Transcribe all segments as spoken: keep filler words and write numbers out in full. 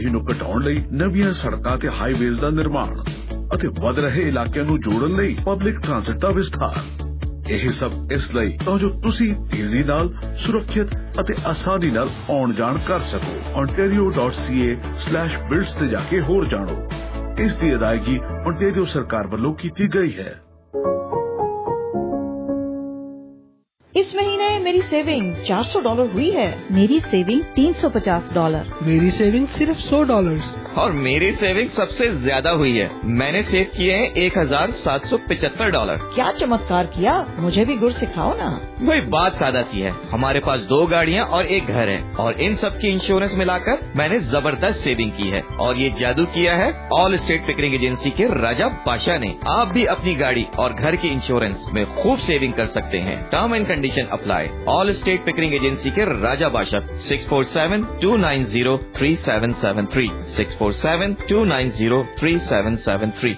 ਇਹਨੂੰ ਘਟਾਉਣ ਲਈ ਨਵੀਆਂ ਸੜਕਾਂ ਤੇ ਹਾਈਵੇਜ਼ ਦਾ ਨਿਰਮਾਣ ਅਤੇ ਵਧ ਰਹੇ ਇਲਾਕਿਆਂ ਨੂੰ ਜੋੜਨ ਲਈ ਪਬਲਿਕ ਟ੍ਰਾਂਸਪੋਰਟ ਦਾ ਵਿਸਥਾਰ। ਇਹ ਸਭ ਇਸ ਲਈ ਤਾਂ ਜੋ ਤੁਸੀਂ ਤੇਜ਼ੀ ਨਾਲ, ਸੁਰੱਖਿਅਤ ਅਤੇ ਆਸਾਨੀ ਨਾਲ ਆਉਣ ਜਾਣ ਕਰ ਸਕੋ। ontario dot c a slash builds ਤੇ ਜਾ ਕੇ ਹੋਰ ਜਾਣੋ। ਇਸ ਦੀ ਅਦਾਇਗੀ ontario ਸਰਕਾਰ ਵੱਲੋਂ ਕੀਤੀ ਗਈ है। इस महीने मेरी सेविंग चार सौ डॉलर हुई है। मेरी सेविंग तीन सौ पचास डॉलर। मेरी सेविंग सिर्फ सौ डॉलर। और मेरी सेविंग सबसे ज्यादा हुई है। मैंने सेव किए हैं एक हजार सात सौ पिछहत्तर डॉलर। क्या चमत्कार किया, मुझे भी गुर सिखाओ ना। वही बात सादा सी है। हमारे पास दो गाड़ियाँ और एक घर है और इन सब की इंश्योरेंस मिलाकर मैंने जबरदस्त सेविंग की है। और ये जादू किया है ऑल स्टेट पिकरिंग एजेंसी के राजा बादशाह ने। आप भी अपनी गाड़ी और घर की इंश्योरेंस में खूब सेविंग कर सकते हैं। Term and condition apply. All state Pickering agency के Raja Badshah six four seven two nine zero three seven seven three six four seven two nine zero three seven seven three.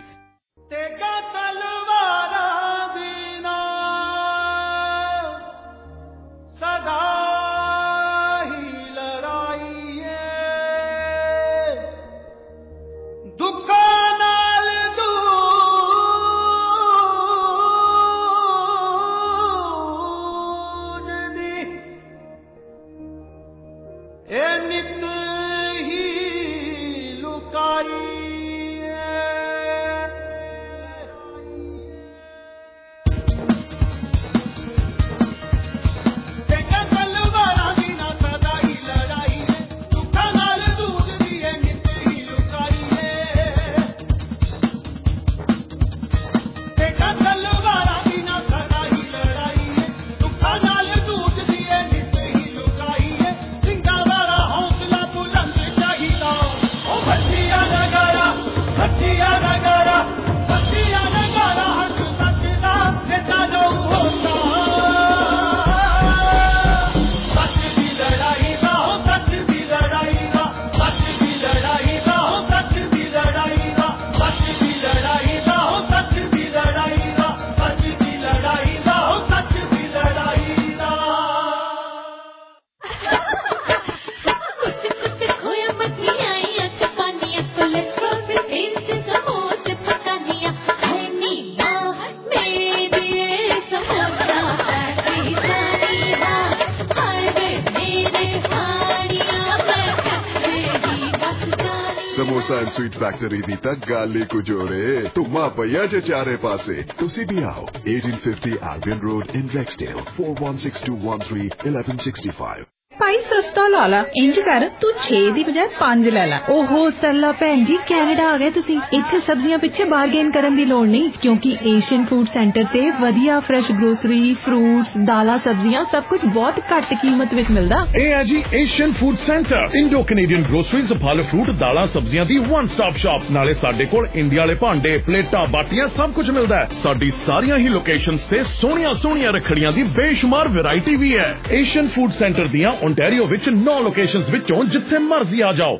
Samosa and sweet factory ਦੀ ਤਾਂ ਗੱਲ ਹੀ ਕੁਝ ਹੋ ਰੇ। ਧੁੰਮਾ ਪਈਆ ਜੇ ਚਾਰੇ ਪਾਸੇ। ਤੁਸੀਂ ਵੀ ਆਓ। eighteen fifty Albion Road in Rexdale four one six two one three eleven sixty-five। ਭਾਈ ਸਸਤਾ ਲਾ ਲਾ, ਇੰਜ ਕਰ ਤੂੰ ਛੇ ਦੀ ਬਜਾਏ ਪੰਜ ਲੈ ਲੈ। ਓਹੋ ਸਰਲਾ ਭੈਣ ਜੀ, ਕੈਨੇਡਾ ਆ ਗਏ ਤੁਸੀਂ। ਇੱਥੇ ਸਬਜ਼ੀਆਂ ਪਿੱਛੇ ਬਾਰਗੇਨ ਕਰਨ ਦੀ ਲੋੜ ਨਹੀਂ, ਕਿਉਂਕਿ ਏਸ਼ੀਅਨ ਫੂਡ ਸੈਂਟਰ ਤੇ ਵਧੀਆ ਫਰੈਸ਼ ਗਰੋਸਰੀ, ਫਰੂਟਸ, ਦਾਲਾਂ, ਸਬਜ਼ੀਆਂ ਸਭ ਕੁਝ ਬਹੁਤ ਘੱਟ ਕੀਮਤ ਵਿੱਚ ਮਿਲਦਾ। ਇਹ ਹੈ ਜੀ Asian food centre. Indo Canadian groceries, ਫਲ ਫਰੂਟ, ਦਾਲਾਂ, ਸਬਜ਼ੀਆਂ ਦੀ ਵਨ ਸਟਾਪ ਸ਼ਾਪ। ਨਾਲੇ ਸਾਡੇ ਕੋਲ ਇੰਡੀਆ ਵਾਲੇ ਭਾਂਡੇ, ਪਲੇਟਾਂ, ਬਾਟੀਆਂ ਸਭ ਕੁਝ ਮਿਲਦਾ ਹੈ। ਸਾਡੀ ਸਾਰੀਆਂ ਹੀ ਲੋਕੇਸ਼ਨਸ ਤੇ ਸੋਹਣੀਆਂ ਸੋਹਣੀਆਂ ਰੱਖੜੀਆਂ ਦੀ ਬੇਸ਼ੁਮਾਰ ਵੈਰਾਈਟੀ ਵੀ ਹੈ। ਏਸ਼ੀਅਨ ਫੂਡ ਸੈਂਟਰ ਦੀਆਂ ਓਨਟਾਰੀਓ ਵਿੱਚ ਨੌ ਲੋਕੇਸ਼ਨਸ ਵਿੱਚੋਂ ਜਿੱਥੇ ਮਰਜ਼ੀ ਆ ਜਾਓ।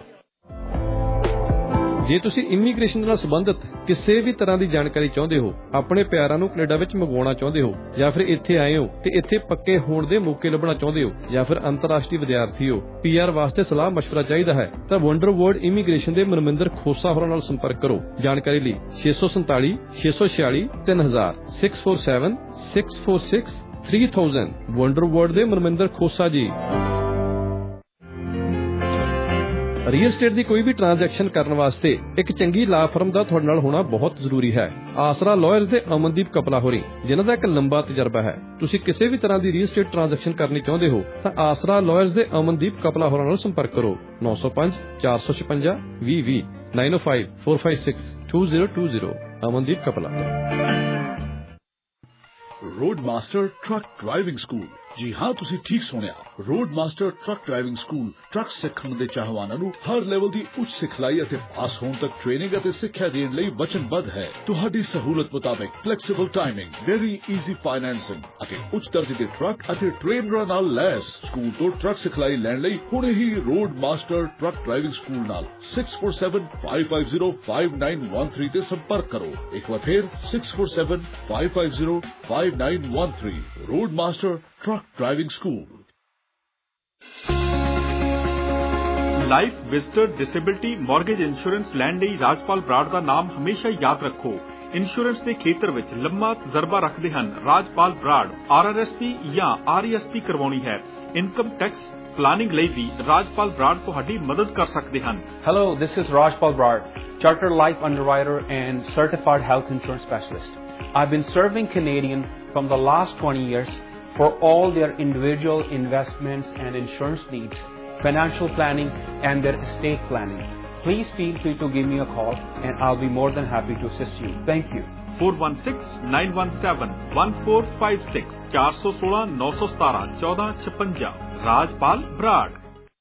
ਜੇ ਤੁਸੀਂ ਇਮੀਗ੍ਰੇਸ਼ਨ ਨਾਲ ਸੰਬੰਧਿਤ ਕਿਸੇ ਵੀ ਤਰ੍ਹਾਂ ਦੀ ਜਾਣਕਾਰੀ ਚਾਹੁੰਦੇ ਹੋ, ਆਪਣੇ ਪਿਆਰਾਂ ਨੂੰ ਕੈਨੇਡਾ ਵਿੱਚ ਮੰਗਵਾਉਣਾ ਚਾਹੁੰਦੇ ਹੋ, ਜਾਂ ਫਿਰ ਇੱਥੇ ਆਏ ਹੋ ਤੇ ਇੱਥੇ ਪੱਕੇ ਹੋਣ ਦੇ ਮੌਕੇ ਲੱਭਣਾ ਚਾਹੁੰਦੇ ਹੋ, ਜਾਂ ਫਿਰ ਅੰਤਰਰਾਸ਼ਟਰੀ ਵਿਦਿਆਰਥੀ ਹੋ, ਪੀਆਰ ਵਾਸਤੇ ਸਲਾਹ ਮਸ਼ਵਰਾ ਚਾਹੀਦਾ ਹੈ, ਤਾਂ ਵੰਡਰ ਵਰਲਡ ਇਮੀਗ੍ਰੇਸ਼ਨ ਦੇ ਮਨਮਿੰਦਰ ਖੋਸਾ ਹੋਰਾਂ ਨਾਲ ਸੰਪਰਕ ਕਰੋ। ਜਾਣਕਾਰੀ ਲਈ ਛੇ ਸੌ ਸੰਤਾਲੀ ਛੇ ਸੌ ਛਿਆਲੀ ਤਿੰਨ ਹਜ਼ਾਰ six four seven six four six three thousand। Wonder world ਦੇ ਮਨਮਿੰਦਰ ਖੋਸਾ ਜੀ। ਰੀਅਲ ਸਟੇਟ ਦੀ ਕੋਈ ਵੀ ਟ੍ਰਾਂਜੈਕਸ਼ਨ ਕਰਨ ਵਾਸਤੇ ਇੱਕ ਚੰਗੀ ਲਾ ਫਰਮ ਦਾ ਤੁਹਾਡੇ ਨਾਲ ਹੋਣਾ ਬਹੁਤ ਜ਼ਰੂਰੀ ਹੈ। ਆਸਰਾ ਲਾਇਰਸ ਦੇ ਅਮਨਦੀਪ ਕਪਲਾ ਹੋਰੀ, ਜਿਨ੍ਹਾਂ ਦਾ ਇੱਕ ਲੰਬਾ ਤਜਰਬਾ ਹੈ। ਤੁਸੀਂ ਕਿਸੇ ਵੀ ਤਰ੍ਹਾਂ ਦੀ ਰੀਅਲ ਸਟੇਟ ਟ੍ਰਾਂਜੈਕਸ਼ਨ ਕਰਨੀ ਚਾਹੁੰਦੇ ਹੋ ਤਾਂ ਆਸਰਾ ਲਾਇਰਸ ਦੇ ਅਮਨਦੀਪ ਕਪਲਾ ਹੋਰਾਂ ਨਾਲ ਸੰਪਰਕ ਕਰੋ। ਨੌ ਸੌ ਪੰਜ ਚਾਰ ਸੌ ਛਪੰਜਾ ਵੀਹ ਵੀਹ nine oh five four five six two zero two zero। Amandeep Kapla. Road master truck driving school. जी हाँ, तुसी ठीक सुनिया। Road master truck driving school truck सिखण दे चाहवानां नूं हर लेवल दी उच्च सिखलाई ਅਤੇ ਪਾਸ ਹੋਣ ਤੱਕ ਟ੍ਰੇਨਿੰਗ ਅਤੇ ਸਿੱਖਿਆ ਦੇਣ ਲਈ ਵਚਨਬੱਧ ਹੈ। ਤੁਹਾਡੀ ਸਹੂਲਤ ਮੁਤਾਬਕ flexible timing, very easy financing ਅਤੇ ਉੱਚ ਦਰਜੇ ਦੇ ਟਰੱਕ ਅਤੇ ਟ੍ਰੇਨਰਾਂ ਨਾਲ ਲੈਸ। ਸਕੂਲ ਤੋਂ ਟਰੱਕ ਸਿਖਲਾਈ ਲੈਣ ਲਈ ਹੁਣੇ ਹੀ road master truck driving school ਨਾਲ six four seven five five zero five nine one three ਤੇ ਸੰਪਰਕ ਕਰੋ। ਇੱਕ ਵਾਰ ਫਿਰ six four seven five five zero five nine one three। Road master truck driving school. Life, visitor, disability, mortgage insurance ਲੈਣ ਲਈ ਰਾਜਪਾਲ ਬਰਾੜ ਦਾ ਨਾਮ ਹਮੇਸ਼ਾ ਯਾਦ ਰੱਖੋ। ਇੰਸ਼ੋਰੈਂਸ ਦੇ ਖੇਤਰ ਵਿੱਚ ਲੰਮਾ ਤਜਰਬਾ ਰੱਖਦੇ ਹਨ Rajpal Brar. R R S P ਜਾਂ ਆਰ ਈ ਐਸ ਪੀ ਕਰਵਾਉਣੀ ਹੈ, ਇਨਕਮ ਟੈਕਸ ਪਲਾਨਿੰਗ ਲਈ ਵੀ ਰਾਜਪਾਲ ਬਰਾੜ ਤੁਹਾਡੀ ਮਦਦ ਕਰ ਸਕਦੇ ਹਨ। Hello, this is Rajpal Brad, Chartered Life Underwriter and Certified Health Insurance Specialist. I've been serving Canadians from the last twenty years for all their individual investments and insurance needs, financial planning and their estate planning. Please feel free to give me a call and I'll be more than happy to assist you. Thank you. four one six, nine one seven, one four five six four one six, nine one seven, one four five six Rajpal Brar.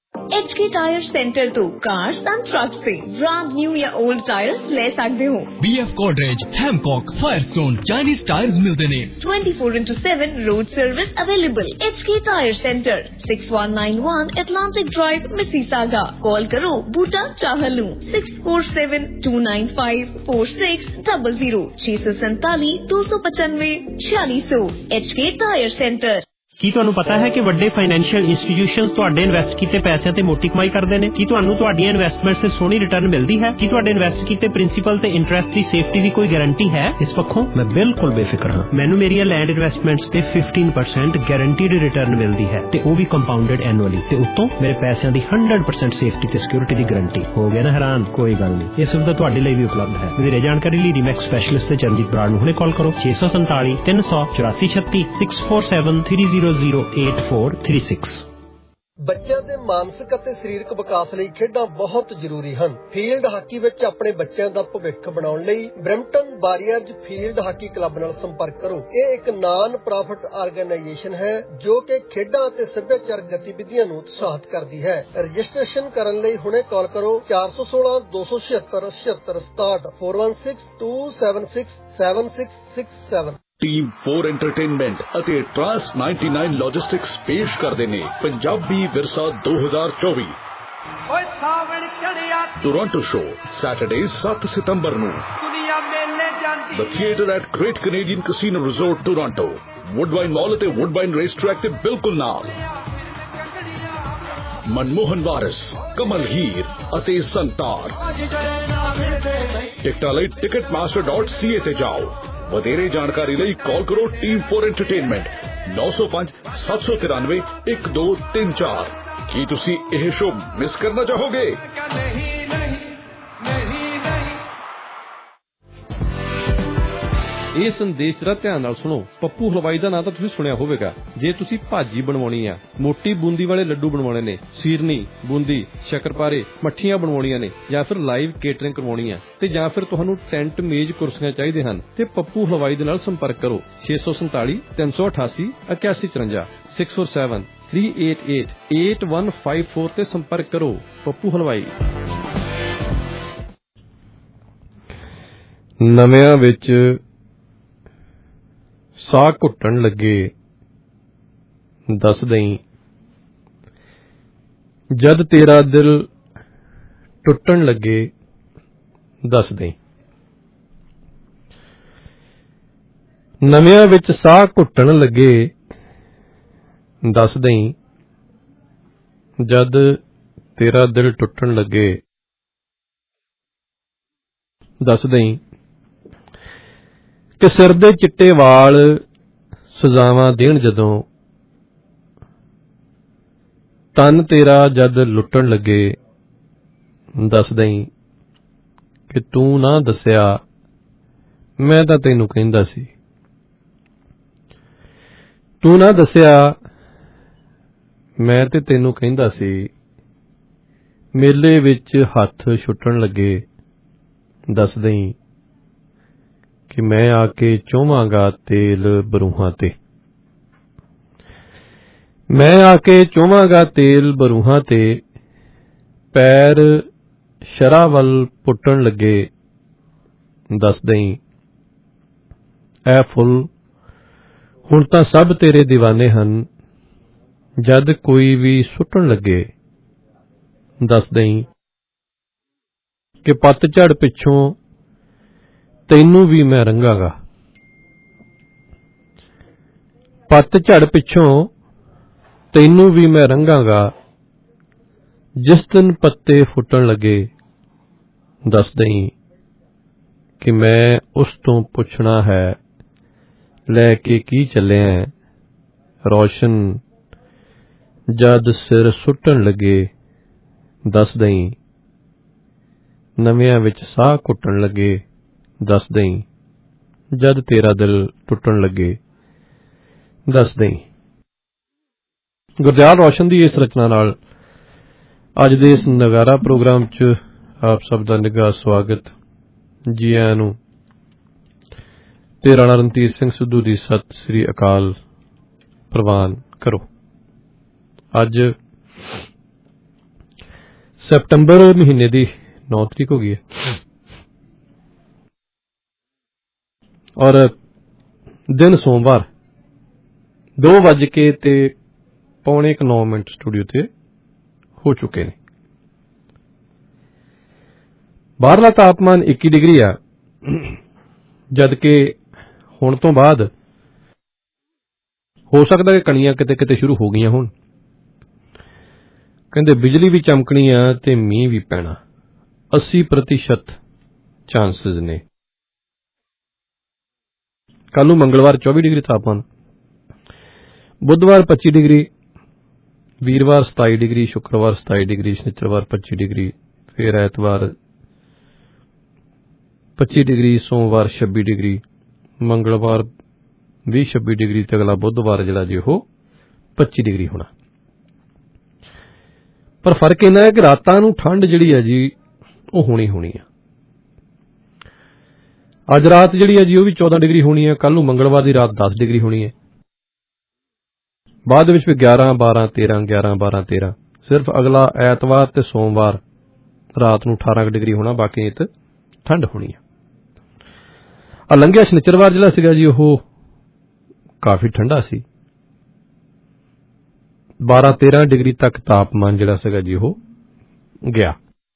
H K tyre centre तो cars and truck से brand new या old tyre ले सकते हो। B F Goodrich, Hankook, Firestone, Chinese tyres मिलते ने। Twenty four into seven road service available. H K tyre centre six one nine one Atlantic drive, Mississauga. Call करो Boota Chahal six four seven two nine five four six double zero छह सौ सैतालीस दो सौ पचानवे छियालीस सौ। H K tyre centre. ਕੀ ਤੁਹਾਨੂੰ ਪਤਾ ਹੈ ਕਿ ਵੱਡੇ ਫਾਈਨੈਂਸ਼ੀਅਲ ਇੰਸਟੀਟਿਊਸ਼ਨਸ ਤੁਹਾਡੇ ਇਨਵੈਸਟ ਕੀਤੇ ਪੈਸਿਆਂ ਤੇ ਮੋਟੀ ਕਮਾਈ ਕਰਦੇ ਨੇ? ਕੀ ਤੁਹਾਨੂੰ ਤੁਹਾਡੀਆਂ ਇਨਵੈਸਟਮੈਂਟਸ ਤੇ ਸੋਹਣੀ ਰਿਟਰਨ ਮਿਲਦੀ ਹੈ? ਕੀ ਤੁਹਾਡੇ ਇਨਵੈਸਟ ਕੀਤੇ ਪ੍ਰਿੰਸੀਪਲ ਤੇ ਇੰਟਰਸਟ ਦੀ ਸੇਫਟੀ ਦੀ ਕੋਈ ਗਾਰੰਟੀ ਹੈ? ਇਸ ਪੱਖੋਂ ਮੈਂ ਬਿਲਕੁਲ ਬੇਫਿਕਰ ਹਾਂ। ਮੈਨੂੰ ਮੇਰੀਆਂ ਲੈਂਡ ਇਨਵੈਸਟਮੈਂਟਸ ਤੇ ਫਿਫਟੀਨ ਪਰਸੈਂਟ ਗਾਰੰਟੀਡ ਰਿਟਰਨ ਮਿਲਦੀ ਹੈ ਤੇ ਉਹ ਵੀ ਕੰਪਾਊਂਡਡ ਐਨੂਅਲੀ, ਤੇ ਉੱਤੋਂ ਮੇਰੇ ਪੈਸਿਆਂ ਦੀ ਹੰਡਰਡ ਪਰਸੈਂਟ ਸੇਫਟੀ ਤੇ ਸਿਕਿਉਰਿਟੀ ਦੀ ਗਾਰੰਟੀ। ਹੋ ਗਿਆ ਨਾ ਹੈਰਾਨ? ਕੋਈ ਗੱਲ ਨਹੀਂ, ਇਹ ਸੁਵਿਧਾ ਤੁਹਾਡੇ ਲਈ ਵੀ ਉਪਲਬਧ ਹੈ। ਵਧੇਰੇ ਜਾਣਕਾਰੀ ਲਈ ਰੀਮੈਕਸ ਸਪੈਸ਼ਲਿਸਟ ਤੇ ਚਰਨਜੀਤ ਬਰਾੜ ਨੂੰ ਹੁਣੇ ਕਾਲ ਕਰੋ ਛੇ ਸੌ ਸੰਤਾਲੀ ਤਿੰਨ ਸੌ ਚੁਰਾਸੀ ਛੱਤੀ six four seven three zero zero eight four three six। ਬੱਚਿਆਂ ਦੇ ਮਾਨਸਿਕ ਅਤੇ ਸਰੀਰਕ ਵਿਕਾਸ ਲਈ ਖੇਡਾਂ ਬਹੁਤ ਜ਼ਰੂਰੀ ਹਨ। ਫੀਲਡ ਹਾਕੀ ਵਿੱਚ ਆਪਣੇ ਬੱਚਿਆਂ ਦਾ ਭਵਿੱਖ ਬਣਾਉਣ ਲਈ Brampton warriors field hockey club ਨਾਲ ਸੰਪਰਕ ਕਰੋ। ਇਹ ਇੱਕ ਨਾਨ ਪ੍ਰੋਫਿਟ ਆਰਗੇਨਾਈਜੇਸ਼ਨ ਹੈ ਜੋ ਕਿ ਖੇਡਾਂ ਅਤੇ ਸੱਭਿਆਚਾਰਕ ਗਤੀਵਿਧੀਆਂ ਨੂੰ ਉਤਸ਼ਾਹਿਤ ਕਰਦੀ ਹੈ। ਰਜਿਸਟ੍ਰੇਸ਼ਨ ਕਰਨ ਲਈ ਹੁਣੇ ਕਾਲ ਕਰੋ ਚਾਰ ਸੌ ਸੋਲਾਂ ਦੋ ਸੌ ਛਿਅੱਤਰ ਛਿਅੱਤਰ ਸਤਾਹਠ four one six two seven six seven six six seven। Team four entertainment ਅਤੇ ਟਰਾਂਸ ninety-nine ਲੌਜਿਸਟਿਕਸ ਪੇਸ਼ ਕਰਦੇ ਨੇ ਪੰਜਾਬੀ ਵਿਰਸਾ ਦੋ ਹਜ਼ਾਰ ਚੌਵੀ। ਓਏ ਸਾਵਣ ਚੜਿਆ ਟੋਰਾਂਟੋ ਸ਼ੋ ਸੈਟਰਡੇ ਸੱਤ ਸਤੰਬਰ ਨੂੰ। ਦੁਨੀਆ ਮੇਲੇ ਜਾਂਦੀ। The theatre at great Canadian casino resort Toronto, Woodbine mall ਅਤੇ ਵੁੱਡਬਾਈਨ ਰੇਸ ਟਰੈਕ ਦੇ ਬਿਲਕੁਲ ਨਾਲ। ਮਨਮੋਹਨ ਵਾਰਿਸ, ਕਮਲ ਹੀਰ ਅਤੇ ਸੰਤਾਰ। ਟਿਕਟਾਂ ਲਈ ticket master dot C A ਤੇ ਜਾਓ। ਵਧੇਰੇ ਜਾਣਕਾਰੀ ਲਈ ਕਾਲ ਕਰੋ ਟੀਮ ਫੋਰ ਐਂਟਰਟੇਨਮੈਂਟ ਨੌ ਸੌ ਪੰਜ ਸੱਤ ਸੌ ਤਿਰਾਨਵੇਂ ਇੱਕ ਦੋ ਤਿੰਨ ਚਾਰ। ਕੀ ਤੁਸੀਂ ਇਹ ਸ਼ੋਅ ਮਿਸ ਕਰਨਾ ਚਾਹੋਗੇ? ਇਹ ਸੰਦੇਸ਼ ਜਰਾ ਧਿਆਨ ਨਾਲ ਸੁਣੋ। ਪੱਪੂ ਹਲਵਾਈ ਦਾ ਨਾਂ ਤਾਂ ਤੁਸੀਂ ਸੁਣਿਆ ਹੋਵੇਗਾ। ਜੇ ਤੁਸੀਂ ਭਾਜੀ ਬਣਵਾਉਣੀ ਆ, ਮੋਟੀ ਬੂੰਦੀ ਵਾਲੇ ਲੱਡੂ ਬਣਵਾਉਣੇ ਨੇ, ਸੀਰਨੀ, ਬੂੰਦੀ, ਸ਼ੱਕਰਪਾਰੇ, ਮੱਠੀਆਂ ਬਣਵਾਉਣੀਆਂ ਨੇ, ਜਾਂ ਫਿਰ ਲਾਈਵ ਕੇਟਰਿੰਗ ਕਰਵਾਉਣੀ ਆ, ਤੇ ਜਾਂ ਫਿਰ ਤੁਹਾਨੂੰ ਟੈਂਟ ਮੇਜ਼ ਕੁਰਸੀਆਂ ਚਾਹੀਦੇ ਹਨ, ਤੇ ਪੱਪੂ ਹਲਵਾਈ ਦੇ ਨਾਲ ਸੰਪਰਕ ਕਰੋ ਛੇ ਸੌ ਸੰਤਾਲੀ ਤਿੰਨ ਸੌ ਅਠਾਸੀ ਇਕਿਆਸੀ ਚੁਰੰਜਾ six four seven three eight eight eight one five four ਤੇ ਸੰਪਰਕ ਕਰੋ। ਪੱਪੂ ਹਲਵਾਈ। ਨਵਿਆਂ ਵਿੱਚ ਸਾਹ ਘੁੱਟਣ ਲੱਗੇ ਦੱਸ ਦਈ, ਜਦ ਤੇਰਾ ਦਿਲ ਟੁੱਟਣ ਲੱਗੇ ਦੱਸ ਦਈ। ਨਵਿਆਂ ਵਿੱਚ ਸਾਹ ਘੁੱਟਣ ਲੱਗੇ ਦੱਸ ਦਈ, ਜਦ ਤੇਰਾ ਦਿਲ ਟੁੱਟਣ ਲੱਗੇ ਦੱਸ ਦਈ, ਕਿ ਸਿਰ ਦੇ ਚਿੱਟੇ ਵਾਲ ਸਜ਼ਾਵਾਂ ਦੇਣ ਜਦੋਂ, ਤਨ ਤੇਰਾ ਜਦ ਲੁੱਟਣ ਲੱਗੇ ਦੱਸ ਦਈ, ਕਿ ਤੂੰ ਨਾ ਦੱਸਿਆ ਮੈਂ ਤਾਂ ਤੈਨੂੰ ਕਹਿੰਦਾ ਸੀ। ਤੂੰ ਨਾ ਦੱਸਿਆ ਮੈਂ ਤੇ ਤੈਨੂੰ ਕਹਿੰਦਾ ਸੀ। ਮੇਲੇ ਵਿੱਚ ਹੱਥ ਛੁੱਟਣ ਲੱਗੇ ਦੱਸ ਦਈ, ਕਿ ਮੈਂ ਆ ਕੇ ਚੋਵਾਂਗਾ ਤੇਲ ਬਰੂਹਾਂ ਤੇ। ਮੈਂ ਆ ਕੇ ਚੋਵਾਂਗਾ ਤੇਲ ਬਰੂਹਾਂ ਤੇ, ਪੈਰ ਸ਼ਰਾਂ ਵੱਲ ਪੁੱਟਣ ਲੱਗੇ ਦੱਸ ਦਈ। ਐ ਫੁੱਲ ਹੁਣ ਤਾਂ ਸਭ ਤੇਰੇ دیਵਾਨੇ ਹਨ, ਜਦ ਕੋਈ ਵੀ ਸੁੱਟਣ ਲੱਗੇ ਦੱਸ ਦਈ, ਕਿ ਪੱਤਝੜ ਪਿੱਛੋਂ ਤੈਨੂੰ ਵੀ ਮੈਂ ਰੰਗਾਂਗਾ। ਪੱਤਝੜ ਪਿੱਛੋਂ ਤੈਨੂੰ ਵੀ ਮੈਂ ਰੰਗਾਂਗਾ, ਜਿਸ ਦਿਨ ਪੱਤੇ ਫੁੱਟਣ ਲੱਗੇ ਦੱਸ ਦਈ ਕਿ ਮੈਂ ਉਸ ਤੋਂ ਪੁੱਛਣਾ ਹੈ ਲੈ ਕੇ ਕੀ ਚੱਲਿਆ ਰੌਸ਼ਨ ਜਦ ਸਿਰ ਸੁੱਟਣ ਲੱਗੇ ਦੱਸ ਦਈ ਨਵਿਆਂ ਵਿੱਚ ਸਾਹ ਘੁੱਟਣ ਲੱਗੇ ਦੱਸ ਦਈ ਜਦ ਤੇਰਾ ਦਿਲ ਟੁੱਟਣ ਲੱਗੇ ਦੱਸ ਦਈ। ਗੁਰਦਿਆਲ ਰੌਸ਼ਨ ਦੀ ਇਸ ਰਚਨਾ ਨਾਲ ਅੱਜ ਦੇ ਇਸ ਨਗਾਰਾ ਪ੍ਰੋਗਰਾਮ 'ਚ ਆਪ ਸਭ ਦਾ ਨਿੱਘਾ ਸਵਾਗਤ। ਜੀ ਆਇਆਂ ਨੂੰ ਤੇ ਰਾਣਾ ਰਣਧੀਰ ਸਿੰਘ ਸਿੱਧੂ ਦੀ ਸਤਿ ਸ੍ਰੀ ਅਕਾਲ ਪ੍ਰਵਾਨ ਕਰੋ। ਅੱਜ ਸਤੰਬਰ ਮਹੀਨੇ ਦੀ ਨੌ ਤਰੀਕ ਹੋ ਗਈ ਹੈ ਔਰ ਦਿਨ ਸੋਮਵਾਰ ਦੋ ਵੱਜ ਕੇ ਤੇ ਪੌਣੇ ਇੱਕ ਨੌ ਮਿੰਟ ਸਟੂਡੀਓ ਤੇ ਹੋ ਚੁੱਕੇ ਨੇ। ਬਾਹਰਲਾ ਤਾਪਮਾਨ ਇੱਕੀ ਡਿਗਰੀ ਆ, ਜਦ ਕਿ ਹੁਣ ਤੋਂ ਬਾਅਦ ਹੋ ਸਕਦਾ ਕਿ ਕਣੀਆਂ ਕਿਤੇ ਕਿਤੇ ਸ਼ੁਰੂ ਹੋ ਗਈਆਂ ਹੁਣ। ਕਹਿੰਦੇ ਬਿਜਲੀ ਵੀ ਚਮਕਣੀ ਆ ਤੇ ਮੀਂਹ ਵੀ ਪੈਣਾ, अस्सी प्रतिशत ਚਾਂਸਸ ਨੇ। ਕੱਲ ਨੂੰ ਮੰਗਲਵਾਰ ਚੌਵੀ ਡਿਗਰੀ ਤਾਪਮਾਨ, ਬੁੱਧਵਾਰ ਪੱਚੀ ਡਿਗਰੀ, ਵੀਰਵਾਰ ਸਤਾਈ ਡਿਗਰੀ, ਸ਼ੁੱਕਰਵਾਰ ਸਤਾਈ ਡਿਗਰੀ, ਸ਼ਨੀਚਰਵਾਰ ਪੱਚੀ ਡਿਗਰੀ, ਫਿਰ ਐਤਵਾਰ ਪੱਚੀ ਡਿਗਰੀ, ਸੋਮਵਾਰ ਛੱਬੀ ਡਿਗਰੀ, ਮੰਗਲਵਾਰ ਵੀਹ ਛੱਬੀ ਡਿਗਰੀ ਤੇ ਅਗਲਾ ਬੁੱਧਵਾਰ ਜਿਹੜਾ ਜੀ ਉਹ ਪੱਚੀ ਡਿਗਰੀ ਹੋਣਾ। ਪਰ ਫਰਕ ਇੰਨਾ ਹੈ ਕਿ ਰਾਤਾਂ ਨੂੰ ਠੰਡ ਜਿਹੜੀ ਹੈ ਜੀ ਉਹ ਹੋਣੀ ਹੋਣੀ ਆ। ਅੱਜ ਰਾਤ ਜਿਹੜੀ ਹੈ ਜੀ ਉਹ ਵੀ ਚੌਦਾਂ ਡਿਗਰੀ ਹੋਣੀ ਹੈ, ਕੱਲ ਨੂੰ ਮੰਗਲਵਾਰ ਦੀ ਰਾਤ ਦਸ ਡਿਗਰੀ ਹੋਣੀ ਹੈ, ਬਾਅਦ ਵਿੱਚ ਵੀ ਗਿਆਰਾਂ ਬਾਰਾਂ ਤੇਰਾਂ ਗਿਆਰਾਂ ਬਾਰਾਂ ਤੇਰਾਂ। ਸਿਰਫ ਅਗਲਾ ਐਤਵਾਰ ਤੇ ਸੋਮਵਾਰ ਰਾਤ ਨੂੰ ਅਠਾਰਾਂ ਡਿਗਰੀ ਹੋਣਾ, ਬਾਕੀ ਇਹ ਠੰਡ ਹੋਣੀ ਆ। ਆ ਲੰਘਿਆ ਸ਼ਨੀਚਰਵਾਰ ਜਿਹੜਾ ਸੀਗਾ ਜੀ ਉਹ ਕਾਫੀ ਠੰਡਾ ਸੀ, ਬਾਰਾਂ ਤੇਰਾਂ ਡਿਗਰੀ ਤੱਕ ਤਾਪਮਾਨ ਜਿਹੜਾ ਸੀਗਾ ਜੀ ਉਹ ਗਿਆ।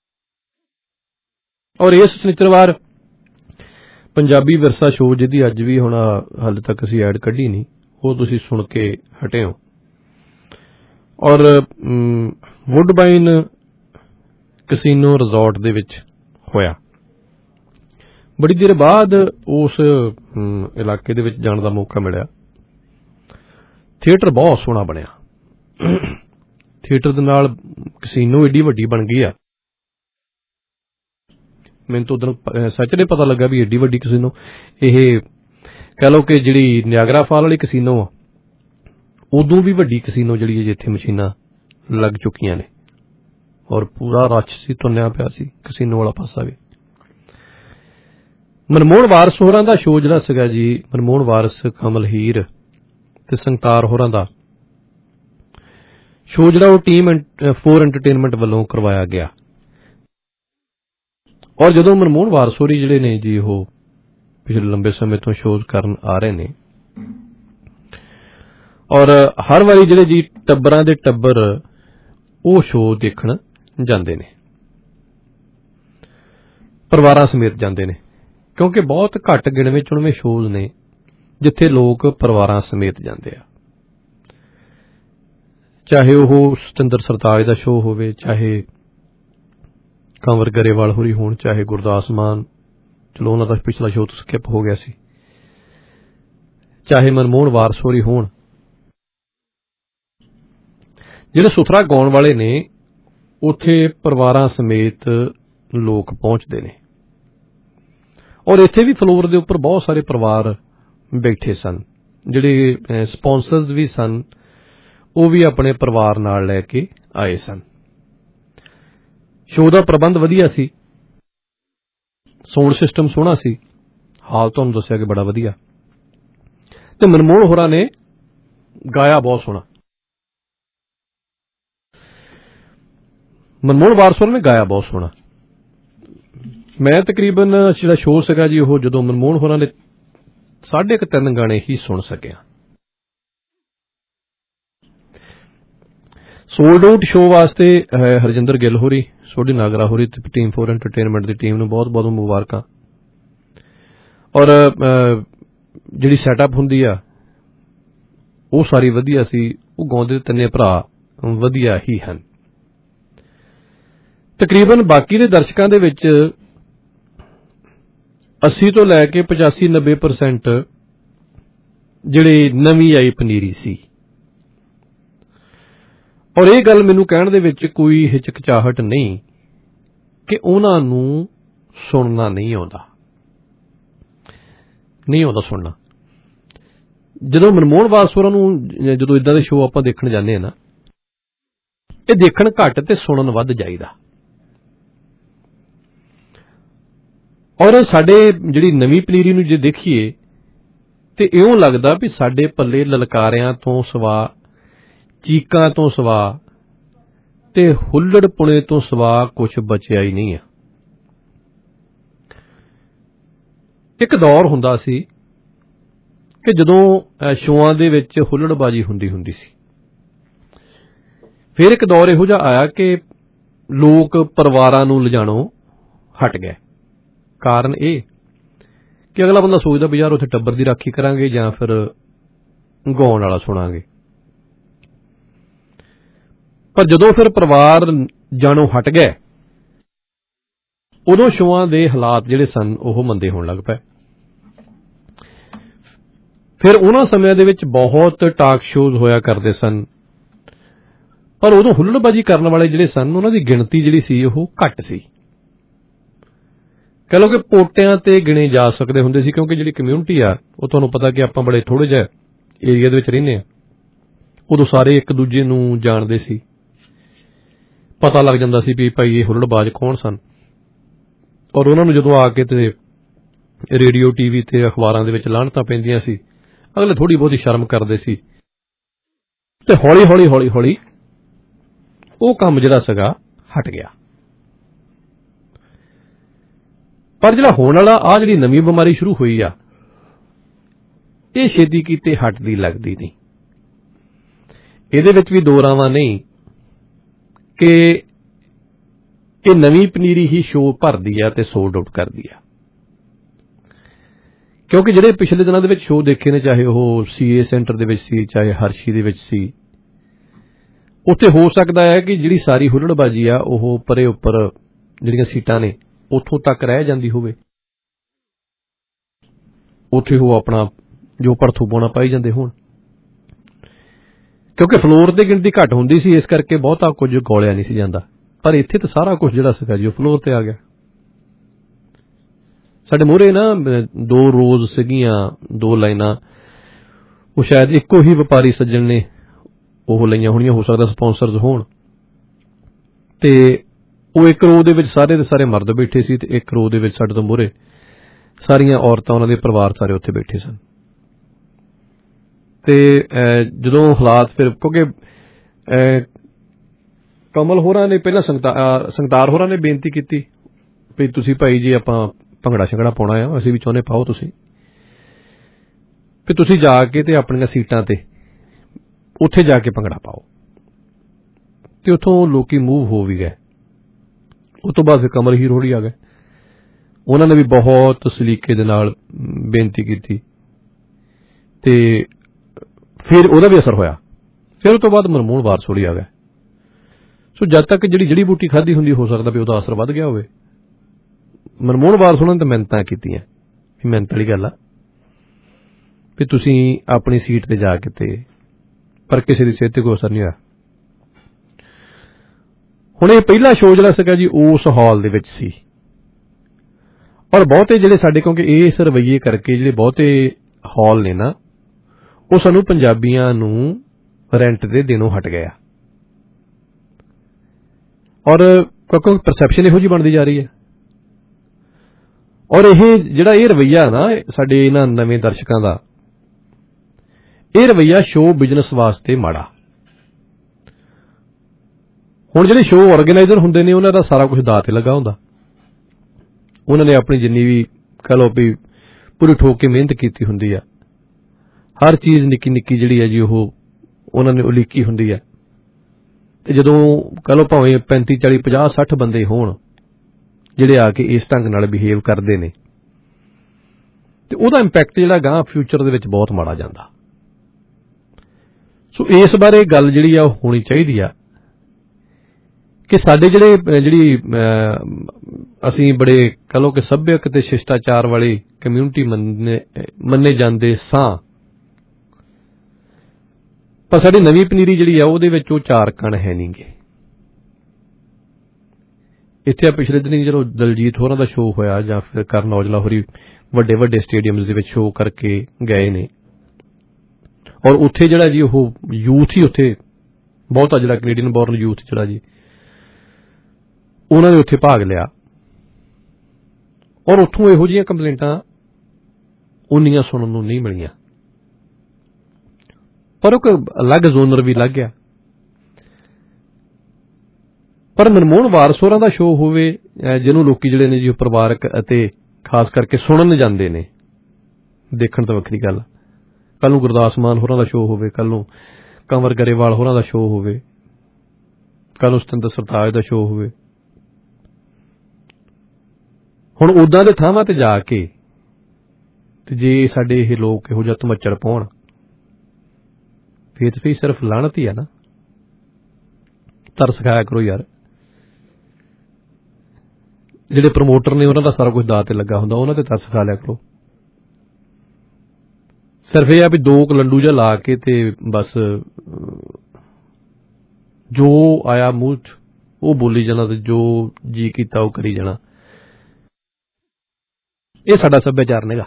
ਔਰ ਇਸ ਸ਼ਨੀਚਰਵਾਰ ਪੰਜਾਬੀ ਵਿਰਸਾ ਸ਼ੋਅ ਜਿਹਦੀ ਅੱਜ ਵੀ ਹੁਣ ਹਾਲੇ ਤੱਕ ਅਸੀਂ ਐਡ ਕੱਢੀ ਨਹੀਂ, ਉਹ ਤੁਸੀਂ ਸੁਣ ਕੇ ਹਟੇ ਹੋ। ਔਰ ਵੁੱਡਬਾਈਨ ਕਸੀਨੋ ਰਿਜ਼ੋਰਟ ਦੇ ਵਿੱਚ ਹੋਇਆ। ਬੜੀ ਦੇਰ ਬਾਅਦ ਉਸ ਇਲਾਕੇ ਦੇ ਵਿੱਚ ਜਾਣ ਦਾ ਮੌਕਾ ਮਿਲਿਆ। ਥੀਏਟਰ ਬਹੁਤ ਸੋਹਣਾ ਬਣਿਆ, ਥੀਏਟਰ ਦੇ ਨਾਲ ਕਸੀਨੋ ਏਡੀ ਵੱਡੀ ਬਣ ਗਈ ਆ। ਮੈਨੂੰ ਤਾਂ ਉਦੋਂ ਸੱਚ ਨੇ ਪਤਾ ਲੱਗਾ ਵੀ ਏਡੀ ਵੱਡੀ ਕਸੀਨੋ, ਇਹ ਕਹਿ ਲਓ ਕਿ ਜਿਹੜੀ ਨਿਆਗਰਾ ਫਾਲ ਵਾਲੀ ਕਸੀਨੋ ਆ ਉਦੋਂ ਵੀ ਵੱਡੀ ਕਸੀਨੋ ਜਿਹੜੀ ਹੈ ਜਿੱਥੇ ਮਸ਼ੀਨਾਂ ਲੱਗ ਚੁੱਕੀਆਂ ਨੇ ਔਰ ਪੂਰਾ ਰਸ਼ ਸੀ, ਤੁੰਨਿਆ ਪਿਆ ਸੀ ਕਸੀਨੋ ਵਾਲਾ ਪਾਸਾ ਵੀ। ਮਨਮੋਹਨ ਵਾਰਸ ਹੋਰਾਂ ਦਾ ਸ਼ੋਅ ਜਿਹੜਾ ਸੀਗਾ ਜੀ, ਮਨਮੋਹਨ ਵਾਰਸ, ਕਮਲ ਹੀਰ ਤੇ ਸੰਗਤਾਰ ਹੋਰਾਂ ਦਾ ਸ਼ੋਅ ਜਿਹੜਾ ਉਹ ਟੀਮ ਫੋਰ ਐਂਟਰਟੇਨਮੈਂਟ ਵੱਲੋਂ ਕਰਵਾਇਆ ਗਿਆ। ਔਰ ਜਦੋਂ ਮਨਮੋਹਨ ਵਾਰਸ ਹੋਰੀ ਜਿਹੜੇ ਨੇ ਜੀ ਉਹ ਪਿਛਲੇ ਲੰਬੇ ਸਮੇਂ ਤੋਂ ਸ਼ੋਅ ਕਰਨ ਆ ਰਹੇ ਨੇ ਔਰ ਹਰ ਵਾਰੀ ਜਿਹੜੇ ਜੀ ਟੱਬਰਾਂ ਦੇ ਟੱਬਰ ਉਹ ਸ਼ੋਅ ਦੇਖਣ ਜਾਂਦੇ ਨੇ, ਪਰਿਵਾਰਾਂ ਸਮੇਤ ਜਾਂਦੇ ਨੇ, ਕਿਉਂਕਿ ਬਹੁਤ ਘੱਟ ਗਿਣਵੇਂ ਚੁਣਵੇਂ ਸ਼ੋਅ ਨੇ ਜਿੱਥੇ ਲੋਕ ਪਰਿਵਾਰਾਂ ਸਮੇਤ ਜਾਂਦੇ ਆ। ਚਾਹੇ ਉਹ ਸਤਿੰਦਰ ਸਰਤਾਜ ਦਾ ਸ਼ੋਅ ਹੋਵੇ, ਚਾਹੇ ਕੰਵਰ ਗਰੇਵਾਲ ਹੋਰੀ ਹੋਣ, ਚਾਹੇ ਗੁਰਦਾਸ ਮਾਨ, ਚਲੋ ਉਹਨਾਂ ਦਾ ਪਿਛਲਾ ਸ਼ੋਅ ਤੋਂ ਸਕਿਪ ਹੋ ਗਿਆ ਸੀ, ਚਾਹੇ ਮਨਮੋਹਨ ਵਾਰਸ ਹੋਰੀ ਹੋਣ। ਜਿਹੜੇ ਸੁਥਰਾ ਗਾਉਣ ਵਾਲੇ ਨੇ ਉੱਥੇ ਪਰਿਵਾਰਾਂ ਸਮੇਤ ਲੋਕ ਪਹੁੰਚਦੇ ਨੇ ਔਰ ਇੱਥੇ ਵੀ ਫਲੋਰ ਦੇ ਉੱਪਰ ਬਹੁਤ ਸਾਰੇ ਪਰਿਵਾਰ ਬੈਠੇ ਸਨ, ਜਿਹੜੇ ਸਪਾਂਸਰਸ ਵੀ ਸਨ ਉਹ ਵੀ ਆਪਣੇ ਪਰਿਵਾਰ ਨਾਲ ਲੈ ਕੇ ਆਏ ਸਨ। ਸ਼ੋਅ ਦਾ ਪ੍ਰਬੰਧ ਵਧੀਆ ਸੀ, ਸਾਊਂਡ ਸਿਸਟਮ ਸੋਹਣਾ ਸੀ, ਹਾਲ ਤੁਹਾਨੂੰ ਦੱਸਿਆ ਕਿ ਬੜਾ ਵਧੀਆ, ਤੇ ਮਨਮੋਹਨ ਹੋਰਾਂ ਨੇ ਗਾਇਆ ਬਹੁਤ ਸੋਹਣਾ। ਮਨਮੋਹਨ ਵਾਰਸ ਹੋਰਾਂ ਨੇ ਗਾਇਆ ਬਹੁਤ ਸੋਹਣਾ। ਮੈਂ ਤਕਰੀਬਨ ਜਿਹੜਾ ਸ਼ੋਅ ਸੀਗਾ ਜੀ ਉਹ ਜਦੋਂ ਮਨਮੋਹਨ ਹੋਰਾਂ ਨੇ ਸਾਢੇ ਕੁ ਤਿੰਨ ਗਾਣੇ ਹੀ ਸੁਣ ਸਕਿਆ। ਸੋਲਡ ਆਊਟ ਸ਼ੋਅ ਵਾਸਤੇ ਹਰਜਿੰਦਰ ਗਿੱਲ ਹੋਰੀ, ਸੋਢੀ ਨਾਗਰਾ ਹੋਰੀ ਤੇ ਟੀਮ ਫੋਰ ਐਂਟਰਟੇਨਮੈਂਟ ਦੀ ਟੀਮ ਨੂੰ ਬਹੁਤ ਬਹੁਤ ਮੁਬਾਰਕਾਂ। ਔਰ ਜਿਹੜੀ ਸੈਟਅਪ ਹੁੰਦੀ ਆ ਉਹ ਸਾਰੀ ਵਧੀਆ ਸੀ, ਉਹ ਗਾਉਂਦੇ ਤਿੰਨੇ ਭਰਾ ਵਧੀਆ ਹੀ ਹਨ। ਤਕਰੀਬਨ ਬਾਕੀ ਦੇ ਦਰਸ਼ਕਾਂ ਦੇ ਵਿੱਚ अस्सी ਤੋਂ ਲੈ ਕੇ ਪਚਾਸੀ ਨੱਬੇ ਪਰਸੈਂਟ ਜਿਹੜੇ ਨਵੀਂ ਆਈ ਪਨੀਰੀ ਸੀ। ਔਰ ਇਹ ਗੱਲ ਮੈਨੂੰ ਕਹਿਣ ਦੇ ਵਿੱਚ ਕੋਈ ਹਿਚਕਚਾਹਟ ਨਹੀਂ ਕਿ ਉਹਨਾਂ ਨੂੰ ਸੁਣਨਾ ਨਹੀਂ ਆਉਂਦਾ ਨਹੀਂ ਆਉਂਦਾ ਸੁਣਨਾ। ਜਦੋਂ ਮਨਮੋਹਨ ਵਾਸ ਹੋਰਾਂ ਨੂੰ ਜਦੋਂ ਇਦਾਂ ਦੇ ਸ਼ੋਅ ਆਪਾਂ ਦੇਖਣ ਜਾਂਦੇ ਹਾਂ ਨਾ, ਇਹ ਦੇਖਣ ਘੱਟ ਤੇ ਸੁਣਨ ਵੱਧ ਜਾਈਦਾ। ਔਰ ਸਾਡੇ ਜਿਹੜੀ ਨਵੀਂ ਪਨੀਰੀ ਨੂੰ ਜੇ ਦੇਖੀਏ ਤੇ ਇਉਂ ਲੱਗਦਾ ਵੀ ਸਾਡੇ ਪੱਲੇ ਲਲਕਾਰਿਆਂ ਤੋਂ ਸਿਵਾ, ਚੀਕਾਂ ਤੋਂ ਸਿਵਾ ਤੇ ਹੁੱਲੜ ਪੁਣੇ ਤੋਂ ਸਿਵਾ ਕੁਝ ਬਚਿਆ ਹੀ ਨਹੀਂ ਆ। ਇੱਕ ਦੌਰ ਹੁੰਦਾ ਸੀ ਕਿ ਜਦੋਂ ਸ਼ੋਆਂ ਦੇ ਵਿੱਚ ਹੁੱਲੜਬਾਜੀ ਹੁੰਦੀ ਹੁੰਦੀ ਸੀ। ਫਿਰ ਇੱਕ ਦੌਰ ਇਹੋ ਜਿਹਾ ਆਇਆ ਕਿ ਲੋਕ ਪਰਿਵਾਰਾਂ ਨੂੰ ਲਿਜਾਣੋਂ ਹਟ ਗਏ। ਕਾਰਨ ਇਹ ਕਿ ਅਗਲਾ ਬੰਦਾ ਸੋਚਦਾ ਵੀ ਯਾਰ ਉੱਥੇ ਟੱਬਰ ਦੀ ਰਾਖੀ ਕਰਾਂਗੇ ਜਾਂ ਫਿਰ ਗਾਉਣ ਵਾਲਾ ਸੁਣਾਂਗੇ। ਪਰ ਜਦੋਂ ਫਿਰ ਪਰਿਵਾਰ ਜਾਣੋਂ ਹਟ ਗਏ, ਉਦੋਂ ਸ਼ੋਆਂ ਦੇ ਹਾਲਾਤ ਜਿਹੜੇ ਸਨ ਉਹ ਮੰਦੇ ਹੋਣ ਲੱਗ ਪਏ। ਫਿਰ ਉਹਨਾਂ ਸਮਿਆਂ ਦੇ ਵਿੱਚ ਬਹੁਤ ਟਾਕ ਸ਼ੋਜ਼ ਹੋਇਆ ਕਰਦੇ ਸਨ, ਪਰ ਉਦੋਂ ਹੁੱਲੜਬਾਜੀ ਕਰਨ ਵਾਲੇ ਜਿਹੜੇ ਸਨ ਉਹਨਾਂ ਦੀ ਗਿਣਤੀ ਜਿਹੜੀ ਸੀ ਉਹ ਘੱਟ ਸੀ। ਕਹ ਲਓ ਕਿ ਪੋਟਿਆਂ ਤੇ ਗਿਣੇ ਜਾ ਸਕਦੇ ਹੁੰਦੇ ਸੀ, ਕਿਉਂਕਿ ਜਿਹੜੀ ਕਮਿਊਨਿਟੀ ਆ ਉਹ ਤੁਹਾਨੂੰ ਪਤਾ ਕਿ ਆਪਾਂ ਬੜੇ ਥੋੜੇ ਜਿਹੇ ਏਰੀਆ ਦੇ ਵਿੱਚ ਰਹਿੰਦੇ ਹਾਂ। ਉਦੋਂ ਸਾਰੇ ਇੱਕ ਦੂਜੇ ਨੂੰ ਜਾਣਦੇ ਸੀ, ਪਤਾ ਲੱਗ ਜਾਂਦਾ ਸੀ ਵੀ ਭਾਈ ਇਹ ਹੁੱਲੜਬਾਜ਼ ਕੌਣ ਸਨ। ਔਰ ਉਹਨਾਂ ਨੂੰ ਜਦੋਂ ਆ ਕੇ ਤੇ ਰੇਡੀਓ ਟੀਵੀ ਤੇ ਅਖਬਾਰਾਂ ਦੇ ਵਿੱਚ ਲਾਹਣਤਾਂ ਪੈਂਦੀਆਂ ਸੀ, ਅਗਲੇ ਥੋੜੀ ਬਹੁਤੀ ਸ਼ਰਮ ਕਰਦੇ ਸੀ ਤੇ ਹੌਲੀ ਹੌਲੀ ਹੌਲੀ ਹੌਲੀ ਉਹ ਕੰਮ ਜਿਹੜਾ ਸੀਗਾ ਹਟ ਗਿਆ। ਪਰ ਜਿਹੜਾ ਹੋਣ ਵਾਲਾ ਆ ਜਿਹੜੀ ਨਵੀਂ ਬਿਮਾਰੀ ਸ਼ੁਰੂ ਹੋਈ ਆ, ਇਹ ਛੇਤੀ ਕੀਤੇ ਹਟਦੀ ਲੱਗਦੀ ਨਹੀਂ। ਇਹਦੇ ਵਿੱਚ ਵੀ ਦੋ ਰਾਵਾਂ ਨਹੀਂ ਕਿ ਇਹ ਨਵੀਂ ਪਨੀਰੀ ਹੀ ਸ਼ੋਅ ਭਰਦੀ ਆ ਤੇ ਸੋਲਡ ਆਊਟ ਕਰਦੀ ਆ। ਕਿਉਂਕਿ ਜਿਹੜੇ ਪਿਛਲੇ ਦਿਨਾਂ ਦੇ ਵਿੱਚ ਸ਼ੋਅ ਦੇਖੇ ਨੇ, ਚਾਹੇ ਉਹ ਸੀਏ ਸੈਂਟਰ ਦੇ ਵਿੱਚ ਸੀ, ਚਾਹੇ ਹਰਸ਼ੀ ਦੇ ਵਿੱਚ ਸੀ, ਉੱਥੇ ਹੋ ਸਕਦਾ ਹੈ ਕਿ ਜਿਹੜੀ ਸਾਰੀ ਹੁੱਲੜਬਾਜੀ ਆ ਉਹ ਪਰੇ ਉੱਪਰ ਜਿਹੜੀਆਂ ਸੀਟਾਂ ਨੇ ਉੱਥੋਂ ਤੱਕ ਰਹਿ ਜਾਂਦੀ ਹੋਵੇ। ਉੱਥੇ ਉਹ ਆਪਣਾ ਜੋ ਭੜਥੂ ਪਾਉਣਾ ਪਾਈ ਜਾਂਦੇ ਹੋਣ, ਕਿਉਂਕਿ ਫਲੋਰ ਤੇ ਗਿਣਤੀ ਘੱਟ ਹੁੰਦੀ ਸੀ, ਇਸ ਕਰਕੇ ਬਹੁਤਾ ਕੁਝ ਗੋਲਿਆ ਨਹੀਂ ਸੀ ਜਾਂਦਾ। ਪਰ ਇੱਥੇ ਤਾਂ ਸਾਰਾ ਕੁਝ ਜਿਹੜਾ ਸੀਗਾ ਜੀ ਉਹ ਫਲੋਰ ਤੇ ਆ ਗਿਆ। ਸਾਡੇ ਮੂਹਰੇ ਨਾ ਦੋ ਰੋਜ਼ ਸੀਗੀਆਂ, ਦੋ ਲਾਈਨਾਂ, ਉਹ ਸ਼ਾਇਦ ਇੱਕੋ ਹੀ ਵਪਾਰੀ ਸੱਜਣ ਨੇ ਉਹ ਲਈਆਂ ਹੋਣੀਆਂ, ਹੋ ਸਕਦਾ ਸਪਾਂਸਰਸ ਹੋਣ। ਤੇ ਉਹ ਇੱਕ ਰੋਅ ਦੇ ਵਿੱਚ ਸਾਰੇ ਦੇ ਸਾਰੇ ਮਰਦ ਬੈਠੇ ਸੀ ਤੇ ਇੱਕ ਰੋਅ ਦੇ ਵਿੱਚ ਸਾਡੇ ਤੋਂ ਮੂਹਰੇ ਸਾਰੀਆਂ ਔਰਤਾਂ, ਉਹਨਾਂ ਦੇ ਪਰਿਵਾਰ ਸਾਰੇ ਉੱਥੇ ਬੈਠੇ ਸਨ। ਤੇ ਜਦੋਂ ਹਾਲਾਤ ਫਿਰ, ਕਿਉਂਕਿ ਕਮਲ ਹੋਰਾਂ ਨੇ ਪਹਿਲਾਂ ਸੰਗਤਾਰ ਹੋਰਾਂ ਨੇ ਬੇਨਤੀ ਕੀਤੀ ਵੀ ਤੁਸੀਂ ਭਾਈ ਜੀ ਆਪਾਂ ਭੰਗੜਾ ਸ਼ੰਗੜਾ ਪਾਉਣਾ ਆ, ਅਸੀਂ ਵੀ ਚਾਹੁੰਦੇ ਪਾਓ ਤੁਸੀਂ, ਵੀ ਤੁਸੀਂ ਜਾ ਕੇ ਤੇ ਆਪਣੀਆਂ ਸੀਟਾਂ ਤੇ ਉੱਥੇ ਜਾ ਕੇ ਭੰਗੜਾ ਪਾਓ। ਤੇ ਉੱਥੋਂ ਲੋਕੀ ਮੂਵ ਹੋ ਵੀ ਗਏ। ਉਸ ਤੋਂ ਬਾਅਦ ਫਿਰ ਕਮਲ ਹੀਰ ਹੋਰੀ ਆ ਗਏ, ਉਹਨਾਂ ਨੇ ਵੀ ਬਹੁਤ ਸਲੀਕੇ ਦੇ ਨਾਲ ਬੇਨਤੀ ਕੀਤੀ ਤੇ ਫਿਰ ਉਹਦਾ ਵੀ ਅਸਰ ਹੋਇਆ। ਫਿਰ ਉਸ ਤੋਂ ਬਾਅਦ ਮਨਮੋਹਨ ਵਾਰਸ ਹੋਰੀ ਆ ਗਏ। ਸੋ ਜਦ ਤੱਕ ਜਿਹੜੀ ਜੜੀ ਬੂਟੀ ਖਾਧੀ ਹੁੰਦੀ, ਹੋ ਸਕਦਾ ਵੀ ਉਹਦਾ ਅਸਰ ਵੱਧ ਗਿਆ ਹੋਵੇ। ਮਨਮੋਹਨ ਵਾਰਸ ਉਹਨਾਂ ਨੇ ਤਾਂ ਮਿਹਨਤਾਂ ਕੀਤੀਆਂ, ਵੀ ਮਿਹਨਤ ਵਾਲੀ ਗੱਲ ਆ ਵੀ ਤੁਸੀਂ ਆਪਣੀ ਸੀਟ ਤੇ ਜਾ ਕੇ ਤੇ, ਪਰ ਕਿਸੇ ਦੀ ਸਿਹਤ ਤੇ ਕੋਈ ਅਸਰ ਨਹੀਂ ਹੋਇਆ। ਹੁਣ ਇਹ ਪਹਿਲਾ ਸ਼ੋਅ ਜਿਹੜਾ ਸੀਗਾ ਜੀ ਉਸ ਹਾਲ ਦੇ ਵਿੱਚ ਸੀ। ਔਰ ਬਹੁਤੇ ਜਿਹੜੇ ਸਾਡੇ, ਕਿਉਂਕਿ ਇਸ ਰਵੱਈਏ ਕਰਕੇ ਜਿਹੜੇ ਬਹੁਤੇ ਹਾਲ ਨੇ ਨਾ, ਉਹ ਸਾਨੂੰ ਪੰਜਾਬੀਆਂ ਨੂੰ ਰੈਂਟ ਤੇ ਦੇਣੋਂ ਹਟ ਗਿਆ। ਔਰ ਕਿਉਂਕਿ ਪਰਸੈਪਸ਼ਨ ਇਹੋ ਜਿਹੀ ਬਣਦੀ ਜਾ ਰਹੀ ਹੈ। ਔਰ ਇਹ ਜਿਹੜਾ ਇਹ ਰਵੱਈਆ ਨਾ ਸਾਡੇ ਇਹਨਾਂ ਨਵੇਂ ਦਰਸ਼ਕਾਂ ਦਾ, ਇਹ ਰਵੱਈਆ ਸ਼ੋਅ ਬਿਜ਼ਨਸ ਵਾਸਤੇ ਮਾੜਾ। ਹੁਣ ਜਿਹੜੇ ਸ਼ੋਅ ਆਰਗੇਨਾਈਜ਼ਰ ਹੁੰਦੇ ਨੇ, ਉਹਨਾਂ ਦਾ ਸਾਰਾ ਕੁਝ ਦਾਅ ਤੇ ਲੱਗਾ ਹੁੰਦਾ। ਉਹਨਾਂ ਨੇ ਆਪਣੀ ਜਿੰਨੀ ਵੀ ਕਹਿ ਲਓ ਵੀ ਪੂਰੀ ਠੋਕ ਕੇ ਮਿਹਨਤ ਕੀਤੀ ਹੁੰਦੀ ਆ। ਹਰ ਚੀਜ਼ ਨਿੱਕੀ ਨਿੱਕੀ ਜਿਹੜੀ ਹੈ ਜੀ ਉਹ ਉਹਨਾਂ ਨੇ ਉਲੀਕੀ ਹੁੰਦੀ ਹੈ। ਤੇ ਜਦੋਂ ਕਹਿ ਲਓ ਭਾਵੇਂ ਪੈਂਤੀ ਚਾਲੀ ਪੰਜਾਹ ਸੱਠ ਬੰਦੇ ਹੋਣ ਜਿਹੜੇ ਆ ਕੇ ਇਸ ਢੰਗ ਨਾਲ ਬਿਹੇਵ ਕਰਦੇ ਨੇ, ਤੇ ਉਹਦਾ ਇੰਪੈਕਟ ਜਿਹੜਾ ਗਾਂ ਫਿਊਚਰ ਦੇ ਵਿੱਚ ਬਹੁਤ ਮਾੜਾ ਜਾਂਦਾ। ਸੋ ਇਸ ਬਾਰੇ ਗੱਲ ਜਿਹੜੀ ਆ ਉਹ ਹੋਣੀ ਚਾਹੀਦੀ ਆ ਕਿ ਸਾਡੇ ਜਿਹੜੇ ਜਿਹੜੀ ਅਸੀਂ ਬੜੇ ਕਹ ਲਓ ਕਿ ਸੱਭਿਅਕ ਤੇ ਸ਼ਿਸ਼ਟਾਚਾਰ ਵਾਲੀ ਕਮਿਊਨਿਟੀ ਮੰਨੇ ਮੰਨੇ ਜਾਂਦੇ ਸਾਂ, ਪਰ ਸਾਡੀ ਨਵੀਂ ਪਨੀਰੀ ਜਿਹੜੀ ਆ ਉਹਦੇ ਵਿੱਚ ਉਹ ਚਾਰ ਕਣ ਹੈ ਨਹੀਂ ਗੇ। ਇੱਥੇ ਆ ਪਿਛਲੇ ਦਿਨੀ ਜਦੋਂ ਦਲਜੀਤ ਹੋਰਾਂ ਦਾ ਸ਼ੋਅ ਹੋਇਆ ਜਾਂ ਫਿਰ ਕਰਨ ਔਜਲਾ ਹੋਰੀ ਵੱਡੇ ਵੱਡੇ ਸਟੇਡੀਅਮਸ ਦੇ ਵਿੱਚ ਸ਼ੋਅ ਕਰਕੇ ਗਏ ਨੇ, ਔਰ ਉੱਥੇ ਜਿਹੜਾ ਜੀ ਉਹ ਯੂਥ ਹੀ ਉੱਥੇ ਬਹੁਤਾ ਜਿਹੜਾ ਕੈਨੇਡੀਅਨ ਬੋਰਨ ਯੂਥ ਜਿਹੜਾ ਜੀ ਉਹਨਾਂ ਨੇ ਉੱਥੇ ਭਾਗ ਲਿਆ, ਔਰ ਉੱਥੋਂ ਇਹੋ ਜਿਹੀਆਂ ਕੰਪਲੇਂਟਾਂ ਉਨੀਆਂ ਸੁਣਨ ਨੂੰ ਨਹੀਂ ਮਿਲੀਆਂ। ਪਰ ਉਹ ਅਲੱਗ ਜ਼ੋਨਰ ਵੀ ਲੱਗ ਗਿਆ। ਪਰ ਮਨਮੋਹਨ ਵਾਰਸ ਹੋਰਾਂ ਦਾ ਸ਼ੋਅ ਹੋਵੇ, ਜਿਹਨੂੰ ਲੋਕੀ ਜਿਹੜੇ ਨੇ ਜੀ ਪਰਿਵਾਰਕ ਅਤੇ ਖਾਸ ਕਰਕੇ ਸੁਣਨ ਜਾਂਦੇ ਨੇ, ਦੇਖਣ ਤੋਂ ਵੱਖਰੀ ਗੱਲ। ਕੱਲ ਨੂੰ ਗੁਰਦਾਸ ਮਾਨ ਹੋਰਾਂ ਦਾ ਸ਼ੋਅ ਹੋਵੇ, ਕੱਲ ਨੂੰ ਕੰਵਰ ਗਰੇਵਾਲ ਹੋਰਾਂ ਦਾ ਸ਼ੋਅ ਹੋਵੇ, ਕੱਲ ਨੂੰ ਸਤਿੰਦਰ ਸਰਤਾਜ ਦਾ ਸ਼ੋਅ ਹੋਵੇ। ਹੁਣ ਉਦਾਂ ਦੇ ਥਾਵਾਂ ਤੇ ਜਾ ਕੇ ਤੇ ਜੇ ਸਾਡੇ ਇਹ ਲੋਕ ਇਹੋ ਜਿਹਾ ਧਮੱਚੜ ਪਾਉਣ, ਫੇਰ ਵੀ ਸਿਰਫ ਲਾਹਨਤ ਹੀ ਆ ਨਾ। ਤਰਸ ਖਾਇਆ ਕਰੋ ਯਾਰ। ਜਿਹੜੇ ਪ੍ਰਮੋਟਰ ਨੇ ਉਹਨਾਂ ਦਾ ਸਾਰਾ ਕੁਝ ਦਾਅ ਤੇ ਲੱਗਾ ਹੁੰਦਾ, ਉਹਨਾਂ ਤੇ ਤਰਸ ਖਾ ਲਿਆ ਕਰੋ। ਸਿਰਫ ਇਹ ਆ ਵੀ ਦੋ ਕਲੰਡੂ ਜਿਹਾ ਲਾ ਕੇ ਤੇ ਬਸ ਜੋ ਆਇਆ ਮੂੰਹ ਚ ਉਹ ਬੋਲੀ ਜਾਣਾ ਤੇ ਜੋ ਜੀ ਕੀਤਾ ਉਹ ਕਰੀ ਜਾਣਾ। ਇਹ ਸਾਡਾ ਸੱਭਿਆਚਾਰ ਨੇਗਾ।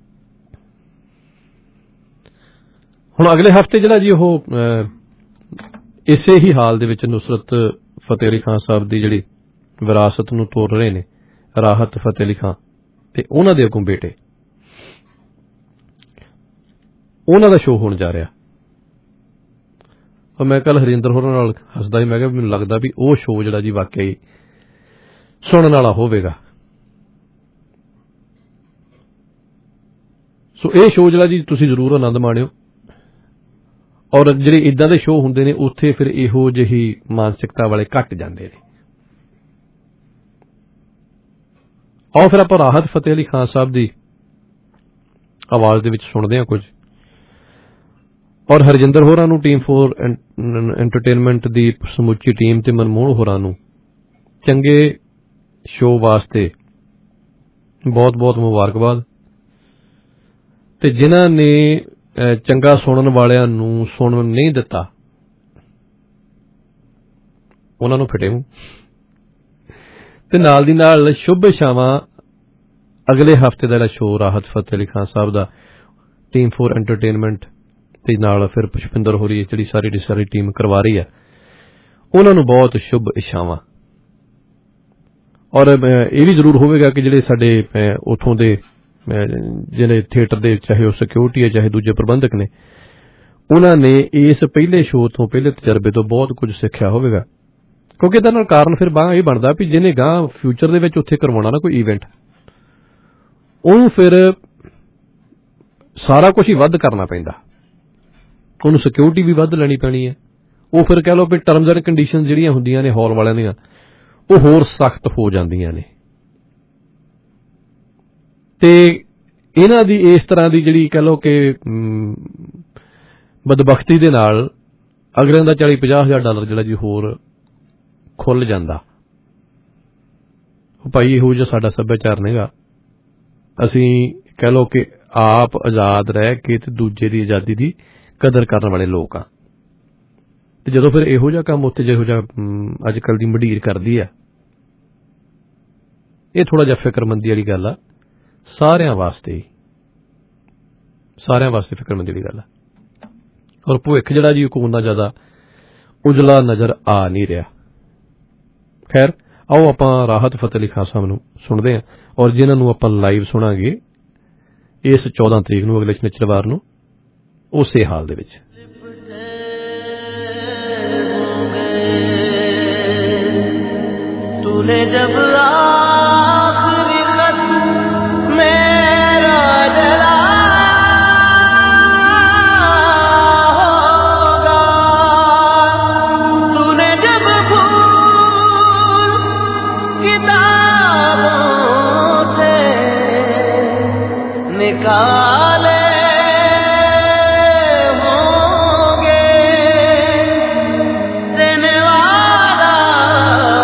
ਹੁਣ ਅਗਲੇ ਹਫ਼ਤੇ ਜਿਹੜਾ ਜੀ ਉਹ ਇਸੇ ਹੀ ਹਾਲ ਦੇ ਵਿੱਚ ਨੁਸਰਤ ਫਤਿਹ ਅਲੀ ਖਾਨ ਸਾਹਿਬ ਦੀ ਜਿਹੜੀ ਵਿਰਾਸਤ ਨੂੰ ਤੋੜ ਰਹੇ ਨੇ, ਰਾਹਤ ਫਤਿਹ ਅਲੀ ਖਾਨ ਤੇ ਉਹਨਾਂ ਦੇ ਅੱਗੋਂ ਬੇਟੇ, ਉਹਨਾਂ ਦਾ ਸ਼ੋਅ ਹੋਣ ਜਾ ਰਿਹਾ। ਔਰ ਮੈਂ ਕੱਲ ਹਰਿੰਦਰ ਹੋਰਾਂ ਨਾਲ ਹੱਸਦਾ ਸੀ, ਮੈਂ ਕਿਹਾ ਮੈਨੂੰ ਲੱਗਦਾ ਵੀ ਉਹ ਸ਼ੋਅ ਜਿਹੜਾ ਜੀ ਵਾਕਈ ਸੁਣਨ ਵਾਲਾ ਹੋਵੇਗਾ। ਸੋ ਇਹ ਸ਼ੋਅ ਜਿਹੜਾ ਜੀ ਤੁਸੀਂ ਜ਼ਰੂਰ ਆਨੰਦ ਮਾਣਿਓ। ਔਰ ਜਿਹੜੇ ਇੱਦਾਂ ਦੇ ਸ਼ੋਅ ਹੁੰਦੇ ਨੇ ਉੱਥੇ ਫਿਰ ਇਹੋ ਜਿਹੀ ਮਾਨਸਿਕਤਾ ਵਾਲੇ ਘੱਟ ਜਾਂਦੇ ਨੇ। ਆਓ ਫਿਰ ਆਪਾਂ ਰਾਹਤ ਫਤਿਹ ਅਲੀ ਖਾਨ ਸਾਹਿਬ ਦੀ ਆਵਾਜ਼ ਦੇ ਵਿੱਚ ਸੁਣਦੇ ਹਾਂ ਕੁਝ। ਔਰ ਹਰਜਿੰਦਰ ਹੋਰਾਂ ਨੂੰ, ਟੀਮ ਫੋਰ ਐਂਟਰਟੇਨਮੈਂਟ ਦੀ ਸਮੁੱਚੀ ਟੀਮ ਤੇ ਮਨਮੋਹਨ ਹੋਰਾਂ ਨੂੰ ਚੰਗੇ ਸ਼ੋਅ ਵਾਸਤੇ ਬਹੁਤ ਬਹੁਤ ਮੁਬਾਰਕਬਾਦ। ਤੇ ਜਿਨ੍ਹਾਂ ਨੇ ਚੰਗਾ ਸੁਣਨ ਵਾਲਿਆਂ ਨੂੰ ਸੁਣਨ ਨਹੀਂ ਦਿੱਤਾ, ਉਹਨਾਂ ਨੂੰ ਫਿਟੇ ਮੂੰਹ। ਤੇ ਨਾਲ ਦੀ ਨਾਲ ਸ਼ੁਭ ਇਛਾਵਾਂ ਅਗਲੇ ਹਫ਼ਤੇ ਦਾ ਜਿਹੜਾ ਸ਼ੋਅ ਰਾਹਤ ਫਤਿਹ ਅਲੀ ਖਾਨ ਸਾਹਿਬ ਦਾ ਟੀਮ ਫੋਰ ਐਂਟਰਟੇਨਮੈਂਟ ਤੇ ਨਾਲ ਫਿਰ ਪੁਸ਼ਪਿੰਦਰ ਹੋਰੀ ਜਿਹੜੀ ਸਾਰੀ ਦੀ ਸਾਰੀ ਟੀਮ ਕਰਵਾ ਰਹੀ ਹੈ, ਉਹਨਾਂ ਨੂੰ ਬਹੁਤ ਸ਼ੁਭ ਇਛਾਵਾਂ। ਔਰ ਇਹ ਵੀ ਜ਼ਰੂਰ ਹੋਵੇਗਾ ਕਿ ਜਿਹੜੇ ਸਾਡੇ ਉੱਥੋਂ ਦੇ ਜਿਹੜੇ ਥੀਏਟਰ ਦੇ, ਚਾਹੇ ਉਹ ਸਿਕਿਉਰਿਟੀ ਹੈ ਚਾਹੇ ਦੂਜੇ ਪ੍ਰਬੰਧਕ ਨੇ, ਉਹਨਾਂ ਨੇ ਇਸ ਪਹਿਲੇ ਸ਼ੋਅ ਤੋਂ, ਪਹਿਲੇ ਤਜਰਬੇ ਤੋਂ ਬਹੁਤ ਕੁਝ ਸਿੱਖਿਆ ਹੋਵੇਗਾ। ਕਿਉਂਕਿ ਇਹਦੇ ਨਾਲ ਕਾਰਨ ਫਿਰ ਬਾਂਹ ਇਹ ਬਣਦਾ ਵੀ ਜਿਹਨੇ ਗਾਂ ਫਿਊਚਰ ਦੇ ਵਿੱਚ ਉੱਥੇ ਕਰਵਾਉਣਾ ਨਾ ਕੋਈ ਈਵੈਂਟ, ਉਹਨੂੰ ਫਿਰ ਸਾਰਾ ਕੁਝ ਹੀ ਵੱਧ ਕਰਨਾ ਪੈਂਦਾ। ਉਹਨੂੰ ਸਿਕਿਉਰਿਟੀ ਵੀ ਵੱਧ ਲੈਣੀ ਪੈਣੀ ਹੈ। ਉਹ ਫਿਰ ਕਹਿ ਲਓ ਵੀ ਟਰਮਜ਼ ਐਂਡ ਕੰਡੀਸ਼ਨ ਜਿਹੜੀਆਂ ਹੁੰਦੀਆਂ ਨੇ ਹਾਲ ਵਾਲਿਆਂ ਦੀਆਂ, ਉਹ ਹੋਰ ਸਖਤ ਹੋ ਜਾਂਦੀਆਂ ਨੇ। ਤੇ ਇਹਨਾਂ ਦੀ ਇਸ ਤਰ੍ਹਾਂ ਦੀ ਜਿਹੜੀ ਕਹਿ ਲਓ ਕਿ ਬਦਬਖਤੀ ਦੇ ਨਾਲ ਅਗਲਿਆਂ ਦਾ ਚਾਲੀ ਪੰਜਾਹ ਹਜ਼ਾਰ ਡਾਲਰ ਜਿਹੜਾ ਜੀ ਹੋਰ ਖੁੱਲ ਜਾਂਦਾ। ਉਹ ਭਾਈ ਇਹੋ ਜਿਹਾ ਸਾਡਾ ਸੱਭਿਆਚਾਰ ਨਹੀਂਗਾ। ਅਸੀਂ ਕਹਿ ਲਓ ਕਿ ਆਪ ਆਜ਼ਾਦ ਰਹਿ ਕੇ ਤੇ ਦੂਜੇ ਦੀ ਆਜ਼ਾਦੀ ਦੀ ਕਦਰ ਕਰਨ ਵਾਲੇ ਲੋਕ ਆ। ਤੇ ਜਦੋਂ ਫਿਰ ਇਹੋ ਜਿਹਾ ਕੰਮ ਉੱਥੇ ਜਿਹੋ ਜਿਹਾ ਅੱਜ ਕੱਲ੍ਹ ਦੀ ਮੰਡੀਰ ਕਰਦੀ ਆ, ਇਹ ਥੋੜਾ ਜਿਹਾ ਫਿਕਰਮੰਦੀ ਵਾਲੀ ਗੱਲ ਆ ਸਾਰਿਆਂ ਵਾਸਤੇ, ਸਾਰਿਆਂ ਵਾਸਤੇ ਫਿਕਰਮੰਦੀ ਵਾਲੀ ਗੱਲ ਆ। ਔਰ ਭਵਿੱਖ ਜਿਹੜਾ ਜੀ ਉਹ ਉਨਾ ਜ਼ਿਆਦਾ ਉਜਲਾ ਨਜ਼ਰ ਆ ਨਹੀਂ ਰਿਹਾ। ਖੈਰ ਆਓ ਆਪਾਂ ਰਾਹਤ ਫਤਿਹ ਅਲੀ ਖਾਨ ਸਾਹਿਬ ਨੂੰ ਸੁਣਦੇ ਹਾਂ, ਔਰ ਜਿਨ੍ਹਾਂ ਨੂੰ ਆਪਾਂ ਲਾਈਵ ਸੁਣਾਂਗੇ ਇਸ ਚੌਦਾਂ ਤਰੀਕ ਨੂੰ, ਅਗਲੇ ਸ਼ਨੀਚਰਵਾਰ ਨੂੰ, ਉਸੇ ਹਾਲ ਦੇ ਵਿੱਚ। तूने जब आखिरी खत मेरा जला होगा, तूने जब फूल किताबों से निकाले होंगे, देने वाला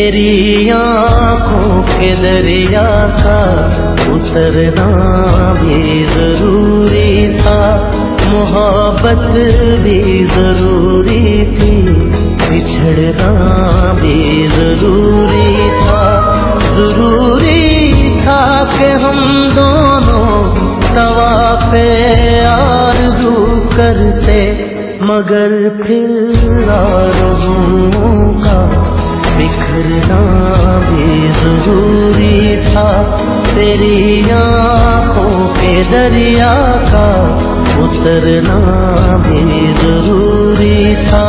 तेरी आंखों के दरिया का उतरना भी जरूरी था, मोहब्बत भी जरूरी थी, बिछड़ना भी जरूरी था। जरूरी था कि हम दोनों तवाफ़े आरज़ू करते, मगर फिर आरज़ुओं का बिखरना भी जरूरी था। तेरी आंखों के दरिया का उतरना भी जरूरी था।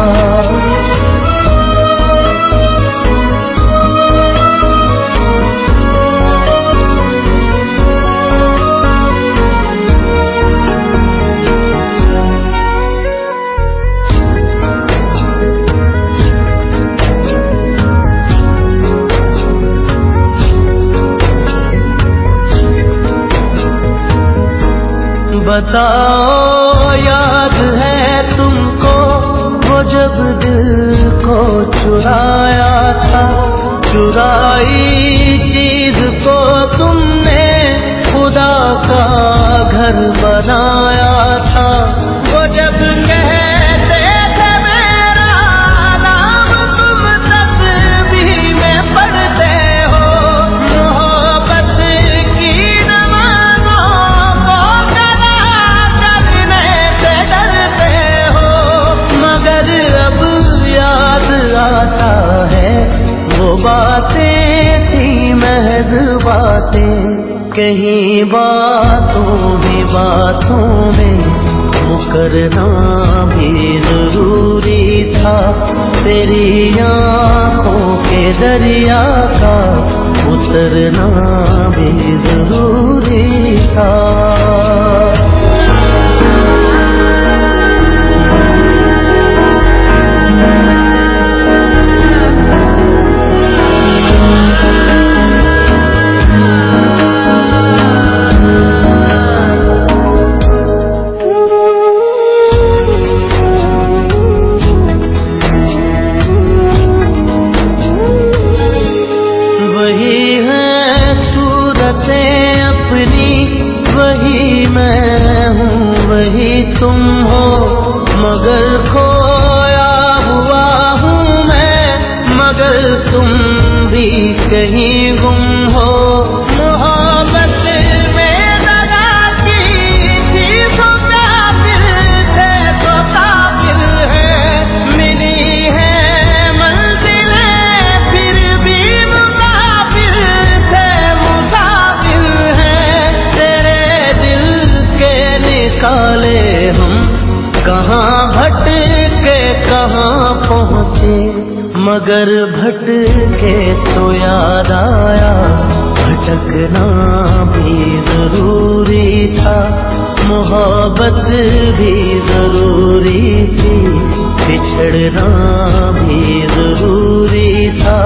बताओ याद है तुमको वो जब दिल को चुराया था, चुराई चीज को तुमने खुदा का घर बनाया था। वो जब कहते थे मेरा नाम तुम तस्बीह में पढ़ते हो, मोहब्बत की नमाज़ों को आता है वो बातें थी महज बातें, कहीं बातों भी बातों में मुकरना भी जरूरी था। तेरी आंखों के दरिया का उतरना भी जरूरी था। तुम हो मगर खोया हुआ हूँ मैं, मगर तुम भी कहीं गुम हो। मोहब्बत में दगा की थी तो काफिर थे तो काफिर है, मिली है मंजिलें फिर भी मुसाफिर थे मुसाफिर है। तेरे दिल के निकाले कहाँ भटके कहाँ पहुँचे, मगर भटके तो याद आया भटकना भी जरूरी था। मोहब्बत भी जरूरी थी, बिछड़ना भी जरूरी था।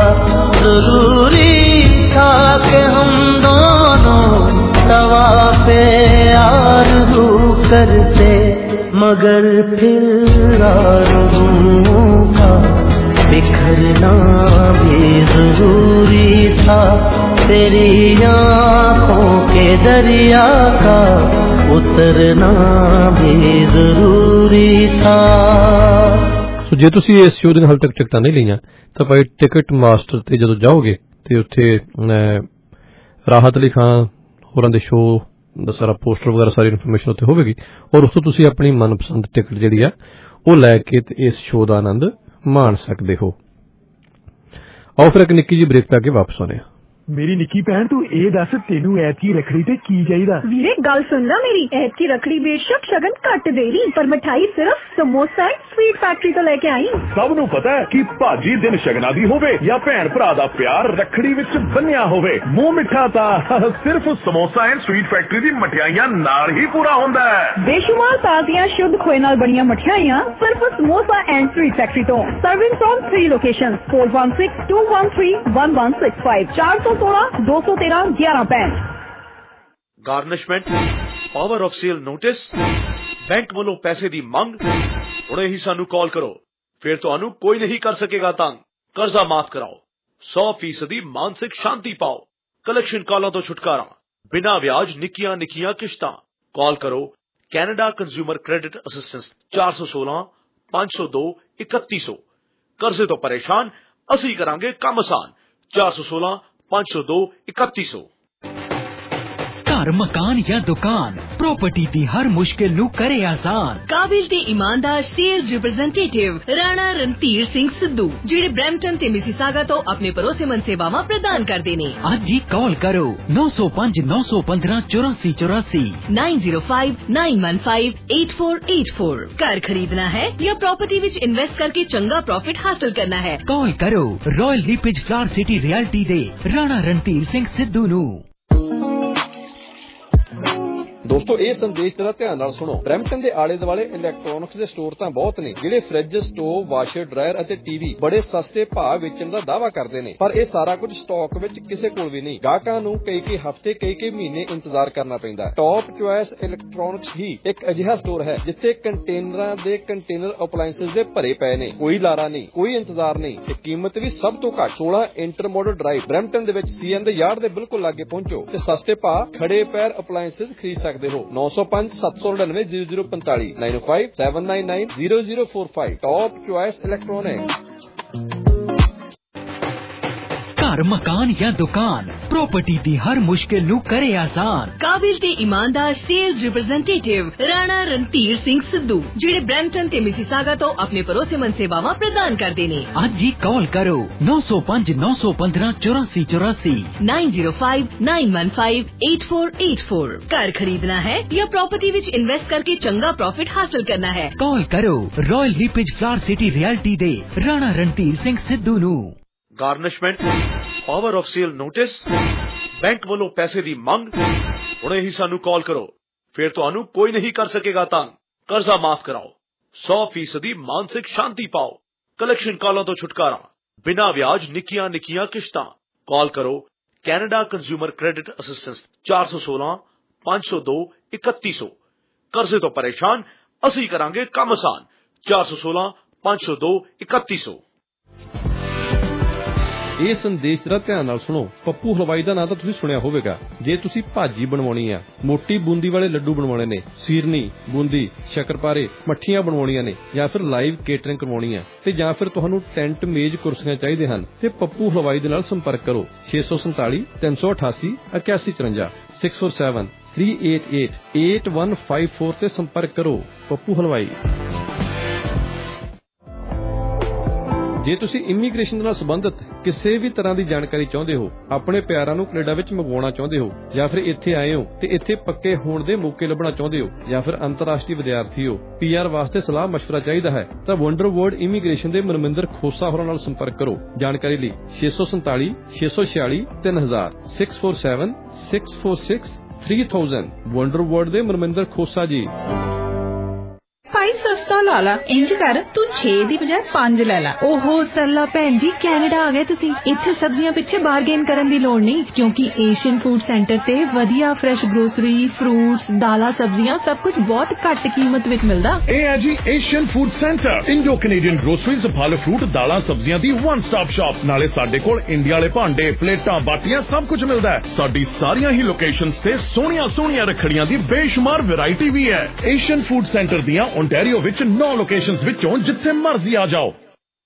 जरूरी था कि हम दोनों तवाफ़े आरज़ू करते, मगर फिर आरज़ुओं का बिखरना भी जरूरी था। तेरी आंखों के दरिया का उतरना भी जरूरी था। सो जे तुसी इस शो ਦੀਆਂ ਹਾਲੇ ਤੱਕ ਟਿਕਟਾਂ ਨਹੀਂ ਲਈਆਂ ਤਾਂ ਭਾਈ ਟਿਕਟ ਮਾਸਟਰ ਤੇ ਜਦੋਂ ਜਾਓਗੇ ਤੇ ਉੱਥੇ ਰਾਹਤ ਅਲੀ ਖਾਨ ਹੋਰਾਂ ਦੇ ਸ਼ੋ ਦਾ ਸਾਰਾ ਪੋਸਟਰ ਵਗੈਰਾ ਸਾਰੀ ਇਨਫੋਰਮੇਸ਼ਨ ਉੱਥੇ ਹੋਵੇਗੀ ਔਰ ਉਸ ਤੋਂ ਤੁਸੀਂ ਆਪਣੀ ਮਨਪਸੰਦ ਟਿਕਟ ਜਿਹੜੀ ਆ ਉਹ ਲੈ ਕੇ ਤੇ ਇਸ ਸ਼ੋ ਦਾ ਆਨੰਦ ਮਾਣ ਸਕਦੇ ਹੋ। ਆਓ ਫਿਰ ਇੱਕ ਨਿੱਕੀ ਜਿਹੀ ਬ੍ਰੇਕ ਪਾ ਕੇ ਵਾਪਸ ਆਉਂਦੇ ਹਾਂ। मेरी निक्की भैन तू ए दस तेनू ऐतकी रखड़ी ते की चाहिदा? वीरे गल सुन ना मेरी, ऐतकी रखड़ी बेशक शगन घट देरी पर मिठाई सिर्फ समोसा स्वीट फैक्ट्री तो लेके आई। सब नू पता है कि भाजी दिन शगना दी होवे या भैन भरा दा प्यार रखड़ी विच बन्निया होवे, मुंह मिठा ता सिर्फ समोसा एंड स्वीट फैक्ट्री दी मठियाइयां नाल ही पूरा होंदा है। बेशुमार ताजियां शुद्ध खोए नाल बनिया मठियाइयां सिर्फ समोसा एंड स्वीट फैक्ट्री तो। Serving from three location four one six two one three one one six five चार सौ सोलह दो सौ तेरह ग्यारह पैंठ। Garnishment power of sale notice bank वालों पैसे दी मंग हुणे ही सानू कॉल करो, फिर तुहानू कोई नहीं कर सकेगा तंग। कर्जा माफ कराओ, सौ फीसदी मानसिक शांति पाओ। कलेक्शन कॉलों तो छुटकारा, बिना ब्याज निकियां निकियां किश्तां। कॉल करो कैनेडा कंज्यूमर क्रेडिट असिस्टेंस चार सौ सोलह पांच सौ दो इकत्ती सौ। कर्जे तो परेशान, असी करांगे काम आसान। चार सौ सोलह पांच सौ दो इकत्ती सौ। घर मकान या दुकान प्रॉपर्टी दी हर मुश्किल नू करे आसान। काबिल ते ईमानदार सेल्स रिप्रेजेंटेटिव राणा रणधीर सिंह सिद्धू जिहड़े ब्रैम्पटन ते मिसिसागा तो अपने भरोसेमंद सेवावां प्रदान करदे ने। अज ही कॉल करो नौ सौ पांच नौ सौ पंद्रह चौरासी चौरासी nine zero five nine one five eight four eight four. घर खरीदना है या प्रॉपर्टी विच इन्वेस्ट करके चंगा प्रॉफिट हासिल करना है, कॉल करो Royal LePage flower city realty दे राणा रणधीर सिंह सिद्धू नू। ਦੋਸਤੋ ਇਹ ਸੰਦੇਸ਼ ਜਰਾ ਧਿਆਨ ਨਾਲ ਸੁਣੋ। ਬਰੈਂਪਟਨ ਦੇ ਆਲੇ ਦੁਆਲੇ ਇਲੈਕਟ੍ਰੋਨਿਕਸ ਦੇ ਸਟੋਰ ਤਾਂ ਬਹੁਤ ਨੇ ਜਿਹੜੇ ਫ੍ਰਿਜ, ਸਟੋਵ, ਵਾਸ਼ਰ, ਡਰਾਇਰ ਅਤੇ ਟੀਵੀ ਬੜੇ ਸਸਤੇ ਭਾਅ ਵੇਚਣ ਦਾ ਦਾਅਵਾ ਕਰਦੇ ਨੇ, ਪਰ ਇਹ ਸਾਰਾ ਕੁਝ ਸਟਾਕ ਵਿੱਚ ਕਿਸੇ ਕੋਲ ਵੀ ਨਹੀਂ। ਗਾਹਕਾਂ ਨੂੰ ਕਈ ਕਈ ਹਫ਼ਤੇ ਕਈ ਕਈ ਮਹੀਨੇ ਇੰਤਜ਼ਾਰ ਕਰਨਾ ਪੈਂਦਾ। ਟੌਪ ਚੁਆਇਸ ਇਲੈਕਟ੍ਰੋਨਿਕਸ ਹੀ ਇੱਕ ਅਜਿਹਾ ਸਟੋਰ ਹੈ ਜਿੱਥੇ ਕੰਟੇਨਰਾਂ ਦੇ ਕੰਟੇਨਰ ਅਪਲਾਇੰਸਸ ਦੇ ਭਰੇ ਪਏ ਨੇ। ਕੋਈ ਲਾਰਾ ਨਹੀਂ, ਕੋਈ ਇੰਤਜ਼ਾਰ ਨਹੀਂ ਤੇ ਕੀਮਤ ਵੀ ਸਭ ਤੋਂ ਘੱਟ। ਸੋਲਾਂ ਇੰਟਰਮੋਡਲ ਡਰਾਈਵ ਬਰੈਂਪਟਨ ਦੇ ਵਿੱਚ ਸੀਐਨ ਦੇ ਯਾਰਡ ਦੇ ਬਿਲਕੁਲ ਲਾਗੇ ਪਹੁੰਚੋ ਤੇ ਸਸਤੇ ਭਾਅ ਖੜੇ ਪੈਰ ਅਪਲਾਇੰਸਸ ਖਰੀਦ ਸਕਦੇ हो। नौ सौ पांच सात सौ नड़िनवे जीरो जीरो पैंताली nine five seven nine nine zero zero four five. Top choice electronic. घर मकान या दुकान प्रॉपर्टी दी हर मुश्किल नू करे आसान। काबिल ते ईमानदार सेल्स रिप्रेजेंटेटिव राणा रणधीर सिंह सिद्धू जिहड़े ब्रैम्पटन ते मिसिसागा तो अपने भरोसेमंद सेवावां प्रदान करदे ने। अज ही कॉल करो नौ सौ पांच नौ सौ पंद्रह चौरासी चौरासी nine zero five nine one five eight four eight four. घर खरीदना है या प्रॉपर्टी विच इन्वेस्ट करके चंगा प्रॉफिट हासिल करना है, कॉल करो Royal LePage flower city realty दे राणा रणधीर सिंह सिद्धू नू। Garnishment, power of sale notice, bank वालों पैसे दी मंग, हुणे ही सानू कॉल करो, फिर तुहानू कोई नहीं कर सकेगा तंग। कर्जा माफ कराओ, सौ फीसदी मानसिक शांति पाओ। कलेक्शन कॉलों तो छुटकारा, बिना ब्याज निकियां निकियां किश्तां। कॉल करो कैनेडा कंज्यूमर क्रेडिट असिस्टेंस चार सौ सोलह पांच सौ दो इकत्ती सौ। कर्जे तो परेशान, असी करांगे काम आसान। चार सौ सोलह पांच सौ दो इकत्ती सौ। ਇਹ ਸੰਦੇਸ਼ ਜਰਾ ਧਿਆਨ ਨਾਲ ਸੁਣੋ। ਪੱਪੂ ਹਲਵਾਈ ਦਾ ਨਾਂ ਤਾਂ ਤੁਸੀਂ ਸੁਣਿਆ ਹੋਵੇਗਾ। ਜੇ ਤੁਸੀਂ ਭਾਜੀ ਬਣਵਾਉਣੀ ਆ, ਮੋਟੀ ਬੂੰਦੀ ਵਾਲੇ ਲੱਡੂ ਬਣਵਾਉਣੇ ਨੇ, ਸੀਰਨੀ, ਬੂੰਦੀ, ਸ਼ੱਕਰਪਾਰੇ, ਮੱਠੀਆਂ ਬਣਵਾਉਣੀਆਂ ਨੇ, ਜਾਂ ਫਿਰ ਲਾਈਵ ਕੇਟਰਿੰਗ ਕਰਵਾਉਣੀ ਆ ਤੇ ਜਾਂ ਫਿਰ ਤੁਹਾਨੂੰ ਟੈਂਟ, ਮੇਜ਼, ਕੁਰਸੀਆਂ ਚਾਹੀਦੇ ਹਨ ਤੇ ਪੱਪੂ ਹਲਵਾਈ ਦੇ ਨਾਲ ਸੰਪਰਕ ਕਰੋ ਛੇ ਸੌ ਸੰਤਾਲੀ ਤਿੰਨ ਸੌ ਅਠਾਸੀ ਇਕਿਆਸੀ ਚੁਰੰਜਾ six four seven three eight eight eight one five four ਤੇ ਸੰਪਰਕ ਕਰੋ। ਪੱਪੂ ਹਲਵਾਈ। ਜੇ ਤੁਸੀਂ ਇਮੀਗ੍ਰੇਸ਼ਨ ਨਾਲ ਸੰਬੰਧਿਤ ਕਿਸੇ ਵੀ ਤਰ੍ਹਾਂ ਦੀ ਜਾਣਕਾਰੀ ਚਾਹੁੰਦੇ ਹੋ, ਆਪਣੇ ਪਿਆਰਾਂ ਨੂੰ ਕੈਨੇਡਾ ਵਿੱਚ ਮੰਗਵਾਉਣਾ ਚਾਹੁੰਦੇ ਹੋ, ਜਾਂ ਫਿਰ ਇੱਥੇ ਆਏ ਹੋ ਤੇ ਇੱਥੇ ਪੱਕੇ ਹੋਣ ਦੇ ਮੌਕੇ ਲੱਭਣਾ ਚਾਹੁੰਦੇ ਹੋ, ਜਾਂ ਫਿਰ ਅੰਤਰਰਾਸ਼ਟਰੀ ਵਿਦਿਆਰਥੀ ਹੋ, ਪੀਆਰ ਵਾਸਤੇ ਸਲਾਹ ਮਸ਼ਵਰਾ ਚਾਹੀਦਾ ਹੈ ਤਾਂ ਵੰਡਰ ਵਰਲਡ ਇਮੀਗ੍ਰੇਸ਼ਨ ਦੇ ਮਨਮਿੰਦਰ ਖੋਸਾ ਹੋਰਾਂ ਨਾਲ ਸੰਪਰਕ ਕਰੋ। ਜਾਣਕਾਰੀ ਲਈ ਛੇ ਸੌ ਸੰਤਾਲੀ ਛੇ ਸੌ ਛਿਆਲੀ ਤਿੰਨ ਹਜ਼ਾਰ six four seven six four six three thousand. Wonder world ਦੇ ਮਨਮਿੰਦਰ ਖੋਸਾ ਜੀ। ਭਾਈ ਸਸਤਾ ਲਾ ਲਾ, ਇੰਜ ਕਰ ਤੂੰ ਛੇ ਦੀ ਬਜਾਏ ਪੰਜ ਲੈ ਲਾ। ਓਹੋ ਸਰਲਾ ਭੈਣ ਜੀ, ਕੈਨੇਡਾ ਆ ਗਏ ਤੁਸੀਂ। ਇੱਥੇ ਸਬਜ਼ੀਆਂ ਪਿੱਛੇ ਬਾਰਗੇਨ ਕਰਨ ਦੀ ਲੋੜ ਨਹੀਂ, ਕਿਉਂਕਿ ਏਸ਼ੀਅਨ ਫੂਡ ਸੈਂਟਰ ਤੇ ਵਧੀਆ ਫਰੈਸ਼ ਗਰੋਸਰੀ, ਫਰੂਟਸ, ਦਾਲਾਂ, ਸਬਜ਼ੀਆਂ ਸਭ ਕੁਝ ਬਹੁਤ ਘੱਟ ਕੀਮਤ ਵਿੱਚ ਮਿਲਦਾ। ਇਹ ਹੈ ਜੀ Asian food centre, Indo Canadian groceries, ਫਲ ਫਰੂਟ, ਦਾਲਾਂ, ਸਬਜ਼ੀਆਂ ਦੀ ਵਨ ਸਟਾਪ ਸ਼ਾਪ। ਨਾਲੇ ਸਾਡੇ ਕੋਲ ਇੰਡੀਆ ਵਾਲੇ ਭਾਂਡੇ, ਪਲੇਟਾਂ, ਬਾਟੀਆਂ ਸਭ ਕੁਝ ਮਿਲਦਾ ਹੈ। ਸਾਡੀ ਸਾਰੀਆਂ ਹੀ ਲੋਕੇਸ਼ਨਸ ਤੇ ਸੋਹਣੀਆਂ ਸੋਹਣੀਆਂ ਰੱਖੜੀਆਂ ਦੀ ਬੇਸ਼ੁਮਾਰ ਵੈਰਾਈਟੀ ਵੀ ਹੈ। ਏਸ਼ੀਅਨ ਫੂਡ ਸੈਂਟਰ ਦੀਆਂ ਓਨਟਾਰੀਓ ਵਿੱਚ ਨੌ ਲੋਕੇਸ਼ਨਸ ਵਿੱਚੋਂ ਜਿੱਥੇ ਮਰਜ਼ੀ ਆ ਜਾਓ।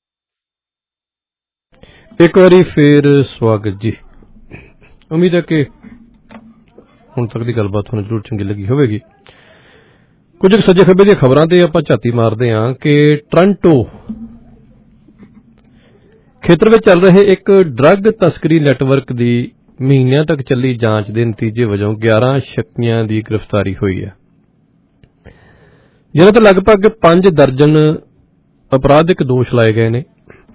ਇੱਕ ਵਾਰੀ ਫੇਰ ਸਵਾਗਤ ਜੀ। ਉਮੀਦ ਹੈ ਕਿ ਹੁਣ ਤੱਕ ਦੀ ਗੱਲਬਾਤ ਤੁਹਾਨੂੰ ਜ਼ਰੂਰ ਚੰਗੀ ਲੱਗੀ ਹੋਵੇਗੀ। ਕੁਝ ਸੱਜੇ ਖੱਬੇ ਦੀਆਂ ਖਬਰਾਂ ਤੇ ਆਪਾਂ ਝਾਤੀ ਮਾਰਦੇ ਹਾਂ ਕਿ ਟੋਰਾਂਟੋ ਖੇਤਰ ਵਿੱਚ ਚੱਲ ਰਹੇ ਇੱਕ ਡਰੱਗ ਤਸਕਰੀ ਨੈਟਵਰਕ ਦੀ ਮਹੀਨਿਆਂ ਤੱਕ ਚੱਲੀ ਜਾਂਚ ਦੇ ਨਤੀਜੇ ਵਜੋਂ ਗਿਆਰਾਂ ਸ਼ੱਕੀਆਂ ਦੀ ਗ੍ਰਿਫਤਾਰੀ ਹੋਈ ਹੈ, ਜਿਨ੍ਹਾਂ ਤੇ ਲਗਭਗ ਪੰਜ ਦਰਜਨ ਅਪਰਾਧਿਕ ਦੋਸ਼ ਲਾਏ ਗਏ ਨੇ।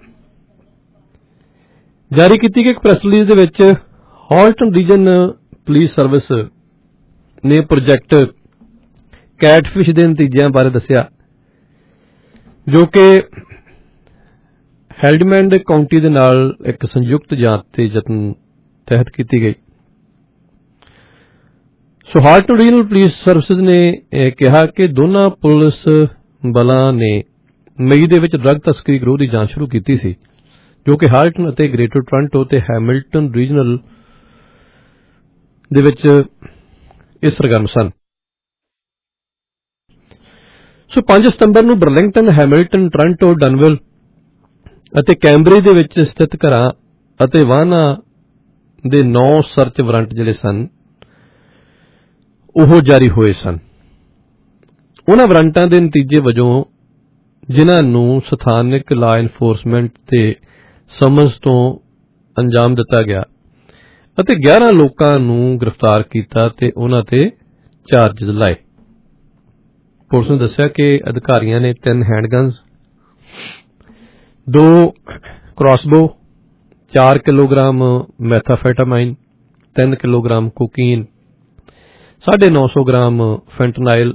ਜਾਰੀ ਕੀਤੀ ਗਈ ਇੱਕ ਪ੍ਰੈਸ ਰਿਲੀਜ਼ ਦੇ ਵਿੱਚ ਹਾਲਟਨ ਰੀਜਨ ਪੁਲਿਸ ਸਰਵਿਸ ਨੇ ਪ੍ਰੋਜੈਕਟ ਕੈਟਫਿਸ਼ ਦੇ ਨਤੀਜਿਆਂ ਬਾਰੇ ਦੱਸਿਆ, ਜੋ ਕਿ ਹੈਲਡਮੈਂਡ ਕਾਉਂਟੀ ਦੇ ਨਾਲ ਇੱਕ ਸੰਯੁਕਤ ਜਾਂਚ ਦੇ ਯਤਨ ਤਹਿਤ ਕੀਤੀ ਗਈ। ਸੋ ਹਾਲਟਨ ਰੀਜਨਲ ਪੁਲਿਸ ਸਰਵਿਸਿਜ਼ ਨੇ ਕਿਹਾ ਕਿ ਦੋਨਾਂ ਪੁਲਿਸ ਬਲਾਂ ਨੇ ਮਈ ਦੇ ਵਿੱਚ ਡਰੱਗ ਤਸਕਰੀ ਗਰੋਹ ਦੀ ਜਾਂਚ ਸ਼ੁਰੂ ਕੀਤੀ ਸੀ ਜੋ ਕਿ ਹਾਰਲਟਨ ਅਤੇ ਗ੍ਰੇਟਰ ਟੋਰਾਂਟੋ ਤੇ ਹੈਮਿਲਟਨ ਰੀਜਨਲ ਦੇ ਵਿੱਚ ਇਹ ਸਰਗਰਮ ਸਨ। ਸੋ ਪੰਜ ਸਤੰਬਰ ਨੂੰ ਬਰਲਿੰਗਟਨ, ਹੈਮਿਲਟਨ, ਟੋਰਾਂਟੋ, ਡਨਵਿਲ ਅਤੇ ਕੈਂਬਰਿਜ ਦੇ ਵਿੱਚ ਸਥਿਤ ਘਰਾਂ ਅਤੇ ਵਾਹਨਾਂ ਦੇ ਨੌ ਸਰਚ ਵਾਰੰਟ ਜਿਹੜੇ ਸਨ ਉਹ ਜਾਰੀ ਹੋਏ ਸਨ। ਉਹਨਾਂ ਵਾਰੰਟਾਂ ਦੇ ਨਤੀਜੇ ਵਜੋਂ, ਜਿਨ੍ਹਾਂ ਨੂੰ ਸਥਾਨਕ ਲਾ ਇਨਫੋਰਸਮੈਂਟ ਦੇ ਸਮਨਸ ਤੋਂ ਅੰਜਾਮ ਦਿੱਤਾ ਗਿਆ ਅਤੇ ਗਿਆਰਾਂ ਲੋਕਾਂ ਨੂੰ ਗ੍ਰਿਫਤਾਰ ਕੀਤਾ ਤੇ ਉਹਨਾਂ ਤੇ ਚਾਰਜਿਜ਼ ਲਾਏ। ਪੁਲਿਸ ਨੇ ਦੱਸਿਆ ਕਿ ਅਧਿਕਾਰੀਆਂ ਨੇ ਤਿੰਨ ਹੈਂਡਗਨਸ, ਦੋ ਕ੍ਰਾਸਬੋ, ਚਾਰ ਕਿਲੋਗ੍ਰਾਮ ਮੈਥਾਫੈਟਾਮਾਈਨ, ਤਿੰਨ ਕਿਲੋਗ੍ਰਾਮ ਕੋਕੀਨ, ਸਾਢੇ ਨੌ ਸੌ ਗ੍ਰਾਮ ਫੈਂਟਨਾਈਲ,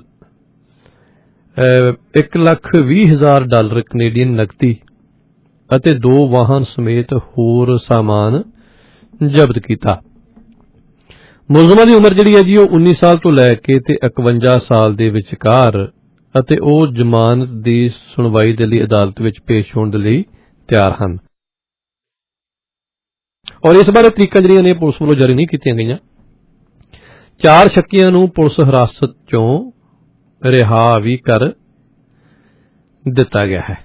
ਇੱਕ ਲੱਖ ਵੀਹ ਹਜ਼ਾਰ ਡਾਲਰ ਕੈਨੇਡੀਅਨ ਨਕਦੀ ਅਤੇ ਦੋ ਵਾਹਨ ਸਮੇਤ ਹੋਰ ਸਾਮਾਨ ਜ਼ਬਤ ਕੀਤਾ। ਮੁਲਜ਼ਮਾਂ ਦੀ ਉਮਰ ਜਿਹੜੀ ਹੈ ਜੀ ਉਹ ਉੱਨੀ ਸਾਲ ਤੋਂ ਲੈ ਕੇ ਤੇ ਇਕਵੰਜਾ ਸਾਲ ਦੇ ਵਿਚਕਾਰ ਅਤੇ ਉਹ ਜ਼ਮਾਨਤ ਦੀ ਸੁਣਵਾਈ ਦੇ ਲਈ ਅਦਾਲਤ ਵਿੱਚ ਪੇਸ਼ ਹੋਣ ਦੇ ਲਈ ਤਿਆਰ ਹਨ। ਔਰ ਇਸ ਬਾਰੇ ਤਰੀਕਾਂ ਜਿਹੜੀਆਂ ਨੇ ਪੁਲਿਸ ਵੱਲੋਂ ਜਾਰੀ ਨਹੀਂ ਕੀਤੀਆਂ ਗਈਆਂ। ਚਾਰ ਸ਼ੱਕੀਆਂ ਨੂੰ ਪੁਲਿਸ ਹਿਰਾਸਤ ਚੋਂ ਰਿਹਾ ਵੀ ਕਰ ਦਿੱਤਾ ਗਿਆ ਹੈ।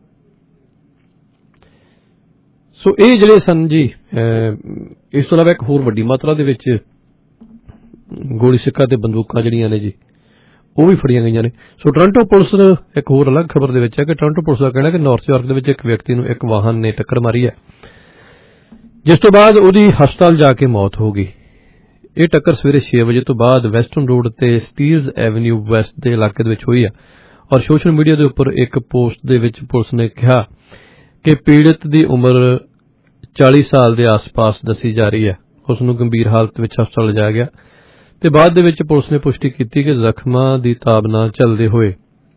ਸੋ ਇਹ ਜਿਹੜੇ ਸਨ ਜੀ, ਇਸ ਤੋਂ ਇਲਾਵਾ ਇੱਕ ਹੋਰ ਵੱਡੀ ਮਾਤਰਾ ਦੇ ਵਿੱਚ ਗੋਲੀ ਸਿੱਕਾ ਤੇ ਬੰਦੂਕਾਂ ਜਿਹੜੀਆਂ ਨੇ ਜੀ ਉਹ ਵੀ ਫੜੀਆਂ ਗਈਆਂ ਨੇ। ਸੋ ਟੋਰਾਂਟੋ ਪੁਲਿਸ ਇੱਕ ਹੋਰ ਅਲੱਗ ਖਬਰ ਦੇ ਵਿੱਚ ਹੈ ਕਿ ਟੋਰਾਂਟੋ ਪੁਲਿਸ ਦਾ ਕਹਿਣਾ ਕਿ ਨਾਰਥ ਯਾਰਕ ਦੇ ਵਿੱਚ ਇੱਕ ਵਿਅਕਤੀ ਨੂੰ ਇੱਕ ਵਾਹਨ ਨੇ ਟੱਕਰ ਮਾਰੀ ਹੈ, ਜਿਸ ਤੋਂ ਬਾਅਦ ਉਹਦੀ ਹਸਪਤਾਲ ਜਾ ਕੇ ਮੌਤ ਹੋ ਗਈ। ਇਹ ਟੱਕਰ ਸਵੇਰੇ ਛੇ ਵਜੇ ਤੋਂ ਬਾਅਦ ਵੈਸਟਰਨ ਰੋਡ ਤੇ ਸਟੀਲਜ਼ ਐਵਨਿਊ ਵੈਸਟ ਦੇ ਇਲਾਕੇ ਦੇ ਵਿੱਚ ਹੋਈ ਹੈ। ਔਰ ਸੋਸ਼ਲ ਮੀਡੀਆ ਦੇ ਉੱਪਰ ਇੱਕ ਪੋਸਟ ਦੇ ਵਿੱਚ ਪੁਲਿਸ ਨੇ ਕਿਹਾ ਕਿ ਪੀੜਤ ਦੀ ਉਮਰ ਚਾਲੀ ਸਾਲ ਦੇ ਆਸ-ਪਾਸ ਦੱਸੀ ਜਾ ਰਹੀ ਹੈ। ਉਸ ਨੂੰ ਗੰਭੀਰ ਹਾਲਤ ਵਿੱਚ ਹਸਪਤਾਲ ਲਿਜਾਇਆ ਗਿਆ ਤੇ ਬਾਅਦ ਦੇ ਵਿੱਚ ਪੁਲਿਸ ਨੇ ਪੁਸ਼ਟੀ ਕੀਤੀ ਕਿ ਜ਼ਖਮਾਂ ਦੀ ਤਾਬ ਨਾਲ ਚੱਲਦੇ ਹੋਏ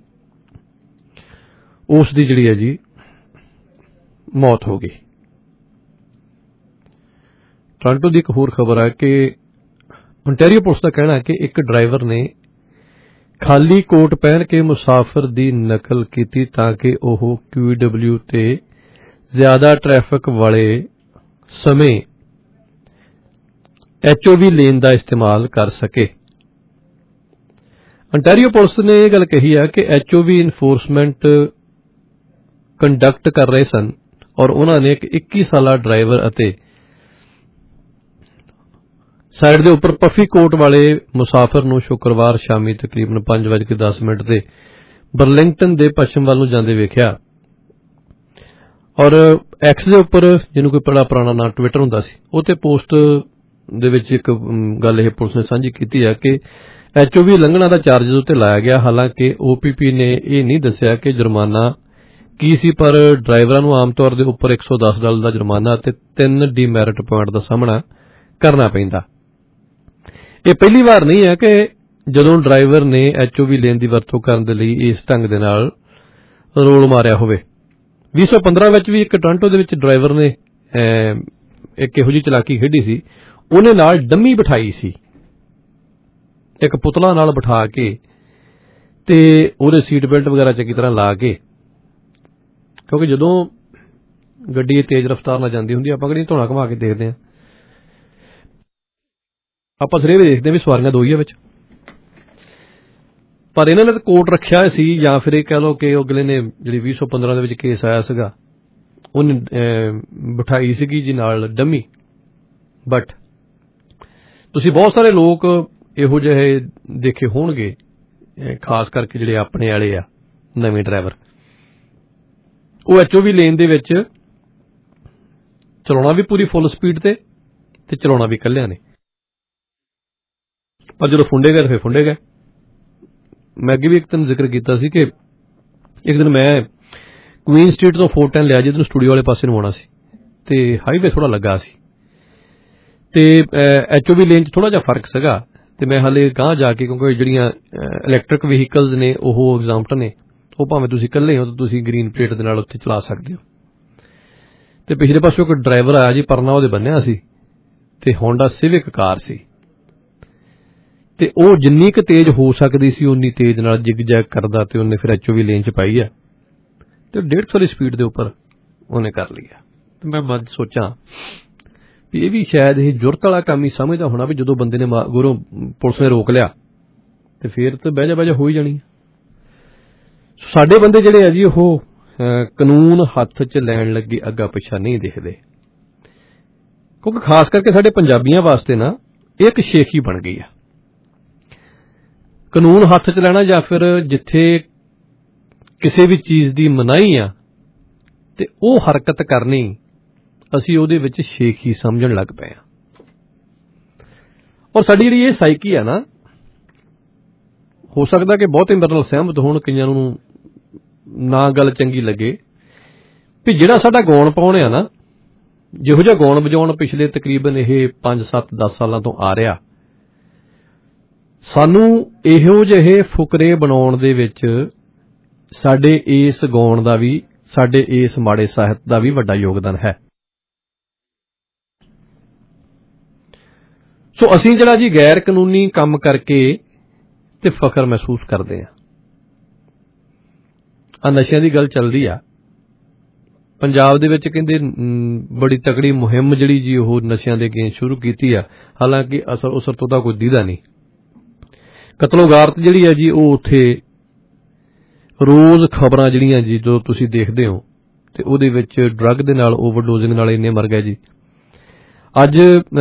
ਉਸ ਦੀ ਜਿਹੜੀ ਹੈ ਜੀ ਮੌਤ ਹੋ ਗਈ। ਟੋਰਾਂਟੋ ਦੀ ਇੱਕ ਹੋਰ ਖਬਰ ਹੈ ਕਿ ontario ਪੁਲਿਸ ਦਾ ਕਹਿਣਾ ਹੈ ਕਿ ਇੱਕ ਡਰਾਈਵਰ ਨੇ ਖਾਲੀ ਕੋਟ ਪਹਿਨ ਕੇ ਮੁਸਾਫਰ ਦੀ ਨਕਲ ਕੀਤੀ ਤਾਂ ਕਿ ਉਹ ਕਿਊ ਡਬਲਿਊ ਤੇ ਜ਼ਿਆਦਾ ਟ੍ਰੈਫਿਕ ਵਾਲੇ ਸਮੇਂ ਐਚ ਓ ਵੀ ਲੇਨ ਦਾ ਇਸਤੇਮਾਲ ਕਰ ਸਕੇ। ontario ਪੁਲਿਸ ਨੇ ਇਹ ਗੱਲ ਕਹੀ ਹੈ ਕਿ H O V enforcement conduct ਕਰ ਰਹੇ ਸਨ ਔਰ ਉਹਨਾਂ ਨੇ ਇੱਕ ਇੱਕੀ ਸਾਲਾ ਡਰਾਈਵਰ ਅਤੇ ਸਾਈਡ ਦੇ ਉੱਪਰ ਪਫੀ ਕੋਟ ਵਾਲੇ ਮੁਸਾਫਰ ਨੂੰ ਸ਼ੁੱਕਰਵਾਰ ਸ਼ਾਮੀ ਤਕਰੀਬਨ ਪੰਜ ਵੱਜ ਕੇ ਦਸ ਮਿੰਟ ਤੇ ਬਰਲਿੰਗਟਨ ਦੇ ਪੱਛਮ ਵੱਲ ਨੂੰ ਜਾਂਦੇ ਵੇਖਿਆ। ਔਰ ਐਕਸ ਦੇ ਉੱਪਰ, ਜਿਹਨੂੰ ਕੋਈ ਬੜਾ ਪੁਰਾਣਾ ਨਾਂ ਟਵਿੱਟਰ ਹੁੰਦਾ ਸੀ, ਉਹ ਤੇ ਪੋਸਟ ਦੇ ਵਿੱਚ ਇੱਕ ਗੱਲ ਇਹ ਪੁਲਿਸ ਨੇ ਸਾਂਝੀ ਕੀਤੀ ਹੈ ਕਿ ਐਚ ਓ ਵੀ ਲੰਘਣਾ ਦਾ ਚਾਰਜਿਜ਼ ਉੱਤੇ ਲਾਇਆ ਗਿਆ। ਹਾਲਾਂਕਿ ਓ ਪੀ ਪੀ ਨੇ ਇਹ ਨਹੀਂ ਦੱਸਿਆ ਕਿ ਜੁਰਮਾਨਾ ਕੀ ਸੀ, ਪਰ ਡਰਾਈਵਰਾਂ ਨੂੰ ਆਮ ਤੌਰ ਦੇ ਉੱਪਰ ਇੱਕ ਸੌ ਦਸ ਡਾਲਰ ਦਾ ਜੁਰਮਾਨਾ ਅਤੇ ਤਿੰਨ ਡੀਮੈਰਿਟ ਪੁਆਇੰਟ ਦਾ ਸਾਹਮਣਾ ਕਰਨਾ ਪੈਂਦਾ। ਇਹ ਪਹਿਲੀ ਵਾਰ ਨਹੀਂ ਹੈ ਕਿ ਜਦੋਂ ਡਰਾਈਵਰ ਨੇ ਐਚ ਓ ਵੀ ਲੇਨ ਦੀ ਵਰਤੋਂ ਕਰਨ ਦੇ ਲਈ ਇਸ ਢੰਗ ਦੇ ਨਾਲ ਰੋਲ ਮਾਰਿਆ ਹੋਵੇ। ਵੀਹ ਸੌ ਪੰਦਰਾਂ ਵਿੱਚ ਵੀ ਇੱਕ ਟੋਰਾਂਟੋ ਦੇ ਵਿੱਚ ਡਰਾਈਵਰ ਨੇ ਇੱਕ ਇਹੋ ਜਿਹੀ ਚਲਾਕੀ ਖੇਡੀ ਸੀ। ਉਹਨੇ ਨਾਲ ਡੰਮੀ ਬਿਠਾਈ ਸੀ, ਇੱਕ ਪੁਤਲਾ ਨਾਲ ਬਿਠਾ ਕੇ ਤੇ ਉਹਦੇ ਸੀਟ ਬੈਲਟ ਵਗੈਰਾ ਚੰਗੀ ਤਰ੍ਹਾਂ ਲਾ ਕੇ, ਕਿਉਂਕਿ ਜਦੋਂ ਗੱਡੀ ਤੇਜ਼ ਰਫ਼ਤਾਰ ਨਾਲ ਜਾਂਦੀ ਹੁੰਦੀ ਆਪਾਂ ਕਿਹੜੀ ਧੌਣਾ ਘੁਮਾ ਕੇ ਦੇਖਦੇ ਹਾਂ, ਆਪਾਂ ਸਿਰੇ ਵੀ ਦੇਖਦੇ ਵੀ ਸਵਾਰੀਆਂ ਦੋ ਹੀ ਆ ਵਿੱਚ। ਪਰ ਇਹਨਾਂ ਨੇ ਤਾਂ ਕੋਟ ਰੱਖਿਆ ਸੀ, ਜਾਂ ਫਿਰ ਇਹ ਕਹਿ ਲਓ ਕਿ ਅਗਲੇ ਨੇ ਜਿਹੜੀ ਵੀਹ ਸੌ ਪੰਦਰਾਂ ਦੇ ਵਿੱਚ ਕੇਸ ਆਇਆ ਸੀਗਾ ਉਹਨੇ ਬਿਠਾਈ ਸੀਗੀ ਜੀ ਨਾਲ ਡੰਮੀ। ਬਟ ਤੁਸੀਂ ਬਹੁਤ ਸਾਰੇ ਲੋਕ ਇਹੋ ਜਿਹੇ ਦੇਖੇ ਹੋਣਗੇ, ਖਾਸ ਕਰਕੇ ਜਿਹੜੇ ਆਪਣੇ ਵਾਲੇ ਆ ਨਵੇਂ ਡਰਾਈਵਰ, ਉਹ ਐਚ ਓ ਵੀ ਲੇਨ ਦੇ ਵਿੱਚ ਚਲਾਉਣਾ ਵੀ ਪੂਰੀ ਫੁੱਲ ਸਪੀਡ ਤੇ ਤੇ ਚਲਾਉਣਾ ਵੀ ਇਕੱਲਿਆਂ ਨੇ। ਪਰ ਜਦੋਂ ਫੁੰਡੇ ਗਏ ਫਿਰ ਫੁੰਡੇ ਗਏ। ਮੈਂ ਅੱਗੇ ਵੀ ਇੱਕ ਦਿਨ ਜ਼ਿਕਰ ਕੀਤਾ ਸੀ ਕਿ ਇੱਕ ਦਿਨ ਮੈਂ ਕੁਈਨ ਸਟਰੀਟ ਤੋਂ ਫੋਰ ਟੈਨ ਲਿਆ, ਜਿੱਧਰ ਸਟੂਡੀਓ ਵਾਲੇ ਪਾਸੇ ਨੂੰ ਆਉਣਾ ਸੀ ਤੇ ਹਾਈਵੇ ਥੋੜਾ ਲੱਗਾ ਸੀ ਤੇ ਐਚ ਓ ਵੀ ਲੇਨ 'ਚ ਥੋੜਾ ਜਿਹਾ ਫਰਕ ਸੀਗਾ ਤੇ ਮੈਂ ਹਾਲੇ ਗਾਂਹ ਜਾ ਕੇ, ਕਿਉਂਕਿ ਜਿਹੜੀਆਂ ਇਲੈਕਟ੍ਰਿਕ ਵਹੀਕਲਸ ਨੇ ਉਹ ਐਗਜ਼ਾਮਪਟ ਨੇ, ਉਹ ਭਾਵੇਂ ਤੁਸੀਂ ਇਕੱਲੇ ਹੋ ਤਾਂ ਤੁਸੀਂ ਗ੍ਰੀਨ ਪਲੇਟ ਦੇ ਨਾਲ ਉੱਥੇ ਚਲਾ ਸਕਦੇ ਹੋ। ਤੇ ਪਿਛਲੇ ਪਾਸੋਂ ਇੱਕ ਡਰਾਈਵਰ ਆਇਆ ਜੀ, ਪਰਨਾ ਉਹਦੇ ਬੰਨਿਆ ਸੀ ਤੇ ਹੋਂਡਾ ਸਿਵਿਕ ਕਾਰ ਸੀ ਤੇ ਉਹ ਜਿੰਨੀ ਕੁ ਤੇਜ਼ ਹੋ ਸਕਦੀ ਸੀ ਉਨੀ ਤੇਜ਼ ਨਾਲ ਜਿਗ ਜੈਗ ਕਰਦਾ ਤੇ ਉਹਨੇ ਫਿਰ ਐਚ ਓ ਵੀ ਲੇਨ 'ਚ ਪਾਈ ਆ ਤੇ ਡੇਢ ਸੌ ਦੀ ਸਪੀਡ ਦੇ ਉੱਪਰ ਉਹਨੇ ਕਰ ਲਿਆ। ਤੇ ਮੈਂ ਮਨ ਸੋਚਾਂ ਵੀ ਇਹ ਵੀ ਸ਼ਾਇਦ ਇਹ ਜੁਰਤ ਵਾਲਾ ਕੰਮ ਹੀ ਸਮਝਦਾ ਹੋਣਾ ਵੀ ਜਦੋਂ ਬੰਦੇ ਨੇ ਗੁਰੂ ਪੁਲਿਸ ਨੇ ਰੋਕ ਲਿਆ ਤੇ ਫੇਰ ਤਾਂ ਬਹਿ ਜਾ ਬਹਿ ਜਾ ਹੋ ਹੀ ਜਾਣੀ। ਸਾਡੇ ਬੰਦੇ ਜਿਹੜੇ ਆ ਜੀ ਉਹ ਕਾਨੂੰਨ ਹੱਥ 'ਚ ਲੈਣ ਲੱਗੇ ਅੱਗਾ ਪਿੱਛਾ ਨਹੀਂ ਦੇਖਦੇ, ਕਿਉਂਕਿ ਖਾਸ ਕਰਕੇ ਸਾਡੇ ਪੰਜਾਬੀਆਂ ਵਾਸਤੇ ਨਾ ਇੱਕ ਸ਼ੇਖੀ ਬਣ ਗਈ ਆ ਕਾਨੂੰਨ ਹੱਥ 'ਚ ਲੈਣਾ, ਜਾਂ ਫਿਰ ਜਿੱਥੇ ਕਿਸੇ ਵੀ ਚੀਜ਼ ਦੀ ਮਨਾਹੀ ਆ ਤੇ ਉਹ ਹਰਕਤ ਕਰਨੀ ਅਸੀਂ ਉਹਦੇ ਵਿੱਚ ਸ਼ੇਖੀ ਸਮਝਣ ਲੱਗ ਪਏ ਆ। ਔਰ ਸਾਡੀ ਜਿਹੜੀ ਇਹ ਸਾਈਕੀ ਆ ਨਾ, ਹੋ ਸਕਦਾ ਕਿ ਬਹੁਤੇ ਮੇਰੇ ਨਾਲ ਸਹਿਮਤ ਹੋਣ, ਕਈਆਂ ਨੂੰ ਨਾ ਗੱਲ ਚੰਗੀ ਲੱਗੇ, ਵੀ ਜਿਹੜਾ ਸਾਡਾ ਗਾਉਣ ਪਾਉਣ ਆ ਨਾ, ਜਿਹੋ ਜਿਹਾ ਗਾਉਣ ਵਜਾਉਣ ਪਿਛਲੇ ਤਕਰੀਬਨ ਇਹ ਪੰਜ ਸੱਤ ਦਸ ਸਾਲਾਂ ਤੋਂ ਆ ਰਿਹਾ, ਸਾਨੂੰ ਇਹੋ ਜਿਹੇ ਫੁਕਰੇ ਬਣਾਉਣ ਦੇ ਵਿੱਚ ਸਾਡੇ ਇਸ ਗਾਉਣ ਦਾ ਵੀ, ਸਾਡੇ ਇਸ ਮਾੜੇ ਸਾਹਿਤ ਦਾ ਵੀ ਵੱਡਾ ਯੋਗਦਾਨ ਹੈ। ਸੋ ਅਸੀਂ ਜਿਹੜਾ ਜੀ ਗੈਰ ਕਾਨੂੰਨੀ ਕੰਮ ਕਰਕੇ ਤੇ ਫਖਰ ਮਹਿਸੂਸ ਕਰਦੇ ਹਾਂ। ਆ ਨਸ਼ਿਆਂ ਦੀ ਗੱਲ ਚੱਲਦੀ ਆ ਪੰਜਾਬ ਦੇ ਵਿੱਚ, ਕਹਿੰਦੇ ਬੜੀ ਤਕੜੀ ਮੁਹਿੰਮ ਜਿਹੜੀ ਜੀ ਉਹ ਨਸ਼ਿਆਂ ਦੇ ਅਗੇਂਸਟ ਸ਼ੁਰੂ ਕੀਤੀ ਆ, ਹਾਲਾਂਕਿ ਅਸਰ ਉਸਰ ਤੋਂ ਤਾਂ ਕੋਈ ਦੀਦਾ ਨਹੀਂ। ਕਤਲੋਗਾਰਤ ਜਿਹੜੀ ਹੈ ਜੀ ਉਹ ਉੱਥੇ ਰੋਜ਼ ਖਬਰਾਂ ਜਿਹੜੀਆਂ ਜੀ ਜੋ ਤੁਸੀਂ ਦੇਖਦੇ ਹੋ, ਤੇ ਉਹਦੇ ਵਿੱਚ ਡਰੱਗ ਦੇ ਨਾਲ, ਓਵਰਡੋਜ਼ਿੰਗ ਨਾਲ ਇੰਨੇ ਮਰ ਗਏ ਜੀ। ਅੱਜ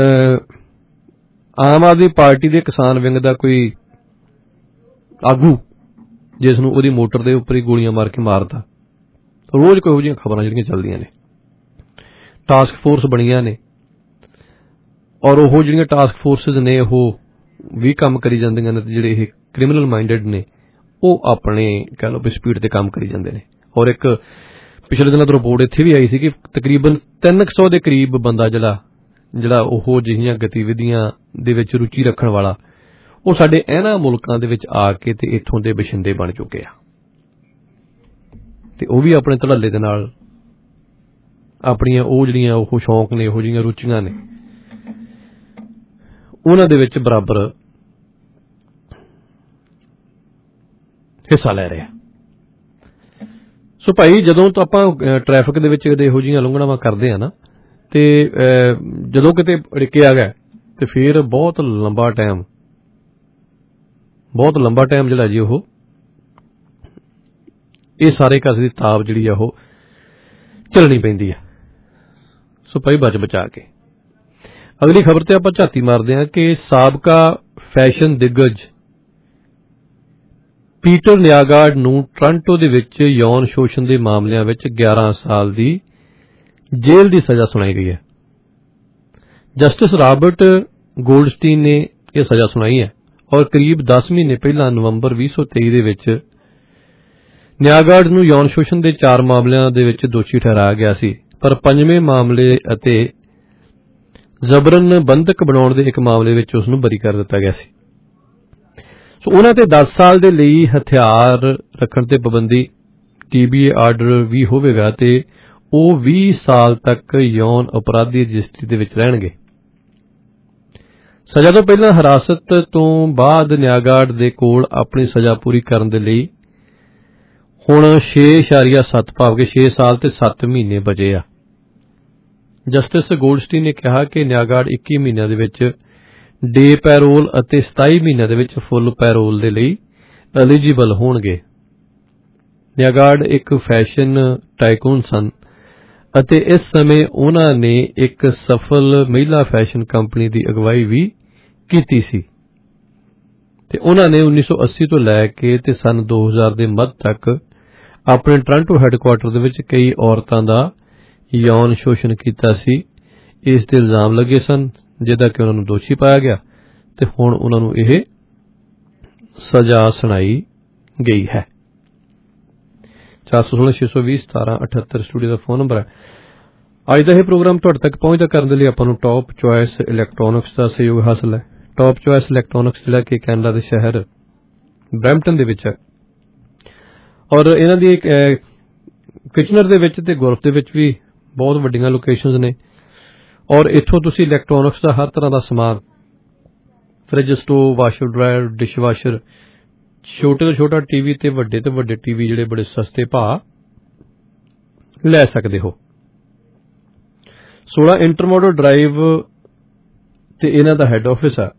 ਆਮ ਆਦਮੀ ਪਾਰਟੀ ਦੇ ਕਿਸਾਨ ਵਿੰਗ ਦਾ ਕੋਈ ਆਗੂ, ਜਿਸ ਨੂੰ ਉਹਦੀ ਮੋਟਰ ਦੇ ਉੱਪਰ ਹੀ ਗੋਲੀਆਂ ਮਾਰ ਕੇ ਮਾਰਤਾ, ਰੋਜ਼ ਕੋਈ ਜਿਹੀਆਂ ਖਬਰਾਂ ਜਿਹੜੀਆਂ ਚੱਲਦੀਆਂ ਨੇ। ਟਾਸਕ ਫੋਰਸ ਬਣੀਆਂ ਨੇ, ਔਰ ਉਹ ਜਿਹੜੀਆਂ ਟਾਸਕ ਫੋਰਸਿਸ ਨੇ ਉਹ ਵੀ ਕੰਮ ਕਰੀ ਜਾਂਦੀਆਂ ਨੇ, ਤੇ ਜਿਹੜੇ ਇਹ ਕ੍ਰਿਮੀਨਲ ਮਾਈਂਡਡ ਨੇ ਉਹ ਆਪਣੇ ਕਹਿ ਲਓ ਵੀ ਸਪੀਡ ਤੇ ਕੰਮ ਕਰੀ ਜਾਂਦੇ ਨੇ। ਔਰ ਇੱਕ ਪਿਛਲੇ ਦਿਨਾਂ ਤੋਂ ਰਿਪੋਰਟ ਇੱਥੇ ਵੀ ਆਈ ਸੀ ਕਿ ਤਕਰੀਬਨ ਤਿੰਨ ਕੁ ਸੌ ਦੇ ਕਰੀਬ ਬੰਦਾ ਜਿਹੜਾ ਜਿਹੜਾ ਉਹ ਜਿਹੀਆਂ ਗਤੀਵਿਧੀਆਂ ਦੇ ਵਿੱਚ ਰੁਚੀ ਰੱਖਣ ਵਾਲਾ, ਉਹ ਸਾਡੇ ਇਹਨਾਂ ਮੁਲਕਾਂ ਦੇ ਵਿੱਚ ਆ ਕੇ ਤੇ ਇੱਥੋਂ ਦੇ ਬਸ਼ਿੰਦੇ ਬਣ ਚੁੱਕੇ ਆ, ਤੇ ਉਹ ਵੀ ਆਪਣੇ ਧੜੱਲੇ ਦੇ ਨਾਲ ਆਪਣੀਆਂ ਉਹ ਜਿਹੜੀਆਂ ਉਹ ਸ਼ੌਂਕ ਨੇ, ਇਹੋ ਜਿਹੀਆਂ ਰੁਚੀਆਂ ਨੇ, ਉਹਨਾਂ ਦੇ ਵਿੱਚ ਬਰਾਬਰ ਹਿੱਸਾ ਲੈ ਰਹੇ ਆ। ਸੋ ਭਾਈ, ਜਦੋਂ ਤੋਂ ਆਪਾਂ ਟ੍ਰੈਫਿਕ ਦੇ ਵਿੱਚ ਕਦੇ ਇਹੋ ਜਿਹੀਆਂ ਲੰਘਣਾਵਾਂ ਕਰਦੇ ਆ ਨਾ, ਤੇ ਜਦੋਂ ਕਿਤੇ ਅੜਿੱਕੇ ਆ ਗਿਆ ਤੇ ਫਿਰ ਬਹੁਤ ਲੰਬਾ ਟਾਈਮ ਬਹੁਤ ਲੰਬਾ ਟਾਈਮ ਜਿਹੜਾ ਜੀ ਉਹ ਇਹ ਸਾਰੇ ਕਾਸੇ ਦੀ ਤਾਬ ਜਿਹੜੀ ਆ ਉਹ ਚੱਲਣੀ ਪੈਂਦੀ ਆ। ਸੋ ਭਾਈ ਬਚ ਬਚਾ ਕੇ। ਅਗਲੀ ਖਬਰ ਤੇ ਆਪਾਂ ਝਾਤੀ ਮਾਰਦੇ ਹਾਂ ਕਿ ਸਾਬਕਾ ਫੈਸ਼ਨ ਦਿੱਗਜ ਪੀਟਰ ਨਿਆਗਾਰਡ ਨੂੰ ਟੋਰਾਂਟੋ ਦੇ ਵਿੱਚ ਯੌਨ ਸ਼ੋਸ਼ਣ ਦੇ ਮਾਮਲਿਆਂ ਵਿੱਚ ਗਿਆਰਾਂ ਸਾਲ ਦੀ ਜੇਲ੍ਹ ਦੀ ਸਜ਼ਾ ਸੁਣਾਈ ਗਈ ਹੈ। ਜਸਟਿਸ ਰਾਬਰਟ ਗੋਲਡਸਟੀਨ ਨੇ ਇਹ ਸਜ਼ਾ ਸੁਣਾਈ ਹੈ, ਔਰ ਕਰੀਬ ਦਸ ਮਹੀਨੇ ਪਹਿਲਾਂ ਨਵੰਬਰ ਵੀਹ ਸੌ ਤੇਈ ਦੇ ਵਿੱਚ ਨਿਆਗਾਰਡ ਨੂੰ ਯੌਨ ਸ਼ੋਸ਼ਣ ਦੇ ਚਾਰ ਮਾਮਲਿਆਂ ਦੇ ਵਿੱਚ ਦੋਸ਼ੀ ਠਹਿਰਾਇਆ ਗਿਆ ਸੀ, ਪਰ ਪੰਜਵੇਂ ਮਾਮਲੇ ਅਤੇ ਜ਼ਬਰਨ ਬੰਧਕ ਬਣਾਉਣ ਦੇ ਇੱਕ ਮਾਮਲੇ ਵਿੱਚ ਉਸ ਨੂੰ ਬਰੀ ਕਰ ਦਿੱਤਾ ਗਿਆ ਸੀ। ਸੋ ਉਹਨਾਂ ਤੇ ਦਸ ਸਾਲ ਦੇ ਲਈ ਹਥਿਆਰ ਰੱਖਣ ਤੇ ਪਾਬੰਦੀ, ਟੀ ਬੀ ਏ ਆਰਡਰ ਵੀ ਹੋਵੇਗਾ, ਤੇ ਉਹ ਵੀਹ ਸਾਲ ਤੱਕ ਯੌਨ ਅਪਰਾਧੀ ਰਜਿਸਟਰੀ ਦੇ ਵਿੱਚ ਰਹਿਣਗੇ। ਸਜ਼ਾ ਤੋਂ ਪਹਿਲਾਂ ਹਿਰਾਸਤ ਤੋਂ ਬਾਅਦ ਨਿਆਗਾਰਡ ਦੇ ਕੋਲ ਆਪਣੀ ਸਜ਼ਾ ਪੂਰੀ ਕਰਨ ਦੇ ਲਈ ਹੁਣ ਛੇ ਇਸ਼ਾਰੀਆ ਸੱਤ ਭਾਵ ਕੇ ਛੇ ਸਾਲ ਤੇ ਸੱਤ ਮਹੀਨੇ ਬਚੇ ਆ। ਜਸਟਿਸ ਗੋਲਡਸਟੀਨ ਨੇ ਕਿਹਾ ਕਿ ਨਿਆਗਾਰਡ ਇੱਕੀ ਮਹੀਨਿਆਂ ਦੇ ਵਿੱਚ ਡੇ ਪੈਰੋਲ ਅਤੇ ਸਤਾਈ ਮਹੀਨਿਆਂ ਦੇ ਵਿੱਚ ਫੁੱਲ ਪੈਰੋਲ ਦੇ ਲਈ ਐਲੀਜੀਬਲ ਹੋਣਗੇ। ਨਿਆਗਾਰਡ ਇੱਕ ਫੈਸ਼ਨ ਟਾਈਕੂਨ ਸਨ ਅਤੇ ਇਸ ਸਮੇਂ ਉਹਨਾਂ ਨੇ ਇੱਕ ਸਫਲ ਮਹਿਲਾ ਫੈਸ਼ਨ ਕੰਪਨੀ ਦੀ ਅਗਵਾਈ ਵੀ ਕੀਤੀ ਸੀ, ਤੇ ਉਹਨਾਂ ਨੇ ਉੱਨੀ ਸੌ ਅੱਸੀ ਤੋਂ ਲੈ ਕੇ ਤੇ ਸੰਨ ਦੋ ਹਜ਼ਾਰ ਦੇ ਮੱਧ ਤੱਕ ਆਪਣੇ ਟੋਰਾਂਟੋ ਹੈੱਡਕੁਆਰਟਰ ਦੇ ਵਿੱਚ ਕਈ ਔਰਤਾਂ ਦਾ ਯੌਨ ਸ਼ੋਸ਼ਣ ਕੀਤਾ ਸੀ। ਇਸ ਦੇ ਇਲਜ਼ਾਮ ਲੱਗੇ ਸਨ, ਜਿਹਦਾ ਕਿ ਉਹਨਾਂ ਨੂੰ ਦੋਸ਼ੀ ਪਾਇਆ ਗਿਆ, ਤੇ ਹੁਣ ਉਹਨਾਂ ਨੂੰ ਇਹ ਸਜ਼ਾ ਸੁਣਾਈ ਗਈ ਹੈ। ਚਾਰ ਸੌ ਸੋਲਾਂ ਛੇ ਸੌ ਵੀਹ ਸਤਾਰਾਂ ਅਠੱਤਰ ਸਟੂਡੀਓ ਦਾ ਫੋਨ ਨੰਬਰ ਹੈ। ਅੱਜ ਦਾ ਇਹ ਪ੍ਰੋਗਰਾਮ ਤੁਹਾਡੇ ਤੱਕ ਪਹੁੰਚਦਾ ਕਰਨ ਦੇ ਲਈ ਆਪਾਂ ਨੂੰ ਟੌਪ ਚੁਆਇਸ ਇਲੈਕਟ੍ਰੋਨਿਕਸ ਦਾ ਸਹਿਯੋਗ ਹਾਸਲ ਹੈ। ਟੌਪ ਚੁਆਇਸ ਇਲੈਕਟ੍ਰੋਨਿਕਸ ਜਿਹੜਾ ਕਿ ਕੈਨੇਡਾ ਦੇ ਸ਼ਹਿਰ ਬਰੈਂਪਟਨ ਦੇ ਵਿੱਚ ਹੈ, ਔਰ ਇਹਨਾਂ ਦੀ ਕਿਚਨਰ ਦੇ ਵਿੱਚ ਤੇ ਗੁਰਫ ਦੇ ਵਿੱਚ ਵੀ ਬਹੁਤ ਵੱਡੀਆਂ ਲੋਕੇਸ਼ਨਸ ਨੇ, ਔਰ ਇੱਥੋਂ ਤੁਸੀਂ ਇਲੈਕਟ੍ਰੋਨਿਕਸ ਦਾ ਹਰ ਤਰ੍ਹਾਂ ਦਾ ਸਮਾਨ, fridge, stove, washer dryer, dish washer, ਛੋਟੇ ਤੋਂ ਛੋਟਾ ਟੀਵੀ ਤੇ ਵੱਡੇ ਤੋਂ ਵੱਡੇ ਟੀਵੀ ਜਿਹੜੇ ਬੜੇ ਸਸਤੇ ਭਾਅ ਲੈ ਸਕਦੇ ਹੋ। सोलह इंटरमोडल ड्राइव ते इन्हां दा हैड ऑफिस है।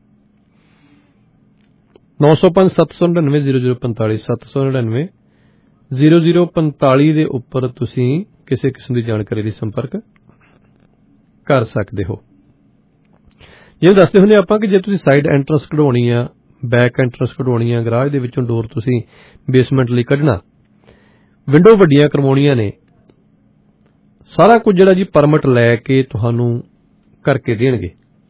नौ सौ पांच सत्त सौ नड़िनवे जीरो जीरो पंताली सत्त सौ नड़िनवे जीरो जीरो पंताली दे उपर तुसीं किसी किस्म की जानकारी दी संपर्क कर सकते हो। ये दसदे हुंदे आपां कि जे तुसीं साइड एंट्रेंस कढवाउणी आ, बैक एंट्रेंस कढवाउणी आ, गराज दे विचों डोर तुसीं बेसमेंट लई कढना, विंडो वड्डियां करवाउणीਆਂ ने, सारा कुछ जिहड़ा जी परमिट लैके तुहानूं करके देणगे।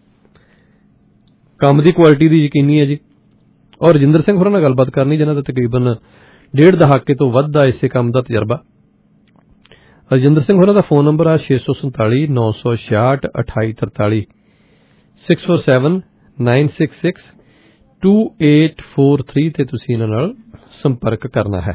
काम की क्वालिटी दी यकीनी है जी। और रजिंदर सिंह होरां नाल गलबात करनी जिन्हां दा तकरीबन डेढ़ दहाके तो वध दा इसे काम का तजर्बा। रजिंदर सिंह होरां दा फोन नंबर आ छे सौ संताली नौ सौ छियाठ अठाई तरताली six four seven nine six six two eight four three ते तुसीं इन्हां नाल संपर्क करना है।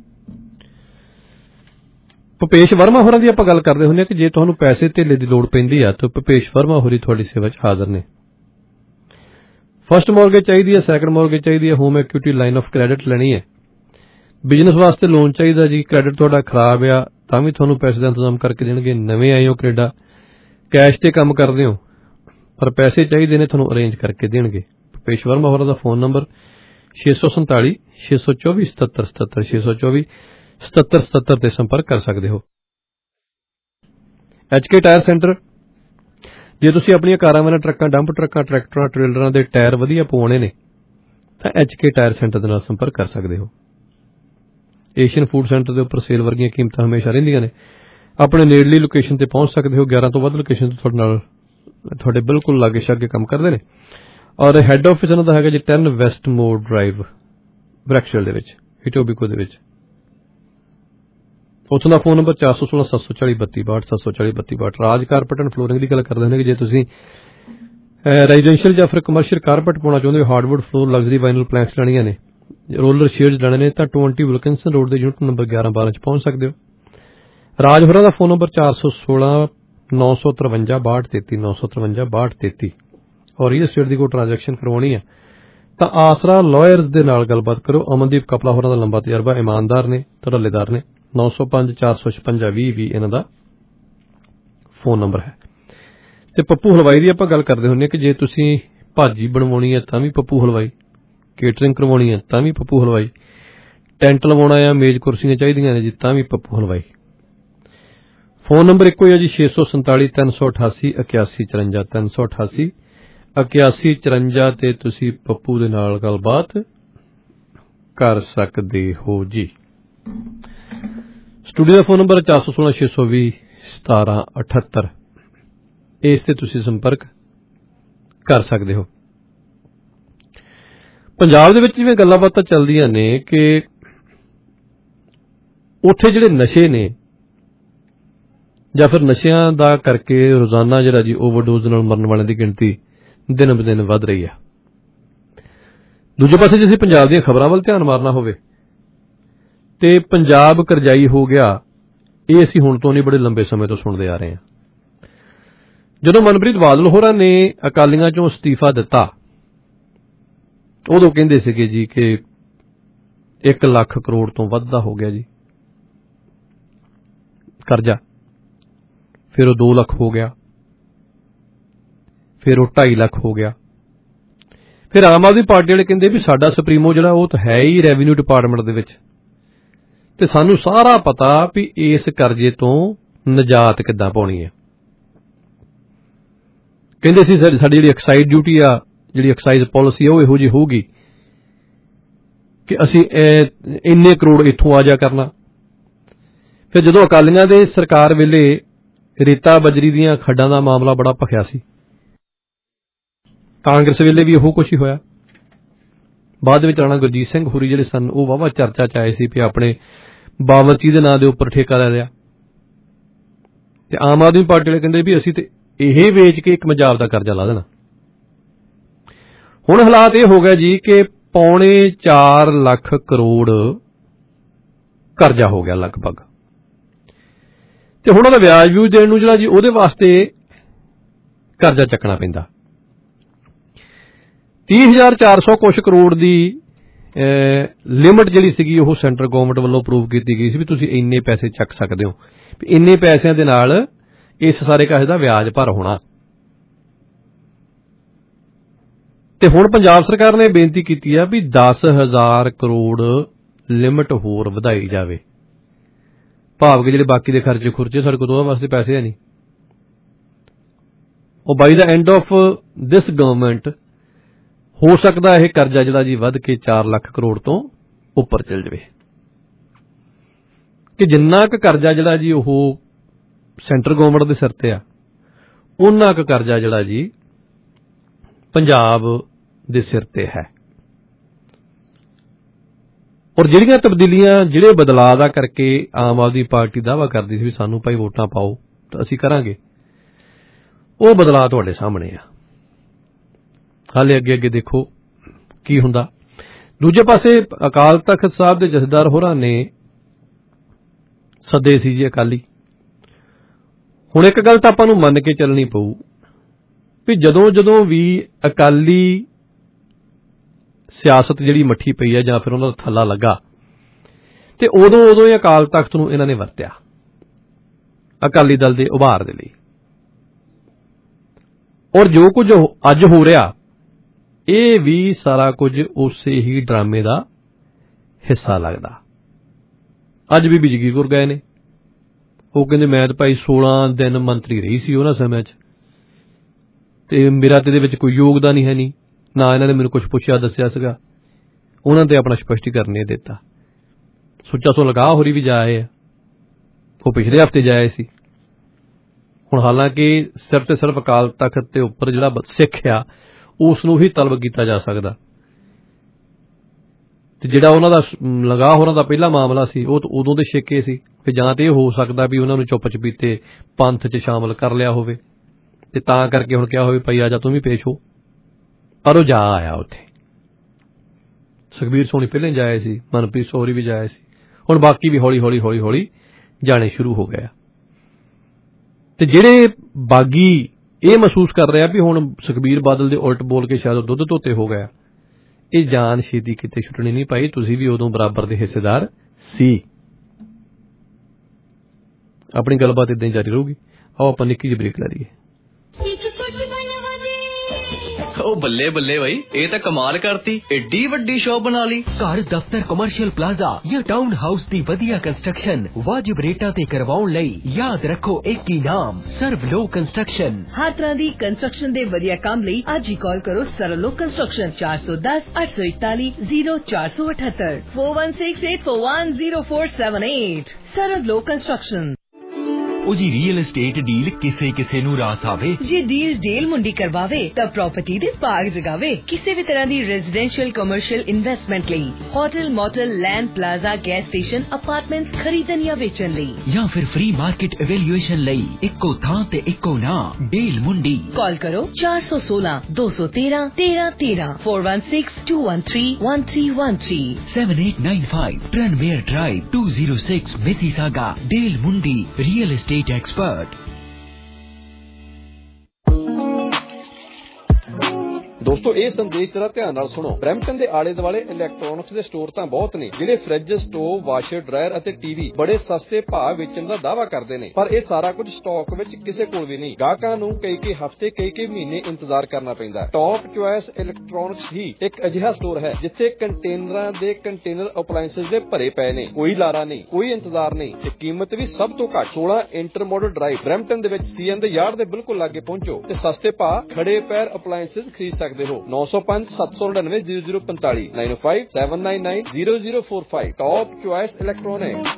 भुपेश वर्मा होरां दी आपां गल करदे हुंदे कि जे तुहानूं पैसे धेले दी लोड़ पैंदी आ तो भुपेश वर्मा होरी तुहाडी सेवा च हाज़र ने। फर्स्ट मॉर्गेज चाहिए है, सैकंड मॉर्गेज चाहिए है, home equity line of credit लेनी है, बिजनेस वास्ते लोन चाहिए जी, क्रेडिट तुहाडा खराब आ तां भी तुहानूं पैसे दा इंतजाम करके देणगे। नवें आए हो कनेडा, कैश ते काम करदे हो पर पैसे चाहिए ने, तुहानूं अरेंज करके देणगे। भुपेश वर्मा होरां दा फोन नंबर छे सौ संताली छे सौ चौबी सतहत्तर सतहत्तर छे सौ चौबी सतहत्तर सतहत्तर ते संपर्क कर सकते हो। एच के टायर सेंटर, जे तुसीं अपनी कारां वाले ट्रकां, डंप ट्रकां, ट्रैक्टरां, ट्रेलरां दे टायर वधिया पवाउणे ने तां एच के टायर सेंटर दे नाल संपर्क कर सकते हो। एशियन फूड सेंटर के उपर सेल वर्गियां कीमतां हमेशा रहिंदियां ने। अपने नेड़ली लोकेशन ते पहुंच सकते हो। ग्यारह तो वध लोकेशन तो तुहाडे नाल तुहाडे बिल्कुल लागे शागे काम करदे ने। और हैड ऑफिस इन्हां दा हैगा जी टेन वैस्ट मोर ड्राइव ब्रैक्सवेल दे विच, इटोबिको दे विच। उत्थों का फोन नंबर चार सौ सोलह सत्त सौ चाली बत्ती बाहठ सत्त सौ चाली बत्ती बाहठ। राज कारपेट एंड फ्लोरिंग की गल करते हैं कि जे तुसीं रेजिडेंशियल या फिर कमर्शियल कारपेट पाउणा चाहुंदे हो, hardwood floor, luxury vinyl planks लैणीਆਂ ने, रोलर शेड्स लैणे ने तां ट्वेंटी विल्किंसन रोड के यूनिट नंबर ग्यारह बारह च पहुंच सकते हो। राज होरां दा फोन नंबर चार सौ सोलह नौ सौ तरवंजा बाहठ तेती नौ सौ तरवंजा बाहठ तेती। और रियल एस्टेट की कोई ट्रांजैक्शन करवानी है तो आसरा लॉयर्स दे नाल गलबात करो। अमनदीप कपला होरां दा लंबा तजर्बा, ईमानदार ने, धड़ल्लेदार ने। नौ सौ पांच चार सौ छपंजा भी भी इन्हां दा फोन नंबर है। ते पप्पू हलवाई की आपां गल करदे हुंदे कि जे तुसीं भाजी बनवाउणी है तां भी पप्पू हलवाई, केटरिंग करवाउणी है तां भी पप्पू हलवाई, टेंट लवाउणा है, मेज कुर्सियां चाहीदियां ने जी तां भी पप्पू हलवाई। फोन नंबर इक्को ही है जी छे सौ संताली तीन सौ अठासी इक्यासी चरंजा तीन सौ अठासी इक्यासी चरंजा ते तुसीं पप्पू दे नाल गलबात कर सकदे हो जी। स्टूडियो का फोन नंबर चार सौ सोलह छे सौ भी सतारह अठहत्तर, इस ते तुसीं संपर्क कर सकते हो। पंजाब दे विच जिवें गल्लां बातां चलदियां ने कि उत्थे जिहड़े नशे ने जां फिर नशियां दा करके रोजाना जिहड़ा जी ओवरडोज नाल मरन वालियां दी गिणती दिन ब दिन वध रही है। दूजे पासे जे असीं पंजाब दीयां खबरां वल ध्यान मारना होवे ते पंजाब करजाई हो गया, ये असीं हुण तो नहीं बड़े लंबे समय तो सुणदे आ रहे हैं। जदों मनप्रीत बादल होरां ने अकालियां चों अस्तीफा दिता उदों कहिंदे सीगे जी कि एक लाख करोड़ तो वध दा हो गया जी करजा, फिर वो दो लाख हो गया, फिर वो ढाई लाख हो गया। फिर आम आदमी पार्टी वाले कहिंदे भी साडा सुप्रीमो जिहड़ा वो तो है ही रेवन्यू डिपार्टमेंट दे विच ते सानू सारा पता भी इस करजे तो निजात किद्दां पाउणी है। कहिंदे सी साडी जिहड़ी एक्साइज ड्यूटी आ, जिहड़ी एक्साइज पॉलिसी है वो इहो जी होगी कि असीं इन्ने करोड़ इत्थों आ जा करना। फिर जदों अकालियां दे सरकार वेले रेता बजरी दीयां खड्डां दा मामला बड़ा भखिया सी, कांग्रेस वेले भी इहो कुछ ही होया। बाद विच राणा गुरजीत सिंह होरी जिहड़े सन वो वाहवा चर्चा च आए सी कि अपने बावरची दे नां दे उपर ठेका ले लिया ते आम आदमी पार्टी वाले कहिंदे भी असीं ते इह वेच के एक मजाब दा करजा ला देना। हुण हालात ये हो गया जी कि पौने चार लाख करोड़ करजा हो गया लगभग, ते हुण उहदा व्याज व्यूज देण नूं जिहड़ा जी उहदे वास्ते करजा चकना पैंदा। तीह हजार चार सौ कुछ करोड़ की लिमिट जिहड़ी सीगी ओह सेंट्रल गवर्नमेंट वालों अप्रूव की गई सी भी तुसीं इन्ने पैसे चक सकते हो, इन्ने पैसिਆਂ ਦੇ ਨਾਲ ਇਸ ਸਾਰੇ ਕਾਸੇ ਦਾ ਵਿਆਜ ਭਰ ਹੋਣਾ। ਤੇ ਹੁਣ ਪੰਜਾਬ ਸਰਕਾਰ ਨੇ ਬੇਨਤੀ ਕੀਤੀ ਆ ਵੀ ਦਸ ਹਜ਼ਾਰ ਕਰੋੜ ਲਿਮਟ ਹੋਰ ਵਧਾਈ ਜਾਵੇ, ਭਾਵ ਕਿ ਜਿਹੜੇ ਬਾਕੀ ਦੇ ਖਰਚੇ ਖੁਰਚੇ ਸਾਡੇ ਕੋਲ ਉਹਦੇ ਵਾਸਤੇ ਪੈਸੇ ਹੈ ਨਹੀਂ, ਉਹ ਬਾਈ ਦਾ ਐਂਡ ਆਫ ਦਿਸ ਗਵਰਨਮੈਂਟ ਹੋ ਸਕਦਾ ਇਹ ਕਰਜ਼ਾ ਜਿਹੜਾ ਜੀ ਵੱਧ ਕੇ ਚਾਰ ਲੱਖ ਕਰੋੜ ਤੋਂ ਉੱਪਰ ਚੱਲ ਜਾਵੇ, ਕਿ ਜਿੰਨਾ ਕੁ ਕਰਜ਼ਾ ਜਿਹੜਾ ਜੀ ਉਹ ਸੈਂਟਰ ਗਵਰਨਮੈਂਟ ਦੇ ਸਿਰ ਤੇ ਆ, ਉਹਨਾਂ ਕੁ ਕਰਜ਼ਾ ਜਿਹੜਾ ਜੀ ਪੰਜਾਬ ਦੇ ਸਿਰ ਤੇ ਹੈ। ਔਰ ਜਿਹੜੀਆਂ ਤਬਦੀਲੀਆਂ, ਜਿਹੜੇ ਬਦਲਾਅ ਦਾ ਕਰਕੇ ਆਮ ਆਦਮੀ ਪਾਰਟੀ ਦਾਅਵਾ ਕਰਦੀ ਸੀ ਵੀ ਸਾਨੂੰ ਭਾਈ ਵੋਟਾਂ ਪਾਓ ਤਾਂ ਅਸੀਂ ਕਰਾਂਗੇ, ਉਹ ਬਦਲਾਅ ਤੁਹਾਡੇ ਸਾਹਮਣੇ ਆ। ਹਾਲੇ ਅੱਗੇ ਅੱਗੇ ਦੇਖੋ ਕੀ ਹੁੰਦਾ। ਦੂਜੇ ਪਾਸੇ ਅਕਾਲ ਤਖ਼ਤ ਸਾਹਿਬ ਦੇ ਜਥੇਦਾਰ ਹੋਰਾਂ ਨੇ ਸੱਦੇ ਸੀ ਜੀ ਅਕਾਲੀ। ਹੁਣ ਇੱਕ ਗੱਲ ਤਾਂ ਆਪਾਂ ਨੂੰ ਮੰਨ ਕੇ ਚੱਲਣੀ ਪਊ ਵੀ ਜਦੋਂ ਜਦੋਂ ਵੀ ਅਕਾਲੀ ਸਿਆਸਤ ਜਿਹੜੀ ਮੱਠੀ ਪਈ ਹੈ ਜਾਂ ਫਿਰ ਉਹਨਾਂ ਦਾ ਥੱਲਾ ਲੱਗਾ, ਤੇ ਉਦੋਂ ਉਦੋਂ ਹੀ ਅਕਾਲ ਤਖ਼ਤ ਨੂੰ ਇਹਨਾਂ ਨੇ ਵਰਤਿਆ ਅਕਾਲੀ ਦਲ ਦੇ ਉਭਾਰ ਦੇ ਲਈ। ਔਰ ਜੋ ਕੁਝ ਅੱਜ ਹੋ ਰਿਹਾ ਇਹ ਵੀ ਸਾਰਾ ਕੁਝ ਉਸੇ ਹੀ ਡਰਾਮੇ ਦਾ ਹਿੱਸਾ ਲੱਗਦਾ। ਅੱਜ ਬੀਬੀ ਜਗੀਰਕੌਰ ਗਏ ਨੇ, ਉਹ ਕਹਿੰਦੇ ਮੈਂ ਤਾਂ ਭਾਈ ਸੋਲਾਂ ਦਿਨ ਮੰਤਰੀ ਰਹੀ ਸੀ ਉਹਨਾਂ ਸਮੇਂ 'ਚ, ਤੇ ਮੇਰਾ ਤੇ ਇਹਦੇ ਵਿੱਚ ਕੋਈ ਯੋਗਦਾਨ ਹੀ ਹੈ ਨਹੀਂ, ਨਾ ਇਹਨਾਂ ਨੇ ਮੈਨੂੰ ਕੁਛ ਪੁੱਛਿਆ ਦੱਸਿਆ ਸੀਗਾ। ਉਹਨਾਂ ਤੇ ਆਪਣਾ ਸਪਸ਼ਟੀਕਰਨ ਨਹੀਂ ਦਿੱਤਾ। ਸੁੱਚਾ ਸੋ ਲਗਾ ਹੋਰੀ ਵੀ ਜਾਏ ਆ, ਉਹ ਪਿਛਲੇ ਹਫ਼ਤੇ ਜਾਏ ਸੀ। ਹੁਣ ਹਾਲਾਂਕਿ ਸਿਰਫ ਤੇ ਸਿਰਫ ਅਕਾਲ ਤਖ਼ਤ ਦੇ ਉੱਪਰ ਜਿਹੜਾ ਸਿੱਖ ਆ ਉਸ ਨੂੰ ਹੀ ਤਲਬ ਕੀਤਾ ਜਾ ਸਕਦਾ, ਤੇ ਜਿਹੜਾ ਉਹਨਾਂ ਦਾ ਲਗਾ ਹੋਰਾਂ ਦਾ ਪਹਿਲਾ ਮਾਮਲਾ ਸੀ ਉਹ ਉਦੋਂ ਦੇ ਛੇਕੇ ਸੀ ਕਿ ਜਾਂ ਤੇ ਇਹ ਹੋ ਸਕਦਾ ਵੀ ਉਹਨਾਂ ਨੂੰ ਚੁੱਪ ਚਪੀਤੇ ਪੰਥ 'ਚ ਸ਼ਾਮਲ ਕਰ ਲਿਆ ਹੋਵੇ, ਤੇ ਤਾਂ ਕਰਕੇ ਹੁਣ ਕਿਹਾ ਹੋਵੇ ਭਾਈ ਆ ਜਾ ਤੂੰ ਵੀ ਪੇਸ਼ ਹੋ। ਪਰ ਉਹ ਜਾ ਆਇਆ ਉੱਥੇ। ਸੁਖਬੀਰ ਸੋਨੀ ਪਹਿਲਾਂ ਜਾਏ ਸੀ, ਮਨਪ੍ਰੀਤ ਸੋਹਰੀ ਵੀ ਜਾਏ ਸੀ, ਹੁਣ ਬਾਕੀ ਵੀ ਹੌਲੀ ਹੌਲੀ ਹੌਲੀ ਹੌਲੀ ਜਾਣੇ ਸ਼ੁਰੂ ਹੋ ਗਏ। ਤੇ ਜਿਹੜੇ ਬਾਗੀ ਇਹ ਮਹਿਸੂਸ ਕਰ ਰਿਹਾ ਵੀ ਹੁਣ ਸੁਖਬੀਰ ਬਾਦਲ ਦੇ ਉਲਟ ਬੋਲ ਕੇ ਸ਼ਾਇਦ ਦੁੱਧ ਧੋਤੇ ਹੋ ਗਿਆ, ਇਹ ਜਾਨ ਛੇਤੀ ਕਿਤੇ ਛੁੱਟਣੀ ਨਹੀਂ ਪਾਈ। ਤੁਸੀਂ ਵੀ ਉਦੋਂ ਬਰਾਬਰ ਦੇ ਹਿੱਸੇਦਾਰ ਸੀ। ਆਪਣੀ ਗੱਲਬਾਤ ਏਦਾਂ ਹੀ ਜਾਰੀ ਰਹੂਗੀ। ਆਓ ਆਪਾਂ ਨਿੱਕੀ ਜਿਹੀ ਬ੍ਰੇਕ ਲੈ ਲਈਏ। ਉਹ ਬੱਲੇ ਬੱਲੇ ਬਾਈ, ਇਹ ਤਾਂ ਕਮਾਲ ਕਰਤੀ, ਏਡੀ ਵੱਡੀ ਸ਼ੌਪ ਬਣਾ ਲਈ। ਘਰ, ਦਫ਼ਤਰ, ਕਮਰਸ਼ੀਅਲ ਪਲਾਜ਼ਾ ਜਾਂ ਟਾਊਨ ਹਾਊਸ ਦੀ ਵਧੀਆ ਕੰਸਟਰਕਸ਼ਨ ਵਾਜਿਬ ਰੇਟਾਂ ਤੇ ਕਰਵਾਉਣ ਲਈ ਯਾਦ ਰੱਖੋ ਇੱਕ ਹੀ ਨਾਮ, ਸਰਵਲੋਕ ਕੰਸਟਰਕਸ਼ਨ। ਹਰ ਤਰ੍ਹਾਂ ਦੀ ਕੰਸਟਰਕਸ਼ਨ ਦੇ ਵਧੀਆ ਕੰਮ ਲਈ ਅੱਜ ਹੀ ਕਾਲ ਕਰੋ ਸਰਵਲੋਕ ਕੰਸਟਰਕਸ਼ਨ ਚਾਰ ਸੌ ਦਸ ਅੱਠ ਸੌ ਇਕਤਾਲੀ ਜ਼ੀਰੋ ਚਾਰ ਸੌ ਅਠੱਤਰ four one six eight four one zero four seven eight। Sarvlok construction. ਉਹ ਜੀ ਰੀਅਲ estate ਡੀਲ ਕਿਸੇ ਕਿਸੇ ਨੂੰ ਰਾਸ ਆਵੇ। ਜੇ ਡੀਲ ਡੀਲ ਮੁੰਡੀ ਕਰਵਾਵੇ ਤਾਂ ਪ੍ਰਾਪਰਟੀ ਦੇ ਭਾਗ ਜਗਾਵੇ। ਕਿਸੇ ਵੀ ਤਰ੍ਹਾਂ ਦੀ ਰੈਜ਼ੀਡੈਂਸ਼ੀਅਲ ਕਮਰਸ਼ੀਅਲ ਇਨਵੈਸਟਮੈਂਟ ਲਈ hotel, motel, land, plaza, gas station, apartments ਖਰੀਦਣ ਜਾਂ ਵੇਚਣ ਲਈ ਜਾਂ ਫਿਰ ਫ੍ਰੀ ਮਾਰਕੀਟ ਇਵੈਲੂਏਸ਼ਨ ਲਈ ਇੱਕੋ ਥਾਂ ਤੇ ਇੱਕੋ ਨਾਮ, ਡੀਲ ਮੁੰਡੀ। ਕਾਲ ਕਰੋ ਚਾਰ ਸੌ ਸੋਲਾਂ ਦੋ ਸੌ ਤੇਰਾਂ ਤੇਰਾਂ ਤੇਰਾਂ four one six two one three one three one three seven eight nine five Tranmere Drive two oh six Mississauga। Deal Mundi real estate expert। ਦੋਸਤੋ ਇਹ ਸੰਦੇਸ਼ ਜਰਾ ਧਿਆਨ ਨਾਲ ਸੁਣੋ। ਬਰੈਂਪਟਨ ਦੇ ਆਲੇ ਦੁਆਲੇ ਇਲੈਕਟ੍ਰੋਨਿਕਸ ਦੇ ਸਟੋਰ ਤਾਂ ਬਹੁਤ ਨੇ ਜਿਹੜੇ ਫ੍ਰਿਜ, ਸਟੋਵ, ਵਾਸ਼ਰ, ਡਰਾਇਰ ਅਤੇ ਟੀਵੀ ਬੜੇ ਸਸਤੇ ਭਾਅ ਵੇਚਣ ਦਾ ਦਾਅਵਾ ਕਰਦੇ ਨੇ, ਪਰ ਇਹ ਸਾਰਾ ਕੁਝ ਸਟਾਕ ਵਿੱਚ ਕਿਸੇ ਕੋਲ ਵੀ ਨਹੀਂ। ਗਾਹਕਾਂ ਨੂੰ ਕਈ ਕਈ ਹਫ਼ਤੇ ਕਈ ਕਈ ਮਹੀਨੇ ਇੰਤਜ਼ਾਰ ਕਰਨਾ ਪੈਂਦਾ। ਟੌਪ ਚੁਆਇਸ ਇਲੈਕਟ੍ਰੋਨਿਕਸ ਹੀ ਇੱਕ ਅਜਿਹਾ ਸਟੋਰ ਹੈ ਜਿੱਥੇ ਕੰਟੇਨਰਾਂ ਦੇ ਕੰਟੇਨਰ ਅਪਲਾਇੰਸਸ ਦੇ ਭਰੇ ਪਏ ਨੇ। ਕੋਈ ਲਾਰਾ ਨਹੀਂ, ਕੋਈ ਇੰਤਜ਼ਾਰ ਨਹੀਂ ਤੇ ਕੀਮਤ ਵੀ ਸਭ ਤੋਂ ਘੱਟ। ਸੋਲਾਂ ਇੰਟਰ ਮਾਡਲ ਡਰਾਈਵ ਬਰੈਂਪਟਨ ਦੇ ਵਿੱਚ ਸੀਐਨ ਦੇ ਯਾਰਡ ਦੇ ਬਿਲਕੁਲ ਲਾਗੇ ਪਹੁੰਚੋ ਤੇ ਸਸਤੇ ਭਾਅ ਖੜੇ ਪੈਰ ਅਪਲਾਇੰਸਸ ਖਰੀਦ ਸਕਦੇ ਹੋ। ਨੌ ਸੌ ਪੰਜ ਸੱਤ ਸੌ ਨੜਿਨਵੇਂ ਜ਼ੀਰੋ ਜ਼ੀਰੋ ਪੰਤਾਲੀ nine oh five seven nine nine zero zero four five। Top choice electronic.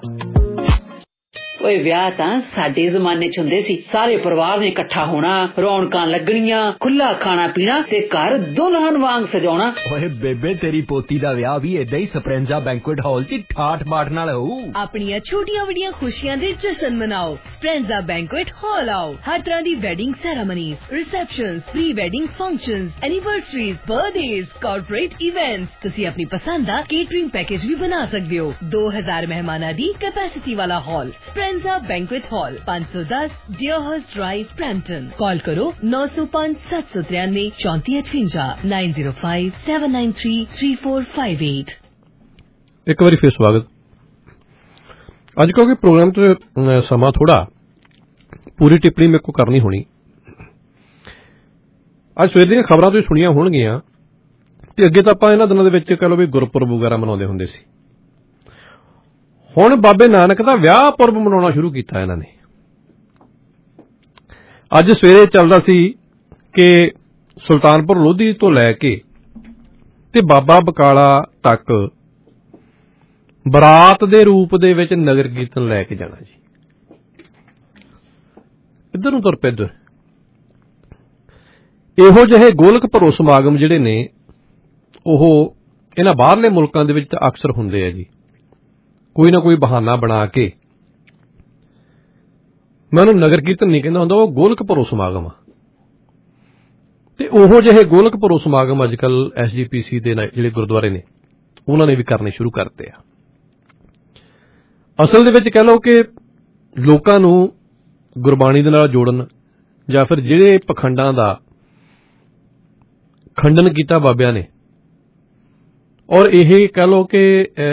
ਓਏ ਵਿਆਹ ਤਾਂ ਸਾਡੇ ਜ਼ਮਾਨੇ ਚ ਹੁੰਦੇ ਸੀ, ਸਾਰੇ ਪਰਿਵਾਰ ਨੇ ਇਕੱਠਾ ਹੋਣਾ, ਰੌਣਕਾਂ ਲੱਗਣੀਆਂ, ਖੁੱਲਾ ਖਾਣਾ ਪੀਣਾ ਤੇ ਘਰ ਦੁਲਹਨ ਵਾਂਗ ਸਜਾਉਣਾ। ਓਏ ਬੇਬੇ ਤੇਰੀ ਪੋਤੀ ਦਾ ਵਿਆਹ ਵੀ ਏਦਾਂ ਹੀ ਸਪਰੈਂਜ਼ਾ ਬੈਂਕੁਏਟ ਹਾਲ ਚ ਠਾਠ ਬਾਠ ਨਾਲ ਹੋਊ। ਆਪਣੀਆਂ ਛੋਟੀਆਂ ਵੱਡੀਆਂ ਖੁਸ਼ੀਆਂ ਦੇ ਜਸ਼ਨ ਮਨਾਓ। ਸਪਰੈਂਜ਼ਾ ਬੈਂਕੁਏਟ ਹਾਲ ਆਓ। ਹਰ ਤਰ੍ਹਾਂ ਦੀ wedding ceremonies, receptions, pre wedding functions, anniversaries, birthdays, corporate events, ਤੁਸੀਂ ਆਪਣੀ ਪਸੰਦ ਦਾ ਕੇਟਰਿੰਗ ਪੈਕੇਜ ਵੀ ਬਣਾ ਸਕਦੇ ਹੋ। ਦੋ ਹਜ਼ਾਰ ਮਹਿਮਾਨਾਂ ਦੀ ਕੈਪੈਸਿਟੀ ਵਾਲਾ ਹਾਲ ਸਪਰੈਂਜ਼ਾ ਬੈਂਕੁਏਟ ਹਾਲ ਪੰਜ ਸੌ ਦਸ ਡਿਓਹਰਸ ਡਰਾਈਵ ਬਰੈਂਪਟਨ। ਕਾਲ ਕਰੋ ਨੌ ਸੌ ਪੰਜ ਸੱਤ ਸੌ ਤਰਿਆਨਵੇਂ ਚੌਂਤੀ ਅਠਵੰਜਾ nine zero five seven nine three three four five eight। ਇੱਕ ਵਾਰੀ ਫਿਰ ਸਵਾਗਤ। ਅੱਜ ਕਿਉਂਕਿ ਪ੍ਰੋਗਰਾਮ ਤੇ ਸਮਾਂ ਥੋੜਾ, ਪੂਰੀ ਟਿੱਪਣੀ ਮੇਰੇ ਕੋਲ ਕਰਨੀ ਹੋਣੀ। ਅੱਜ ਸਵੇਰ ਦੀਆਂ ਖਬਰਾਂ ਤੁਸੀਂ ਸੁਣੀਆਂ ਹੋਣਗੀਆਂ ਤੇ ਅੱਗੇ ਤਾਂ ਆਪਾਂ ਇਹਨਾਂ ਦਿਨਾਂ ਦੇ ਵਿੱਚ ਕਹ ਲਓ ਵੀ ਗੁਰਪੁਰਬ ਵਗੈਰਾ ਮਨਾਉਂਦੇ ਹੁੰਦੇ ਸੀ। ਹੁਣ ਬਾਬੇ ਨਾਨਕ ਦਾ ਵਿਆਹ ਪੁਰਬ ਮਨਾਉਣਾ ਸ਼ੁਰੂ ਕੀਤਾ ਇਹਨਾਂ ਨੇ। ਅੱਜ ਸਵੇਰੇ ਚੱਲਦਾ ਸੀ ਕਿ ਸੁਲਤਾਨਪੁਰ ਲੋਧੀ ਤੋਂ ਲੈ ਕੇ ਤੇ ਬਾਬਾ ਬਕਾਲਾ ਤੱਕ ਬਰਾਤ ਦੇ ਰੂਪ ਦੇ ਵਿੱਚ ਨਗਰ ਕੀਰਤਨ ਲੈ ਕੇ ਜਾਣਾ ਜੀ। ਇੱਧਰ ਨੂੰ ਤੁਰ ਪਏ ਇੱਧਰ। ਇਹੋ ਜਿਹੇ ਗੋਲਕ ਭਰੋ ਸਮਾਗਮ ਜਿਹੜੇ ਨੇ ਉਹ ਇਹਨਾਂ ਬਾਹਰਲੇ ਮੁਲਕਾਂ ਦੇ ਵਿੱਚ ਤਾਂ ਅਕਸਰ ਹੁੰਦੇ ਆ ਜੀ। ਕੋਈ ਨਾ ਕੋਈ ਬਹਾਨਾ ਬਣਾ ਕੇ, ਮੈਂ ਉਹਨੂੰ ਨਗਰ ਕੀਰਤਨ ਨਹੀਂ ਕਹਿੰਦਾ ਹੁੰਦਾ, ਉਹ ਗੋਲਕ ਭਰੋ ਸਮਾਗਮ ਆ। ਤੇ ਉਹੋ ਜਿਹੇ ਗੋਲਕ ਭਰੋ ਸਮਾਗਮ ਅੱਜ ਕੱਲ ਐਸ ਜੀ ਪੀ ਸੀ ਦੇ ਜਿਹੜੇ ਗੁਰਦੁਆਰੇ ਨੇ ਉਹਨਾਂ ਨੇ ਵੀ ਕਰਨੇ ਸ਼ੁਰੂ ਕਰਤੇ ਆ। ਅਸਲ ਦੇ ਵਿੱਚ ਕਹਿ ਲਓ ਕਿ ਲੋਕਾਂ ਨੂੰ ਗੁਰਬਾਣੀ ਦੇ ਨਾਲ ਜੋੜਨ ਜਾਂ ਫਿਰ ਜਿਹੜੇ ਪਖੰਡਾਂ ਦਾ ਖੰਡਨ ਕੀਤਾ ਬਾਬਿਆਂ ਨੇ, ਔਰ ਇਹ ਕਹਿ ਲਓ ਕਿ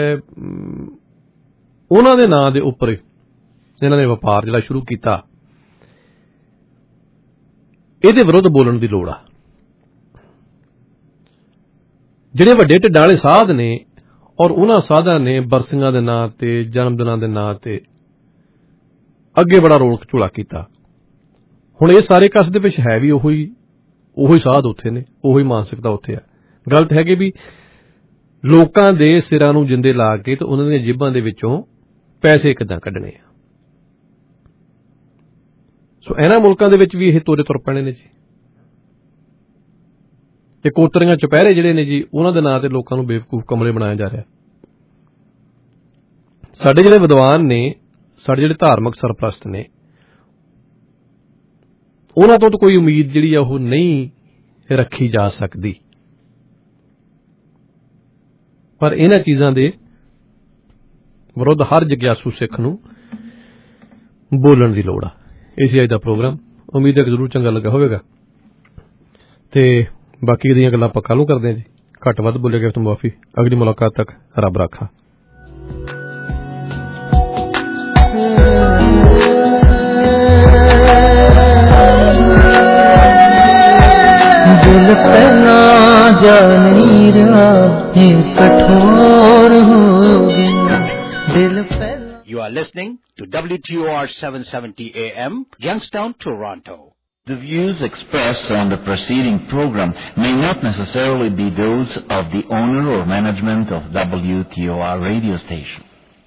ਉਹਨਾਂ ਦੇ ਨਾਂ ਦੇ ਉੱਪਰ ਇਹਨਾਂ ਨੇ ਵਪਾਰ ਜਿਹੜਾ ਸ਼ੁਰੂ ਕੀਤਾ, ਇਹਦੇ ਵਿਰੁੱਧ ਬੋਲਣ ਦੀ ਲੋੜ ਆ। ਜਿਹੜੇ ਵੱਡੇ ਢਿੱਡਾਂ ਵਾਲੇ ਸਾਧ ਨੇ ਔਰ ਉਹਨਾਂ ਸਾਧਾਂ ਨੇ ਬਰਸੀਆਂ ਦੇ ਨਾਂ ਤੇ, ਜਨਮ ਦਿਨਾਂ ਦੇ ਨਾਂ ਤੇ ਅੱਗੇ ਬੜਾ ਰੋਲ ਝੋਲਾ ਕੀਤਾ। ਹੁਣ ਇਹ ਸਾਰੇ ਕਸ ਦੇ ਵਿੱਚ ਹੈ ਵੀ ਉਹੀ ਉਹੀ ਸਾਧ ਉੱਥੇ ਨੇ, ਉਹੀ ਮਾਨਸਿਕਤਾ ਉੱਥੇ ਆ। ਗਲਤ ਹੈਗੇ ਵੀ ਲੋਕਾਂ ਦੇ ਸਿਰਾਂ ਨੂੰ ਜਿੰਦੇ ਲਾ ਕੇ ਤੇ ਉਹਨਾਂ ਦੀਆਂ ਜੇਬਾਂ ਦੇ ਵਿੱਚੋਂ ਪੈਸੇ ਕਿੱਦਾਂ ਕੱਢਣੇ ਆ। ਸੋ ਇਹਨਾਂ ਮੁਲਕਾਂ ਦੇ ਵਿੱਚ ਵੀ ਇਹ ਤੋਰੇ ਤੁਰ ਪੈਣੇ ਨੇ ਜੀ। ਇਹ ਕੋਤਰੀਆਂ ਚੁਪਹਿਰੇ ਜਿਹੜੇ ਨੇ ਜੀ, ਉਹਨਾਂ ਦੇ ਨਾਂ ਤੇ ਲੋਕਾਂ ਨੂੰ ਬੇਵਕੂਫ ਕਮਲੇ ਬਣਾਇਆ ਜਾ ਰਿਹਾ। ਸਾਡੇ ਜਿਹੜੇ ਵਿਦਵਾਨ ਨੇ, ਸਾਡੇ ਜਿਹੜੇ ਧਾਰਮਿਕ ਸਰਪ੍ਰਸਤ ਨੇ, ਉਹਨਾਂ ਤੋਂ ਤਾਂ ਕੋਈ ਉਮੀਦ ਜਿਹੜੀ ਆ ਉਹ ਨਹੀਂ ਰੱਖੀ ਜਾ ਸਕਦੀ। ਪਰ ਇਹਨਾਂ ਚੀਜ਼ਾਂ ਦੇ ਵਿਰੁੱਧ ਹਰ ਜਗਿਆਸੂ ਸਿੱਖ ਨੂੰ ਬੋਲਣ ਦੀ ਲੋੜ ਆ। ਇਹ ਸੀ ਅੱਜ ਦਾ ਪ੍ਰੋਗਰਾਮ। ਉਮੀਦ ਹੈ ਕਿ ਜ਼ਰੂਰ ਚੰਗਾ ਲੱਗਾ ਹੋਵੇਗਾ ਤੇ ਬਾਕੀ ਦੀਆਂ ਗੱਲਾਂ ਆਪਾਂ ਕੱਲ੍ਹ ਨੂੰ ਕਰਦੇ ਹਾਂ ਜੀ। ਘੱਟ ਵੱਧ ਬੋਲਿਆ ਗਿਆ ਤਾਂ ਮੁਆਫੀ। ਅਗਲੀ ਮੁਲਾਕਾਤ ਤੱਕ ਰੱਬ ਰਾਖਾ। दिल पहला जा नहीं रहा ये कठोर हो गया दिल पहला। You are listening to W T O R seven seventy A M, Youngstown, Toronto. The views expressed on the preceding program may not necessarily be those of the owner or management of W T O R radio station.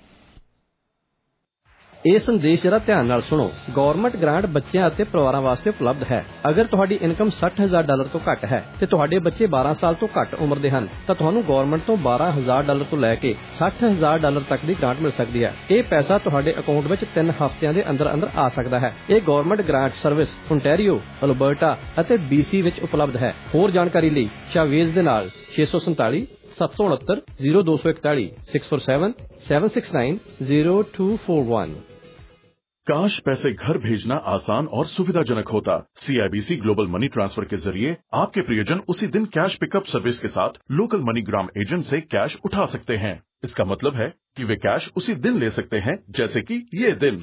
ਇਹ ਸੰਦੇਸ਼ ਜਰਾ ਧਿਆਨ ਨਾਲ ਸੁਣੋ। Government grant ਬੱਚਿਆਂ ਅਤੇ ਪਰਿਵਾਰਾਂ ਵਾਸਤੇ ਉਪਲਬਧ ਹੈ। ਅਗਰ ਤੁਹਾਡੀ ਇਨਕਮ ਸੱਠ ਹਜ਼ਾਰ ਡਾਲਰ ਤੋਂ ਘੱਟ ਹੈ ਤੇ ਤੁਹਾਡੇ ਬੱਚੇ ਬਾਰਾਂ ਸਾਲ ਤੋਂ ਘੱਟ ਉਮਰ ਦੇ ਹਨ ਤਾਂ ਤੁਹਾਨੂੰ ਗਵਰਨਮੈਂਟ ਤੋਂ ਬਾਰਾਂ ਹਜ਼ਾਰ ਡਾਲਰ ਤੋਂ ਲੈ ਕੇ ਸੱਠ ਹਜ਼ਾਰ ਡਾਲਰ ਤੱਕ ਦੀ ਗ੍ਰਾਂਟ ਮਿਲ ਸਕਦੀ ਹੈ। ਇਹ ਪੈਸਾ ਤੁਹਾਡੇ ਅਕਾਊਂਟ ਵਿੱਚ ਤਿੰਨ ਹਫ਼ਤਿਆਂ ਦੇ ਅੰਦਰ ਅੰਦਰ ਆ ਸਕਦਾ ਹੈ। ਇਹ government grant service Ontario, Alberta ਅਤੇ ਬੀ ਸੀ ਵਿੱਚ ਉਪਲਬਧ ਹੈ। ਹੋਰ ਜਾਣਕਾਰੀ ਲਈ ਸ਼ਾਵੇਜ਼ ਦੇ ਨਾਲ ਛੇ ਸੌ ਸੰਤਾਲੀ ਸੱਤ ਸੌ ਉਨੱਤਰ ਜ਼ੀਰੋ ਦੋ ਸੌ ਇਕਤਾਲੀ six four seven seven six nine zero two four one. Cash पैसे घर भेजना आसान और सुविधाजनक होता। सीआईबीसी ग्लोबल मनी ट्रांसफर के जरिए आपके प्रियजन उसी दिन कैश पिकअप सर्विस के साथ लोकल मनीग्राम एजेंट से कैश उठा सकते हैं। इसका मतलब है कि वे कैश उसी दिन ले सकते हैं, जैसे कि ये दिन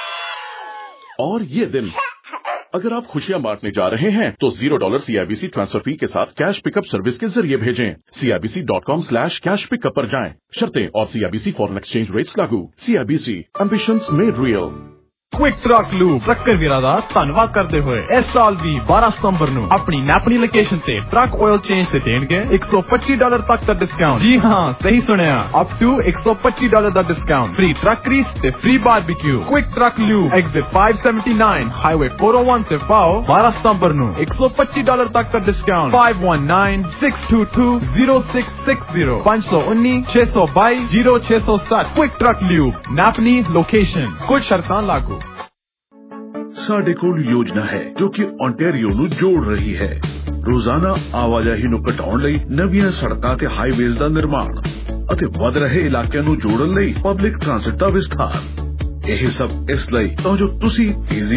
और ये दिन। अगर आप खुशियां बांटने जा रहे हैं तो zero dollar CIBC transfer fee के साथ कैश पिकअप सर्विस के जरिए भेजें। CIBC dot com slash cash pickup पर जाएं। शर्तें और सीआईबीसी फॉरेन एक्सचेंज रेट्स लागू। CIBC ambitions made real. Quick truck lube trucker ਵੀਰਾਂ ਦਾ ਧੰਨਵਾਦ ਕਰਦੇ ਹੋਏ ਇਸ ਸਾਲ ਵੀ ਬਾਰਾਂ ਸਤੰਬਰ ਨੂੰ ਆਪਣੀ ਨੈਪਣੀ ਲੋਕੇਸ਼ਨ ਤੇ ਟਰੱਕ ਆਇਲ ਚੇਂਜ ਤੇ ਦੇਣਗੇ ਇੱਕ ਸੌ ਪੱਚੀ ਡਾਲਰ ਤੱਕ ਦਾ ਡਿਸਕਾਊਂਟ। ਜੀ ਹਾਂ, ਸਹੀ ਸੁਣਿਆ, ਅਪ ਟੂ ਇੱਕ ਸੌ ਪੱਚੀ ਡਾਲਰ ਦਾ ਡਿਸਕਾਊਂਟ, ਫ੍ਰੀ ਟਰੱਕ ਗ੍ਰੀਸ ਤੇ free barbecue. Quick truck lube exit five seventy nine highway four oh one ਤੇ ਪਾਓ। ਬਾਰਾਂ ਸਤੰਬਰ ਨੂੰ ਇੱਕ ਸੌ ਪੱਚੀ ਡਾਲਰ ਤੱਕ ਦਾ discount. Five one nine six two two zero six six zero पाँच सौ उन्नीस छह सौ बाईस जीरो छह सौ सात। Quick truck lube Napanee location. कुछ शर्तां लागू। ਸਾਡੇ ਕੋਲ ਯੋਜਨਾ ਹੈ ਜੋ ਕਿ ਓਨਟਾਰੀਓ ਨੂੰ ਜੋੜ ਰਹੀ ਹੈ। ਰੋਜ਼ਾਨਾ ਆਵਾਜਾਈ ਨੂੰ ਘਟਾਉਣ ਲਈ ਨਵੀਆਂ ਸੜਕਾਂ ਤੇ ਹਾਈਵੇਜ਼ ਦਾ ਨਿਰਮਾਣ ਅਤੇ ਵਧ ਰਹੇ ਇਲਾਕਿਆਂ ਨੂੰ ਜੋੜਨ ਲਈ ਪਬਲਿਕ ਟ੍ਰਾਂਸਪੋਰਟ ਦਾ ਵਿਸਥਾਰ। ਇਹ ਸਭ ਇਸ ਲਈ ਤਾਂ ਜੋ ਤੁਸੀਂ